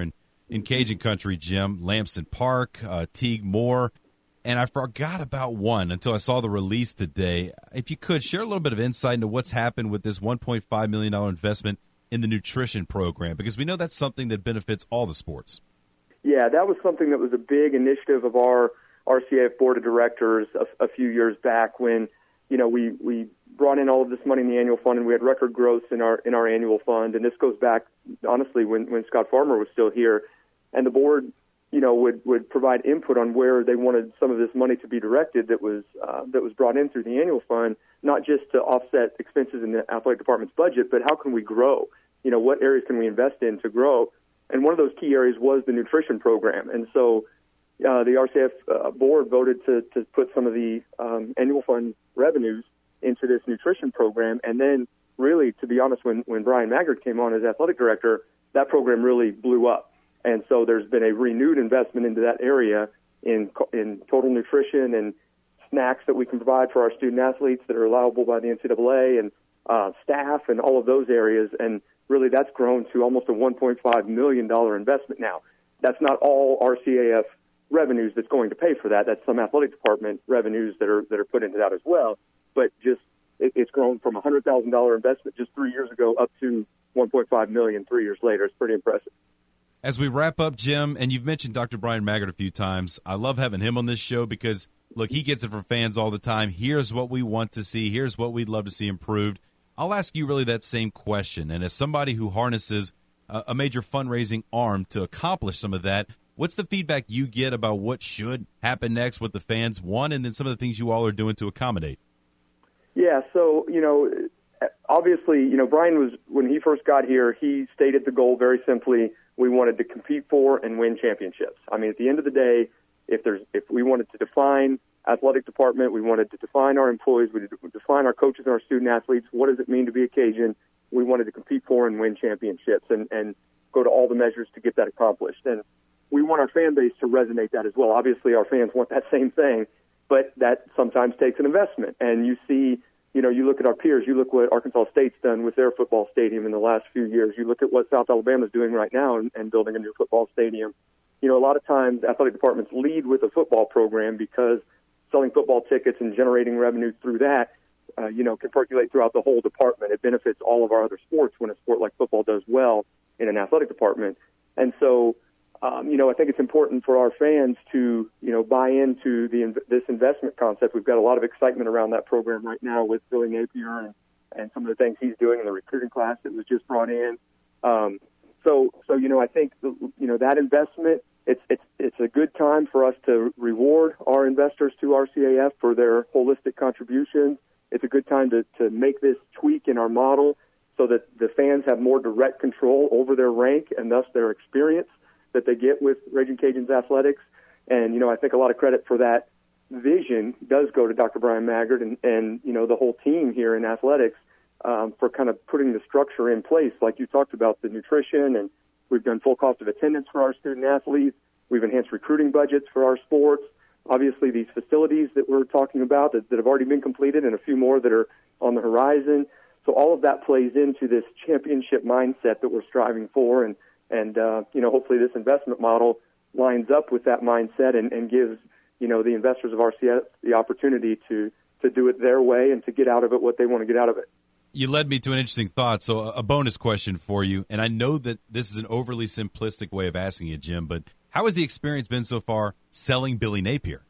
in Cajun country, Jim. Lamson Park, uh, Teague Moore. And I forgot about one until I saw the release today. If you could, share a little bit of insight into what's happened with this one point five million dollars investment in the nutrition program, because we know that's something that benefits all the sports. Yeah, that was something that was a big initiative of our R C A F board of directors a, a few years back when, you know, we, we brought in all of this money in the annual fund, and we had record growth in our in our annual fund. And this goes back, honestly, when, when Scott Farmer was still here. And the board, you know, would, would provide input on where they wanted some of this money to be directed that was uh, that was brought in through the annual fund, not just to offset expenses in the athletic department's budget, but how can we grow? You know, what areas can we invest in to grow? And one of those key areas was the nutrition program. And so uh, the R C A F uh, board voted to, to put some of the um, annual fund revenues into this nutrition program. And then really, to be honest, when, when Brian Maggard came on as athletic director, that program really blew up. And so there's been a renewed investment into that area in in total nutrition and snacks that we can provide for our student athletes that are allowable by the N C double A, and uh, staff and all of those areas. And really that's grown to almost a one point five million dollars investment now. That's not all R C A F revenues that's going to pay for that. That's some athletic department revenues that are that are put into that as well. But just it, it's grown from a one hundred thousand dollars investment just three years ago up to one point five million dollars three years later. It's pretty impressive. As we wrap up, Jim, and you've mentioned Doctor Brian Maggard a few times, I love having him on this show because, look, he gets it from fans all the time. Here's what we want to see. Here's what we'd love to see improved. I'll ask you really that same question. And as somebody who harnesses a, a major fundraising arm to accomplish some of that, what's the feedback you get about what should happen next, what the fans want, and then some of the things you all are doing to accommodate? Yeah, so, you know, obviously, you know, Brian was, when he first got here, he stated the goal very simply. We wanted to compete for and win championships. I mean, at the end of the day, if there's if we wanted to define athletic department, we wanted to define our employees, we wanted to define our coaches and our student athletes, what does it mean to be a Cajun? We wanted to compete for and win championships and, and go to all the measures to get that accomplished. And we want our fan base to resonate that as well. Obviously, our fans want that same thing, but that sometimes takes an investment. And you see, you know, you look at our peers, you look what Arkansas State's done with their football stadium in the last few years. You look at what South Alabama's doing right now and, and building a new football stadium. You know, a lot of times athletic departments lead with a football program because selling football tickets and generating revenue through that, uh, you know, can percolate throughout the whole department. It benefits all of our other sports when a sport like football does well in an athletic department. And so, um, you know, I think it's important for our fans to, you know, buy into the this investment concept. We've got a lot of excitement around that program right now with Billy Napier and, and some of the things he's doing in the recruiting class that was just brought in. Um, so, so you know, I think the, you know that investment. It's it's it's a good time for us to reward our investors to R C A F for their holistic contributions. It's a good time to to make this tweak in our model so that the fans have more direct control over their rank and thus their experience that they get with Raging Cajuns athletics. And, you know, I think a lot of credit for that vision does go to Doctor Brian Maggard and, and you know, the whole team here in athletics um, for kind of putting the structure in place. Like you talked about the nutrition, and we've done full cost of attendance for our student athletes. We've enhanced recruiting budgets for our sports. Obviously, these facilities that we're talking about that, that have already been completed and a few more that are on the horizon. So all of that plays into this championship mindset that we're striving for. And, and uh, you know, hopefully this investment model lines up with that mindset and, and gives, you know, the investors of R C A F the opportunity to, to do it their way and to get out of it what they want to get out of it. You led me to an interesting thought. So a bonus question for you, and I know that this is an overly simplistic way of asking you, Jim, but how has the experience been so far selling Billy Napier?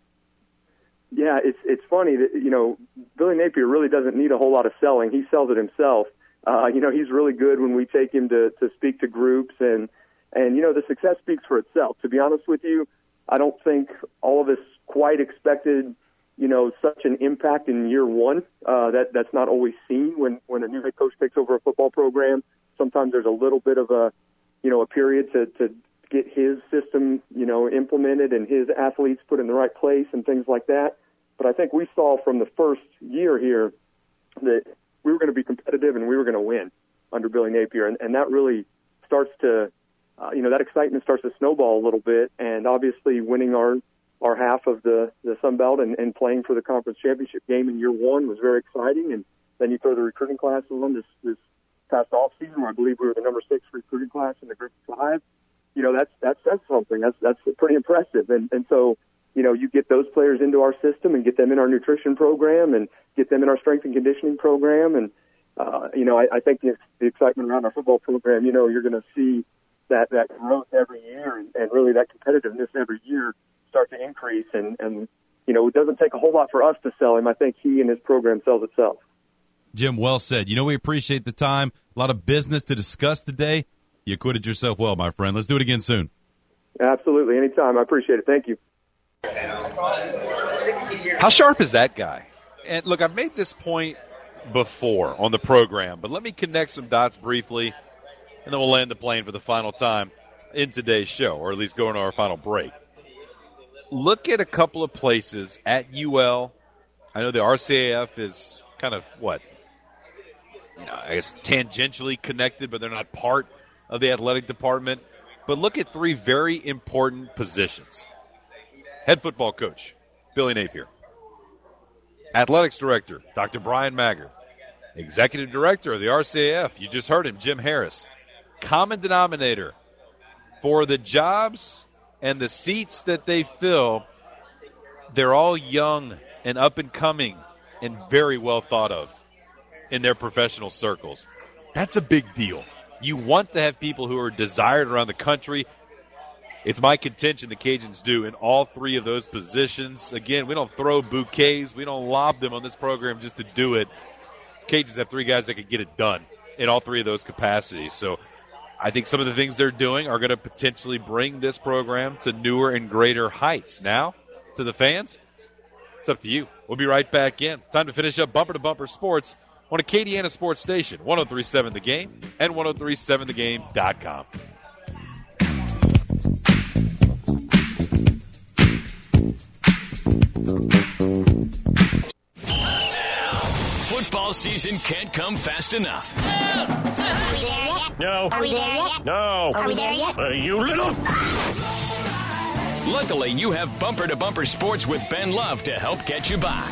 Yeah, it's it's funny that, you know, Billy Napier really doesn't need a whole lot of selling. He sells it himself. Uh, you know, he's really good when we take him to, to speak to groups, and, and, you know, the success speaks for itself. To be honest with you, I don't think all of us quite expected, you know, such an impact in year one. Uh, that that's not always seen when, when a new head coach takes over a football program. Sometimes there's a little bit of a, you know, a period to, to get his system, you know, implemented and his athletes put in the right place and things like that. But I think we saw from the first year here that we were going to be competitive and we were going to win under Billy Napier. And, and that really starts to, uh, you know, that excitement starts to snowball a little bit. And obviously winning our, our half of the, the Sun Belt and, and playing for the conference championship game in year one was very exciting. And then you throw the recruiting classes on this, this past off season where I believe we were the number six recruiting class in the group of five. you know, that's that's that's something. That's that's pretty impressive. And and so, you know, you get those players into our system and get them in our nutrition program and get them in our strength and conditioning program. And, uh, you know, I, I think the, the excitement around our football program, you know, you're going to see that, that growth every year and, and really that competitiveness every year start to increase. And, and, you know, it doesn't take a whole lot for us to sell him. I think he and his program sells itself. Jim, well said. You know, we appreciate the time. A lot of business to discuss today. You acquitted yourself well, my friend. Let's do it again soon. Absolutely. Anytime. I appreciate it. Thank you. How sharp is that guy? And look, I've made this point before on the program, but let me connect some dots briefly, and then we'll land the plane for the final time in today's show, or at least go into our final break. Look at a couple of places at U L. I know the R C A F is kind of, what, you know, I guess tangentially connected, but they're not part of the athletic department. But look at three very important positions. Head football coach, Billy Napier. Athletics director, Doctor Brian Maggard. Executive director of the R C A F, you just heard him, Jim Harris. Common denominator for the jobs and the seats that they fill, they're all young and up and coming and very well thought of in their professional circles. That's a big deal. You want to have people who are desired around the country. It's my contention the Cajuns do in all three of those positions. Again, we don't throw bouquets. We don't lob them on this program just to do it. Cajuns have three guys that can get it done in all three of those capacities. So I think some of the things they're doing are going to potentially bring this program to newer and greater heights. Now, to the fans, it's up to you. We'll be right back in. Time to finish up Bumper to Bumper Sports on Acadiana Sports Station, one oh three point seven The Game and ten thirty-seven the game dot com. Football season can't come fast enough. Are we there yet? No. Are we there yet? No. Are we there yet? Uh, you little... Luckily, you have Bumper to Bumper Sports with Ben Love to help get you by.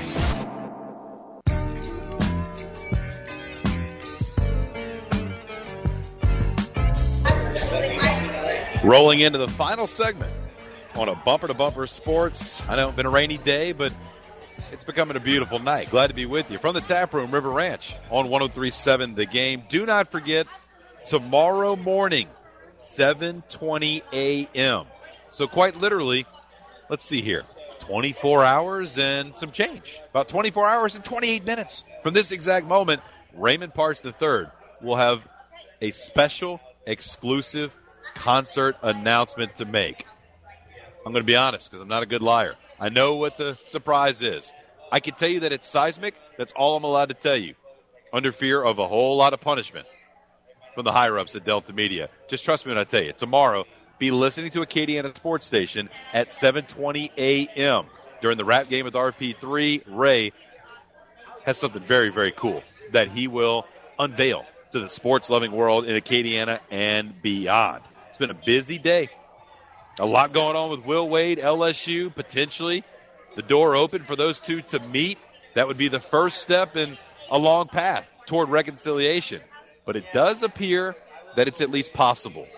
Rolling into the final segment on a Bumper to Bumper Sports. I know it's been a rainy day, but it's becoming a beautiful night. Glad to be with you from the Tap Room, River Ranch on one oh three point seven The Game. Do not forget, tomorrow morning, seven twenty a.m. So quite literally, let's see here, twenty-four hours and some change. About twenty-four hours and twenty-eight minutes from this exact moment, Raymond Parks the third will have a special, exclusive concert announcement to make. I'm going to be honest because I'm not a good liar. I know what the surprise is. I can tell you that it's seismic. That's all I'm allowed to tell you, under fear of a whole lot of punishment from the higher-ups at Delta Media. Just trust me when I tell you. Tomorrow, be listening to Acadiana Sports Station at seven twenty a.m. During the rap game with R P three, Ray has something very, very cool that he will unveil to the sports-loving world in Acadiana and beyond. It's been a busy day. A lot going on with Will Wade, L S U, potentially. The door open for those two to meet. That would be the first step in a long path toward reconciliation. But it does appear that it's at least possible.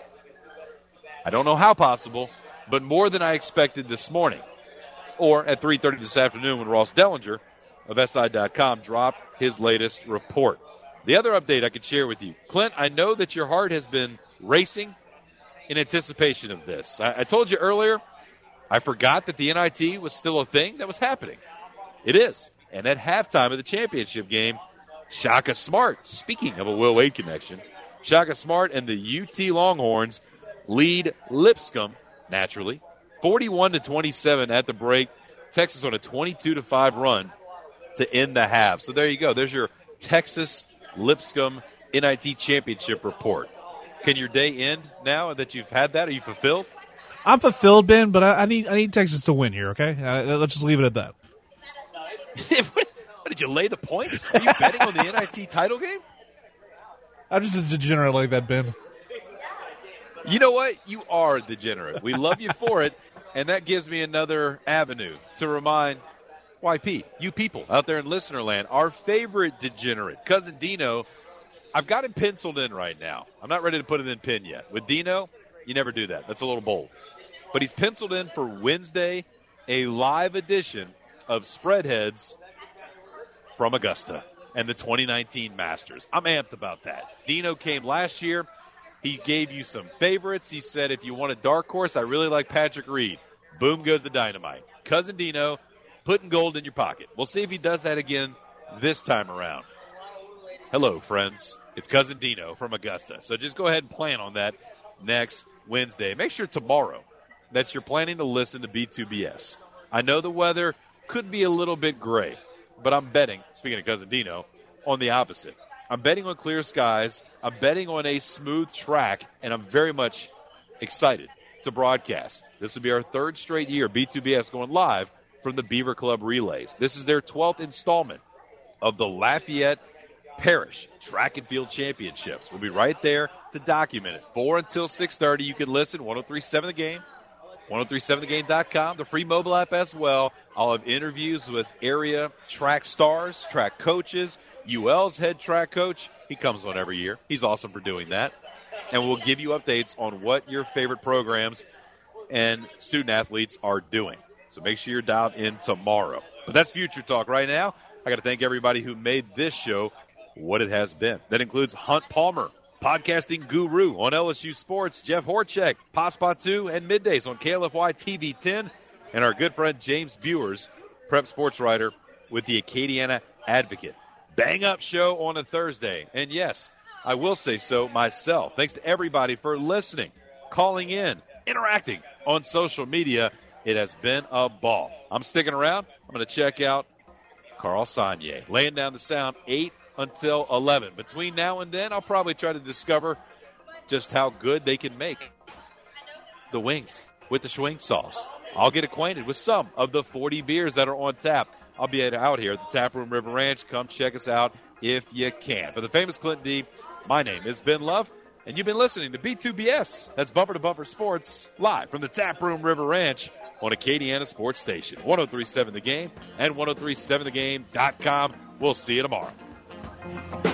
I don't know how possible, but more than I expected this morning. Or at three thirty this afternoon when Ross Dellinger of S I dot com dropped his latest report. The other update I could share with you, Clint, I know that your heart has been racing in anticipation of this. I, I told you earlier, I forgot that the N I T was still a thing that was happening. It is. And at halftime of the championship game, Shaka Smart, speaking of a Will Wade connection, Shaka Smart and the U T Longhorns lead Lipscomb, naturally, forty-one to twenty-seven at the break. Texas on a twenty-two to five run to end the half. So there you go. There's your Texas Lipscomb N I T championship report. Can your day end now that you've had that? Are you fulfilled? I'm fulfilled, Ben, but I, I need I need Texas to win here, okay? Uh, let's just leave it at that. what, did you lay the points? Are you betting on the N I T title game? I'm just a degenerate like that, Ben. You know what? You are degenerate. We love you for it, and that gives me another avenue to remind Y P, you people out there in listener land, our favorite degenerate, Cousin Dino. I've got him penciled in right now. I'm not ready to put it in pen yet. With Dino, You never do that. That's a little bold. But he's penciled in for Wednesday a live edition of Spreadheads from Augusta and the twenty nineteen Masters. I'm amped about that. Dino came last year. He gave you some favorites. He said, if you want a dark horse, I really like Patrick Reed. Boom goes the dynamite. Cousin Dino putting gold in your pocket. We'll see if he does that again this time around. Hello, friends. It's Cousin Dino from Augusta. So just go ahead and plan on that next Wednesday. Make sure tomorrow that you're planning to listen to B two B S. I know the weather could be a little bit gray, but I'm betting, speaking of Cousin Dino, on the opposite. I'm betting on clear skies. I'm betting on a smooth track, and I'm very much excited to broadcast. This will be our third straight year, B two B S going live from the Beaver Club Relays. This is their twelfth installment of the Lafayette Parish Track and Field Championships. We'll be right there to document it. four until six thirty. You can listen, ten thirty-seven The Game, ten thirty-seven the game dot com, the free mobile app as well. I'll have interviews with area track stars, track coaches, U L's head track coach. He comes on every year. He's awesome for doing that. And we'll give you updates on what your favorite programs and student athletes are doing. So make sure you're dialed in tomorrow. But that's Future Talk right now. I got to thank everybody who made this show what it has been. That includes Hunt Palmer, podcasting guru on L S U Sports, Jeff Horchek, Paspatu, and Middays on K L F Y T V ten, and our good friend James Bewers, prep sports writer with the Acadiana Advocate. Bang up show on a Thursday. And yes, I will say so myself. Thanks to everybody for listening, calling in, interacting on social media. It has been a ball. I'm sticking around. I'm going to check out Carl Sanye, laying down the sound eight until eleven. Between now and then, I'll probably try to discover just how good they can make the wings with the Schwing sauce. I'll get acquainted with some of the forty beers that are on tap. I'll be out here at the Tap Room River Ranch. Come check us out if you can. For the famous Clinton D, my name is Ben Love, and you've been listening to B two B S. That's Bumper to Bumper Sports, live from the Tap Room River Ranch on Acadiana Sports Station. ten thirty-seven The Game and ten thirty-seven the game dot com. We'll see you tomorrow.